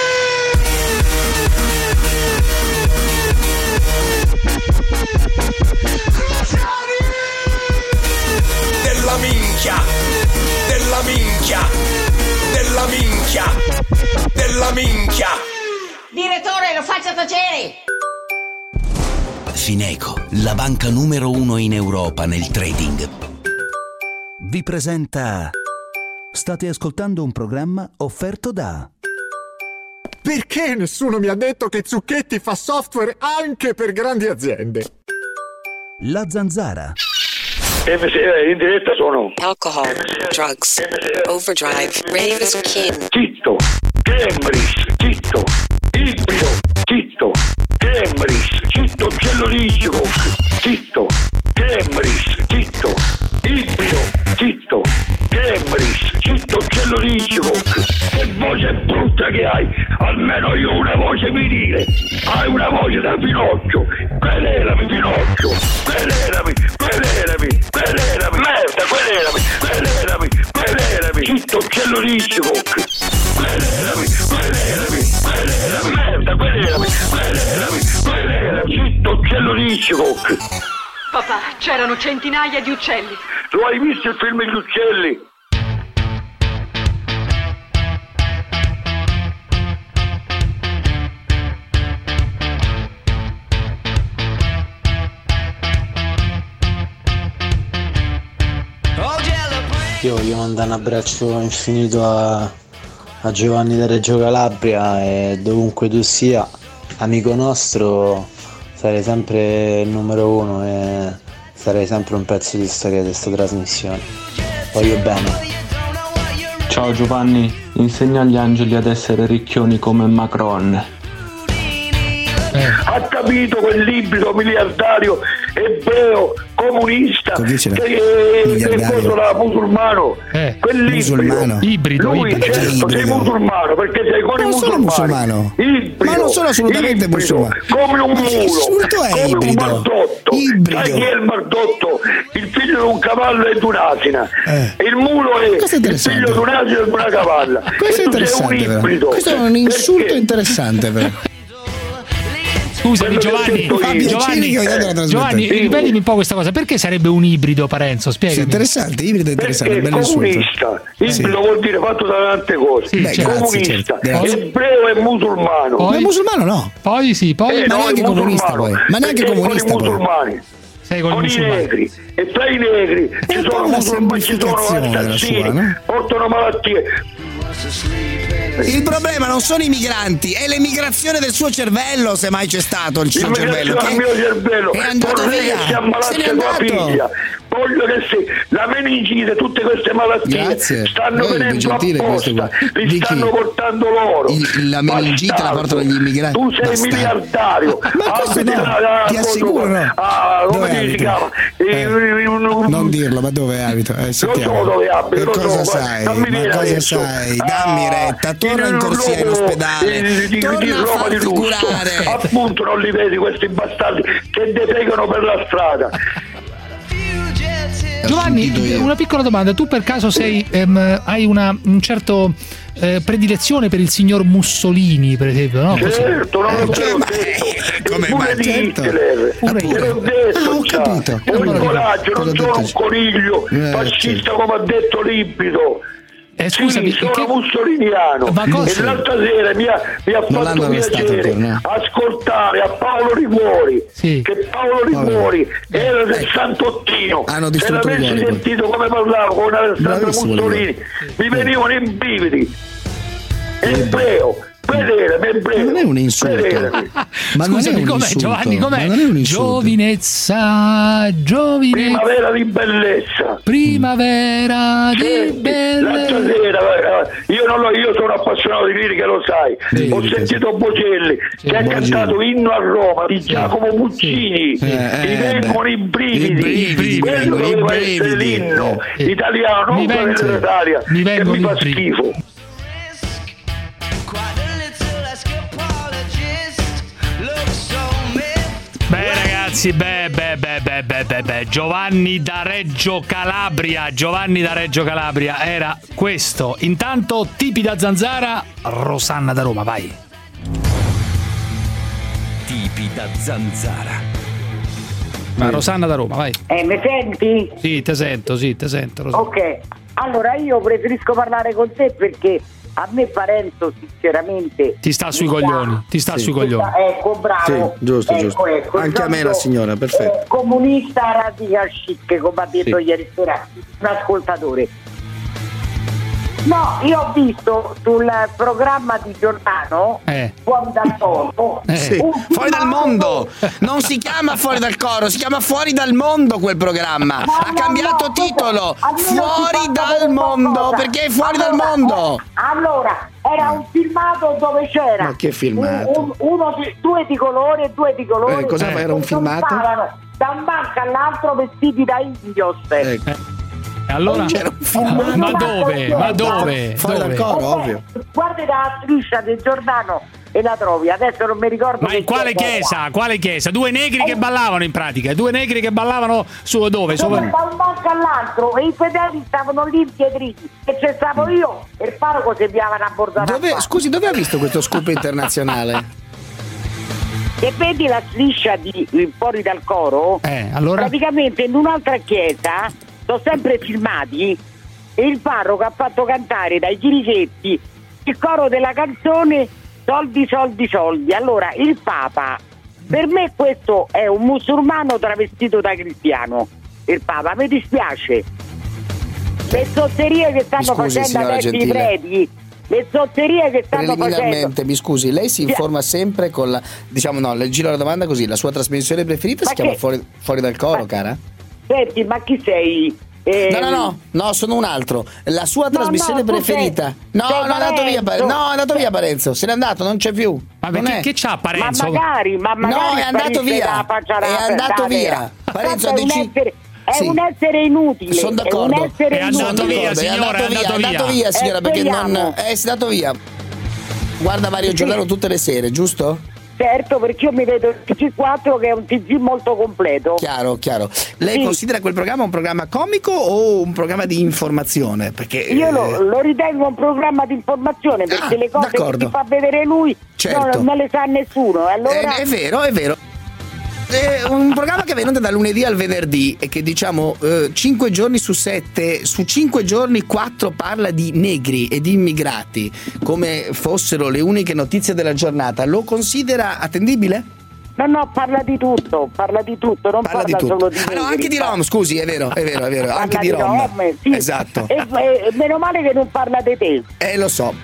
Della minchia, della minchia, della minchia, della minchia. Direttore, lo faccia tacere. Fineco, la banca numero uno in Europa nel trading, vi presenta. State ascoltando un programma offerto da. Perché nessuno mi ha detto che Zucchetti fa software anche per grandi aziende? La Zanzara. In diretta sono Alcohol, drugs, overdrive, rave is king. Zitto, Cambris, zitto, Ibrido, zitto, Cambris, zitto, uccello riccio, zitto, Cambris, zitto, Ibrido, zitto, Cambris, zitto, uccello riccio. Che voce brutta che hai, almeno io una voce virile, hai una voce da Pinocchio, querelami Pinocchio, querelami, querelami, querelami, merda, querelami, querelami, querelami, zitto uccello riccio, querelami, querelami, querelami, merda, querelami, querelami, querelami, zitto uccello riccio. Papà, c'erano centinaia di uccelli. Lo hai visto il film Gli uccelli? Io voglio mandare un abbraccio infinito a, a Giovanni da Reggio Calabria, e dovunque tu sia, amico nostro, sarei sempre il numero uno e sarei sempre un pezzo di storia di questa trasmissione. Voglio bene. Ciao Giovanni, insegna agli angeli ad essere ricchioni come Macron. Eh. ha capito quell'ibrido miliardario ebreo comunista che è contro la musulmano, eh, quell'ibrido ibrido, lui ibrido. certo sei musulmano perché sei con i musulmani, musulmano. Ibrido, ma non sono assolutamente ibrido, musulmano, come un mulo, è come ibrido? un mardotto. Ibrido. Sai chi è il mardotto? Il figlio di un cavallo e di un'asina, eh. il mulo è, è il figlio di un asino e di una cavalla. Questo è interessante, questo è un insulto perché? interessante però. Scusami Giovanni, Giovanni, Giovanni, ripetimi un po' questa cosa, perché sarebbe un ibrido, Parenzo? Spiegami. Sì, interessante, ibrido è interessante, perché bello comunista, ibrido sì. vuol dire fatto da tante cose, sì, Beh, comunista, certo. ebreo e musulmano. Poi, ma musulmano no. Poi sì, poi eh, ma no, neanche comunista poi. Ma neanche comunista con i musulmani. Sei con, con i negri e tra i negri ci sono musulmani, ci sono assassini, no? Portano malattie. Il problema non sono i migranti, è l'emigrazione del suo cervello, se mai c'è stato il suo cervello. Che il mio cervello è andato via, che si ammalazza tua figlia. Voglio che si, la meningite, tutte queste malattie Grazie. stanno eh, venendo apposta, li stanno portando loro. Il, la meningite Bastardo. La portano gli immigrati. Tu sei Bastardo. miliardario. Ma questo no, a, a, ti assicuro no. Ah, come dove si chiama? Eh, non dirlo, ma dove abito? Eh, lo so dove abito. Che cosa so, sai? Ma cosa adesso. sai? Dammi retta, torna in corsia in ospedale. Di, torna di a Roma farti di curare. Appunto non li vedi questi bastardi che defecano per la strada. Giovanni, una piccola domanda, tu per caso sei ehm, hai una un certo eh, predilezione per il signor Mussolini, per esempio, no? Certo, non lo so, come mai? Certo. Pure te l'ho detto, ah, ho capito. Ho il coraggio, non sono un coniglio eh, fascista certo. come ha detto Libido. Eh, scusami, sì, sono che... mussoliniano e l'altra sera mi ha, mi ha fatto piacere no? ascoltare a Paolo Liguori sì. che Paolo Liguori Vabbè. era del Sant'Ottino. Se l'avessi sentito come parlavo con Alessandro Mussolini mi venivano in brividi. Ebreo vedere, ma non è un insulto. Ma scusami, com'è Giovanni? Com'è? Giovinezza, giovinezza. Primavera di bellezza. Primavera di Senti, bellezza. L'altra sera, io, non lo, io sono appassionato di lirica, lo sai. Sì, Ho sentito sì. Bocelli sì, che ha cantato Inno a Roma di Giacomo Puccini. Sì. Eh, mi vengono i brividi. Quello doveva essere l'inno eh. italiano, non quello dell'Italia, che mi fa schifo. Beh ragazzi, beh, beh, beh, beh, beh, beh, beh, Giovanni da Reggio Calabria, Giovanni da Reggio Calabria era questo. Intanto tipi da Zanzara, Rosanna da Roma, vai. Tipi da Zanzara. Ma Rosanna da Roma, vai. Eh, mi senti? Sì, te sento, sì, te sento. Rosanna. Ok, allora io preferisco parlare con te perché a me Parenzo sinceramente ti sta sui coglioni sta, ti sta sì. sui coglioni ecco bravo sì, giusto, ecco, giusto. Ecco, anche a me la signora perfetto eh, comunista radical chic come ha detto sì. ieri sera un ascoltatore. No, io ho visto sul programma di Giordano eh. Fuori dal Coro eh. sì. Fuori dal mondo non si chiama Fuori dal Coro, si chiama Fuori dal Mondo quel programma. No, ha no, cambiato no, titolo Fuori dal Mondo cosa. Perché è fuori allora, dal mondo eh, allora era un filmato dove c'era ma che filmato? Un, uno di, due di colore e due di colore eh, cosa eh. era un filmato? Da un banco all'altro vestiti da indios eh. Allora, ma, ma dove? Ma dove? Fuori dal Coro, ovvio. Guarda la striscia del Giordano e la trovi, adesso non mi ricordo. Ma in quale chiesa? Quale chiesa? Due negri eh. che ballavano in pratica, due negri che ballavano su dove? Su... Da un banco all'altro e i fedeli stavano lì impietriti e c'è stavo io e il parroco si piavano a bordare. Dove, scusi, dove ha visto questo scoop internazionale? E vedi la striscia di Fuori dal Coro? Eh, allora? Praticamente in un'altra chiesa sono sempre filmati e il parroco ha fatto cantare dai chirichetti il coro della canzone soldi soldi soldi. Allora il Papa, per me questo è un musulmano travestito da cristiano. Il Papa, mi dispiace, le zozzerie che stanno scusi, facendo adesso i preti, le zozzerie che stanno facendo. Mi scusi, lei si informa sempre con la, diciamo no, le giro la domanda così, la sua trasmissione preferita ma si che... chiama fuori, fuori dal Coro, ma... cara? Senti, ma chi sei? Eh, no, no, no, no, sono un altro. La sua no, trasmissione no, preferita. Sei, no, sei no, è andato via Parenzo. No, è andato via Parenzo. Se n'è andato, non c'è più. Ma non perché è. che c'ha Parenzo? Ma magari, ma magari no, è andato via. È andato via. Parenzo ha deciso. È sì. un essere inutile. Sono d'accordo. È un essere è inutile. andato via, signora, è andato è andato via, via. È andato via, signora, eh, perché non è andato via. Guarda Mario sì. Giordano tutte le sere, giusto? Certo, perché io mi vedo il T G quattro che è un T G molto completo. Chiaro, chiaro. Lei sì. considera quel programma un programma comico o un programma di informazione? Perché io lo, lo ritengo un programma di informazione, perché ah, le cose d'accordo. che ti fa vedere lui certo. non, non le sa nessuno. Allora... È, è vero, è vero. È un programma che è venuto dal lunedì al venerdì e che diciamo eh, cinque giorni su sette, su cinque giorni quattro parla di negri e di immigrati come fossero le uniche notizie della giornata. Lo considera attendibile? No, no, parla di tutto, parla di tutto, non parla, parla di tutto. solo di negri. Ah, no, anche di Rom, scusi, è vero, è vero, è vero, parla anche di, di Rom. Rom sì. Esatto. E, e, meno male che non parla di te. Eh, lo so.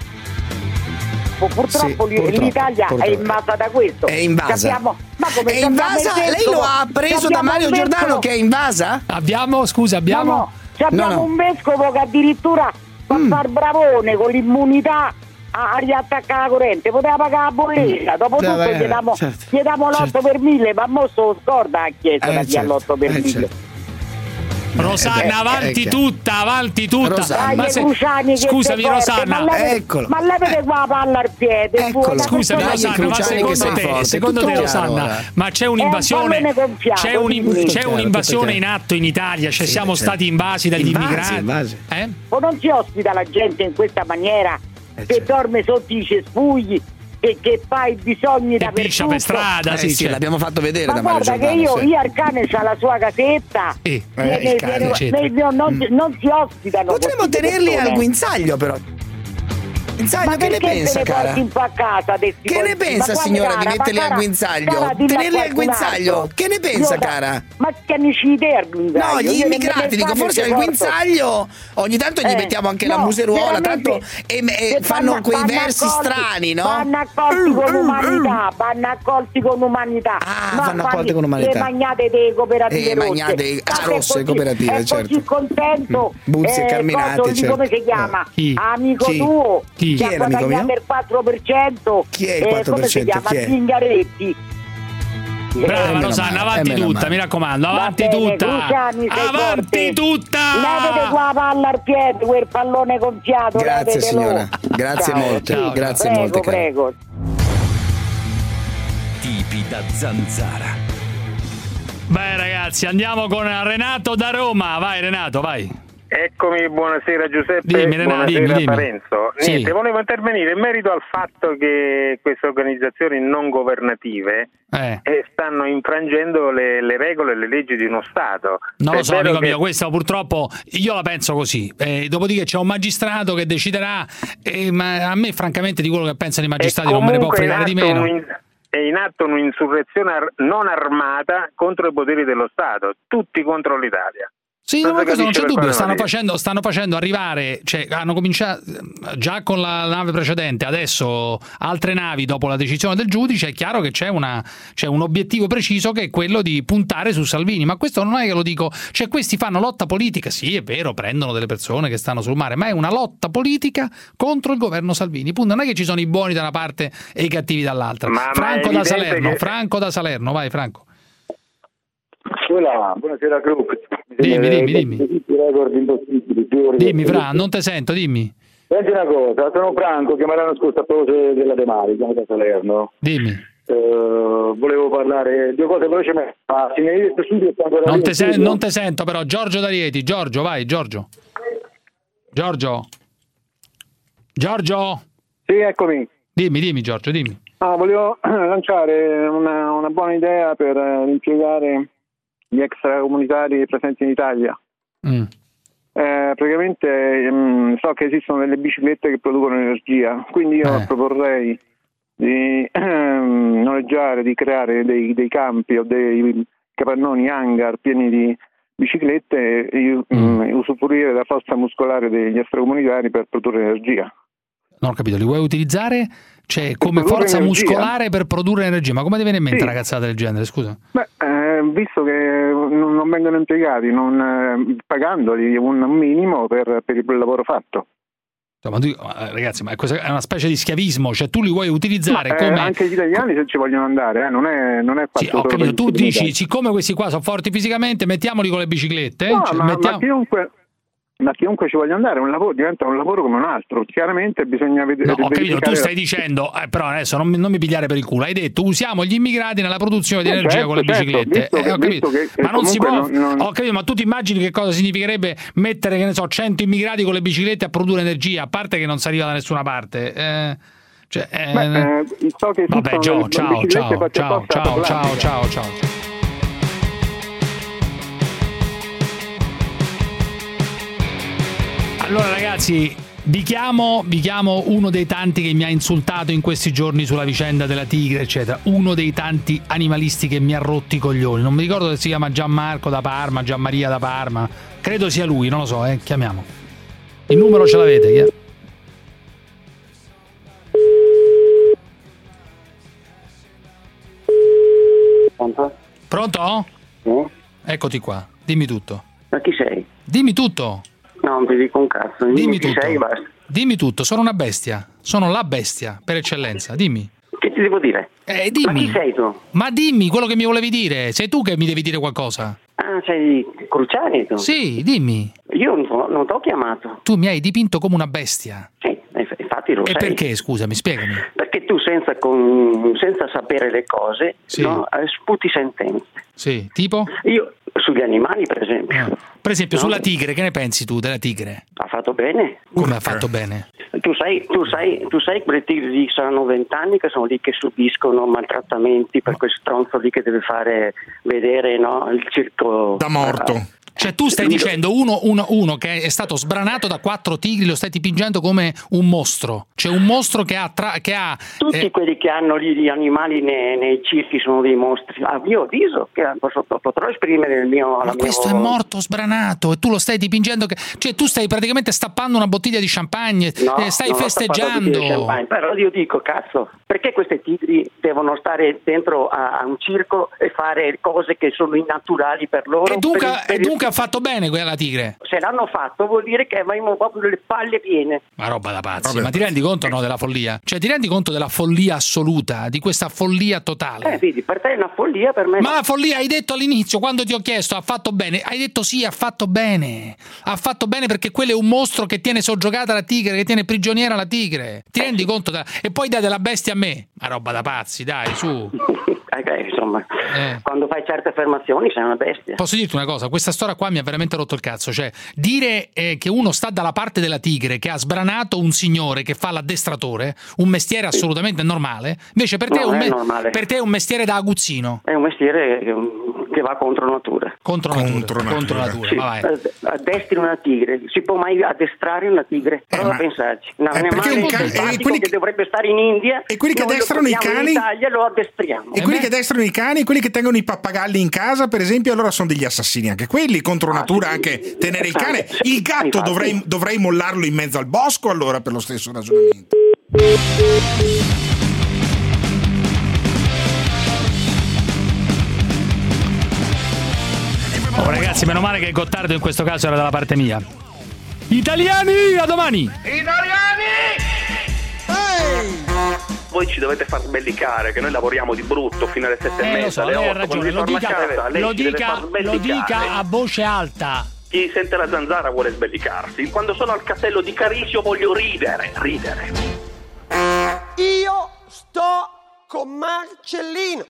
Purtroppo, sì, purtroppo l'Italia purtroppo. è invasa da questo. È invasa. Abbiamo, ma come è invasa? Lei lo ha preso da Mario Giordano che è invasa? Abbiamo, scusa, abbiamo. No, no, abbiamo no, no. un vescovo che addirittura fa mm. far bravone con l'immunità a, a riattaccare la corrente, poteva pagare la bolletta. Dopo no, tutto gli diamo certo. l'otto certo. per mille, ma mo sto scorda a chiesa eh, da certo. all'otto per mille. Eh, certo. Rosanna, eh, avanti eh, tutta, avanti tutta. Rosanna. Ma se... Scusami, Rosanna. Ma lei, Eccolo. ma lei vede qua la palla al piede. Eccolo. Scusami, Rosanna, ma secondo te, forte, secondo te Rosanna, ora. ma c'è un'invasione, un c'è, un, c'è un'invasione in atto in Italia? Cioè sì, siamo certo. stati invasi dagli invasi, immigrati? Invasi. Eh? O non si ospita la gente in questa maniera eh, che certo. dorme sotto i cespugli e che fa i bisogni da per strada, eh, sì, sì, certo. l'abbiamo fatto vedere ma da Mario guarda Giordano, che io, sì. io Arcane c'ha la sua casetta sì. viene, eh, cane, viene, certo. viene, non, mm. non si ospitano. Potremmo tenerli al guinzaglio però. Guinzaglio, ma che ne pensa, cara? Un po' a casa, che ne pensa, signora, cara, di metterli al guinzaglio? Cara, tenerli al guinzaglio? Che ne pensa, io, cara? Ma che amici te al guinzaglio? No, gli immigrati, dico, forse al guinzaglio ogni tanto gli eh, mettiamo anche no, la museruola, tanto e, e fanno vanno, quei vanno versi accolti, strani, no? Vanno accolti con umanità, vanno accolti con umanità. Ah, no, vanno accolti con umanità. Le magnate delle cooperative eh, rosse. Magnate, ah, rosse cooperative, è certo. così contento. Buzzi e Carminati, certo. Come si chiama? Chi? Amico Chi? tuo. Chi? Chi è l'amico mio? Per quattro per cento. Chi è il quattro per cento? Eh, come si chiama? Chi è? Zingaretti. Brava eh, Rosanna, avanti tutta, male. mi raccomando, avanti bene, tutta. Cruciani, avanti forte. tutta. Levete qua la palla al piede, quel pallone gonfiato. Grazie signora, grazie ciao, molte, ciao, grazie prego, molte. Prego. Tipi da zanzara. Beh ragazzi, andiamo con Renato da Roma. Vai Renato, vai. Eccomi, buonasera Giuseppe, dimmi, Renato, buonasera dimmi, dimmi. Parenzo. Niente, sì. volevo intervenire in merito al fatto che queste organizzazioni non governative eh. Eh, stanno infrangendo le, le regole e le leggi di uno Stato. Non lo so, amico che... mio, questo purtroppo io la penso così. Eh, dopodiché c'è un magistrato che deciderà, eh, ma a me francamente di quello che pensano i magistrati non me ne può fregare di meno. In... È in atto un'insurrezione ar- non armata contro i poteri dello Stato, tutti contro l'Italia. Sì, no, questo non c'è dubbio, stanno facendo, stanno facendo arrivare, cioè hanno cominciato già con la nave precedente, adesso altre navi dopo la decisione del giudice, è chiaro che c'è, una, c'è un obiettivo preciso che è quello di puntare su Salvini, ma questo non è che lo dico, cioè questi fanno lotta politica, sì è vero, prendono delle persone che stanno sul mare, ma è una lotta politica contro il governo Salvini, punto. Non è che ci sono i buoni da una parte e i cattivi dall'altra. Ma, Franco ma da Salerno, che... Franco da Salerno, vai Franco. Voilà, buonasera Gruppo. Dimmi, dimmi, dimmi. Dimmi, Fra, non te sento, dimmi. Senti una cosa, sono Franco, che l'anno scorso a proposito della De Mari, chiamo da Salerno. Dimmi. Uh, volevo parlare due cose velocemente. Ah, non, te sen- non te sento però, Giorgio da Rieti, Giorgio, vai, Giorgio. Giorgio. Giorgio. Sì, eccomi. Dimmi, dimmi Giorgio, dimmi. Ah, volevo lanciare una, una buona idea per uh, impiegare gli extracomunitari presenti in Italia. Mm. Eh, praticamente mh, so che esistono delle biciclette che producono energia, quindi io eh. proporrei di ehm, noleggiare, di creare dei, dei campi o dei capannoni hangar pieni di biciclette e mm. mh, usufruire della forza muscolare degli extracomunitari per produrre energia. Non ho capito, li vuoi utilizzare? Cioè, come forza energia. muscolare per produrre energia, ma come ti viene in mente sì. una cazzata del genere, scusa? Beh, eh, eh, visto che non, non vengono impiegati, non, eh, pagandoli un minimo per, per il lavoro fatto. Ma tu, ragazzi, ma è una specie di schiavismo, cioè tu li vuoi utilizzare ma, come... Eh, anche gli italiani se ci vogliono andare, eh, non è, non è fatto sì, ho capito, tu dici, siccome questi qua sono forti fisicamente, mettiamoli con le biciclette. No, cioè, ma, mettiamo... ma chiunque... Ma chiunque ci voglia andare, un lavoro, diventa un lavoro come un altro. Chiaramente bisogna vedere. No, ho capito, tu stai dicendo, eh, però adesso non, non mi pigliare per il culo. Hai detto usiamo gli immigrati nella produzione di eh, energia certo, con le biciclette. Certo, eh, ho capito. Che, ma non si può. Non, non... Ho capito, ma tu ti immagini che cosa significherebbe mettere, che ne so, cento immigrati con le biciclette a produrre energia? A parte che non si arriva da nessuna parte. Eh, cioè, eh... Beh, eh, so che vabbè, Gio, ciao, ciao, ciao, ciao, ciao, ciao, ciao. Allora ragazzi, vi chiamo, vi chiamo uno dei tanti che mi ha insultato in questi giorni sulla vicenda della tigre, eccetera. Uno dei tanti animalisti che mi ha rotti i coglioni. Non mi ricordo se si chiama Gianmarco da Parma, Gianmaria da Parma. Credo sia lui, non lo so, eh. Chiamiamo. Il numero ce l'avete? Chi è? Pronto? Pronto? Sì. Eccoti qua, dimmi tutto. Ma chi sei? Dimmi tutto. No, non ti dico un cazzo. Dimmi, dimmi chi tutto. sei, basta. Dimmi tutto, sono una bestia. Sono la bestia, per eccellenza. Dimmi. Che ti devo dire? Eh, dimmi. Ma chi sei tu? Ma dimmi quello che mi volevi dire. Sei tu che mi devi dire qualcosa. Ah, sei Cruciani tu? Sì, dimmi. Io non, non ti ho chiamato. Tu mi hai dipinto come una bestia. Sì, infatti lo e sei. E perché, scusami, spiegami. Perché tu senza, con, senza sapere le cose, sì. no, sputi sentenze. Sì, tipo? Io, sugli animali per esempio. Ah. Per esempio, no? sulla tigre, che ne pensi tu della tigre? Ha fatto bene. Come ha fatto bene? Tu sai, tu sai, tu sai quelle tigri lì saranno vent'anni che sono lì che subiscono maltrattamenti per quel stronzo lì che deve fare vedere, no, il circo da morto. Uh, Cioè tu stai dicendo uno, uno, uno che è stato sbranato da quattro tigri, lo stai dipingendo come un mostro. Cioè un mostro che ha... Tra, che ha Tutti eh... quelli che hanno gli animali nei, nei circhi sono dei mostri. A mio avviso, che posso, potrò esprimere il mio... Ma questo mio... è morto sbranato e tu lo stai dipingendo... Che... Cioè tu stai praticamente stappando una bottiglia di champagne, no, eh, stai festeggiando. Champagne, però io dico, cazzo, perché queste tigri devono stare dentro a, a un circo e fare cose che sono innaturali per loro? E dunque, per, per e dunque ha fatto bene quella tigre? Se l'hanno fatto vuol dire che avevamo proprio le palle piene. Ma roba da pazzi. Vabbè. Ma ti rendi conto no della follia? Cioè ti rendi conto della follia assoluta, di questa follia totale? Eh vedi, per te è una follia, per me ma no. la follia hai detto all'inizio, quando ti ho chiesto ha fatto bene, hai detto sì, ha fatto bene. Ha fatto bene perché quello è un mostro che tiene soggiogata la tigre, che tiene prigioniera la tigre. Ti eh, rendi sì. conto? Da... E poi dai della bestia a me. Ma roba da pazzi, dai, su. Okay, insomma, eh. quando fai certe affermazioni sei una bestia. Posso dirti una cosa? Questa storia qua mi ha veramente rotto il cazzo. Cioè, dire eh, che uno sta dalla parte della tigre, che ha sbranato un signore che fa l'addestratore, un mestiere assolutamente normale, invece per te, no, è, un è me- per te è un mestiere da aguzzino. È un mestiere che, che va contro natura. Contro natura. Contro natura. Contro natura. Sì, vai. Addestri una tigre. Si può mai addestrare una tigre? Prova eh, a pensarci. Un eh, perché un ca- e quelli che dovrebbe stare in India e quelli che addestrano i cani? In Italia lo addestriamo. E quelli che addestrano i cani, quelli che tengono i pappagalli in casa, per esempio, allora sono degli assassini anche quelli, contro natura, ah, sì, anche tenere il cane. Il gatto dovrei, dovrei mollarlo in mezzo al bosco, allora, per lo stesso ragionamento. Oh, ragazzi, meno male che Gottardo in questo caso era dalla parte mia. Italiani, a domani! Italiani! Hey! Voi ci dovete far sbellicare che noi lavoriamo di brutto fino alle sette eh, e mezza, so, alle lei ha otto, ragione, lo dica, casa, lei lo, dica, lo dica a voce alta. Chi sente la zanzara vuole sbellicarsi. Quando sono al castello di Carisio voglio ridere, ridere. Io sto con Marcellino.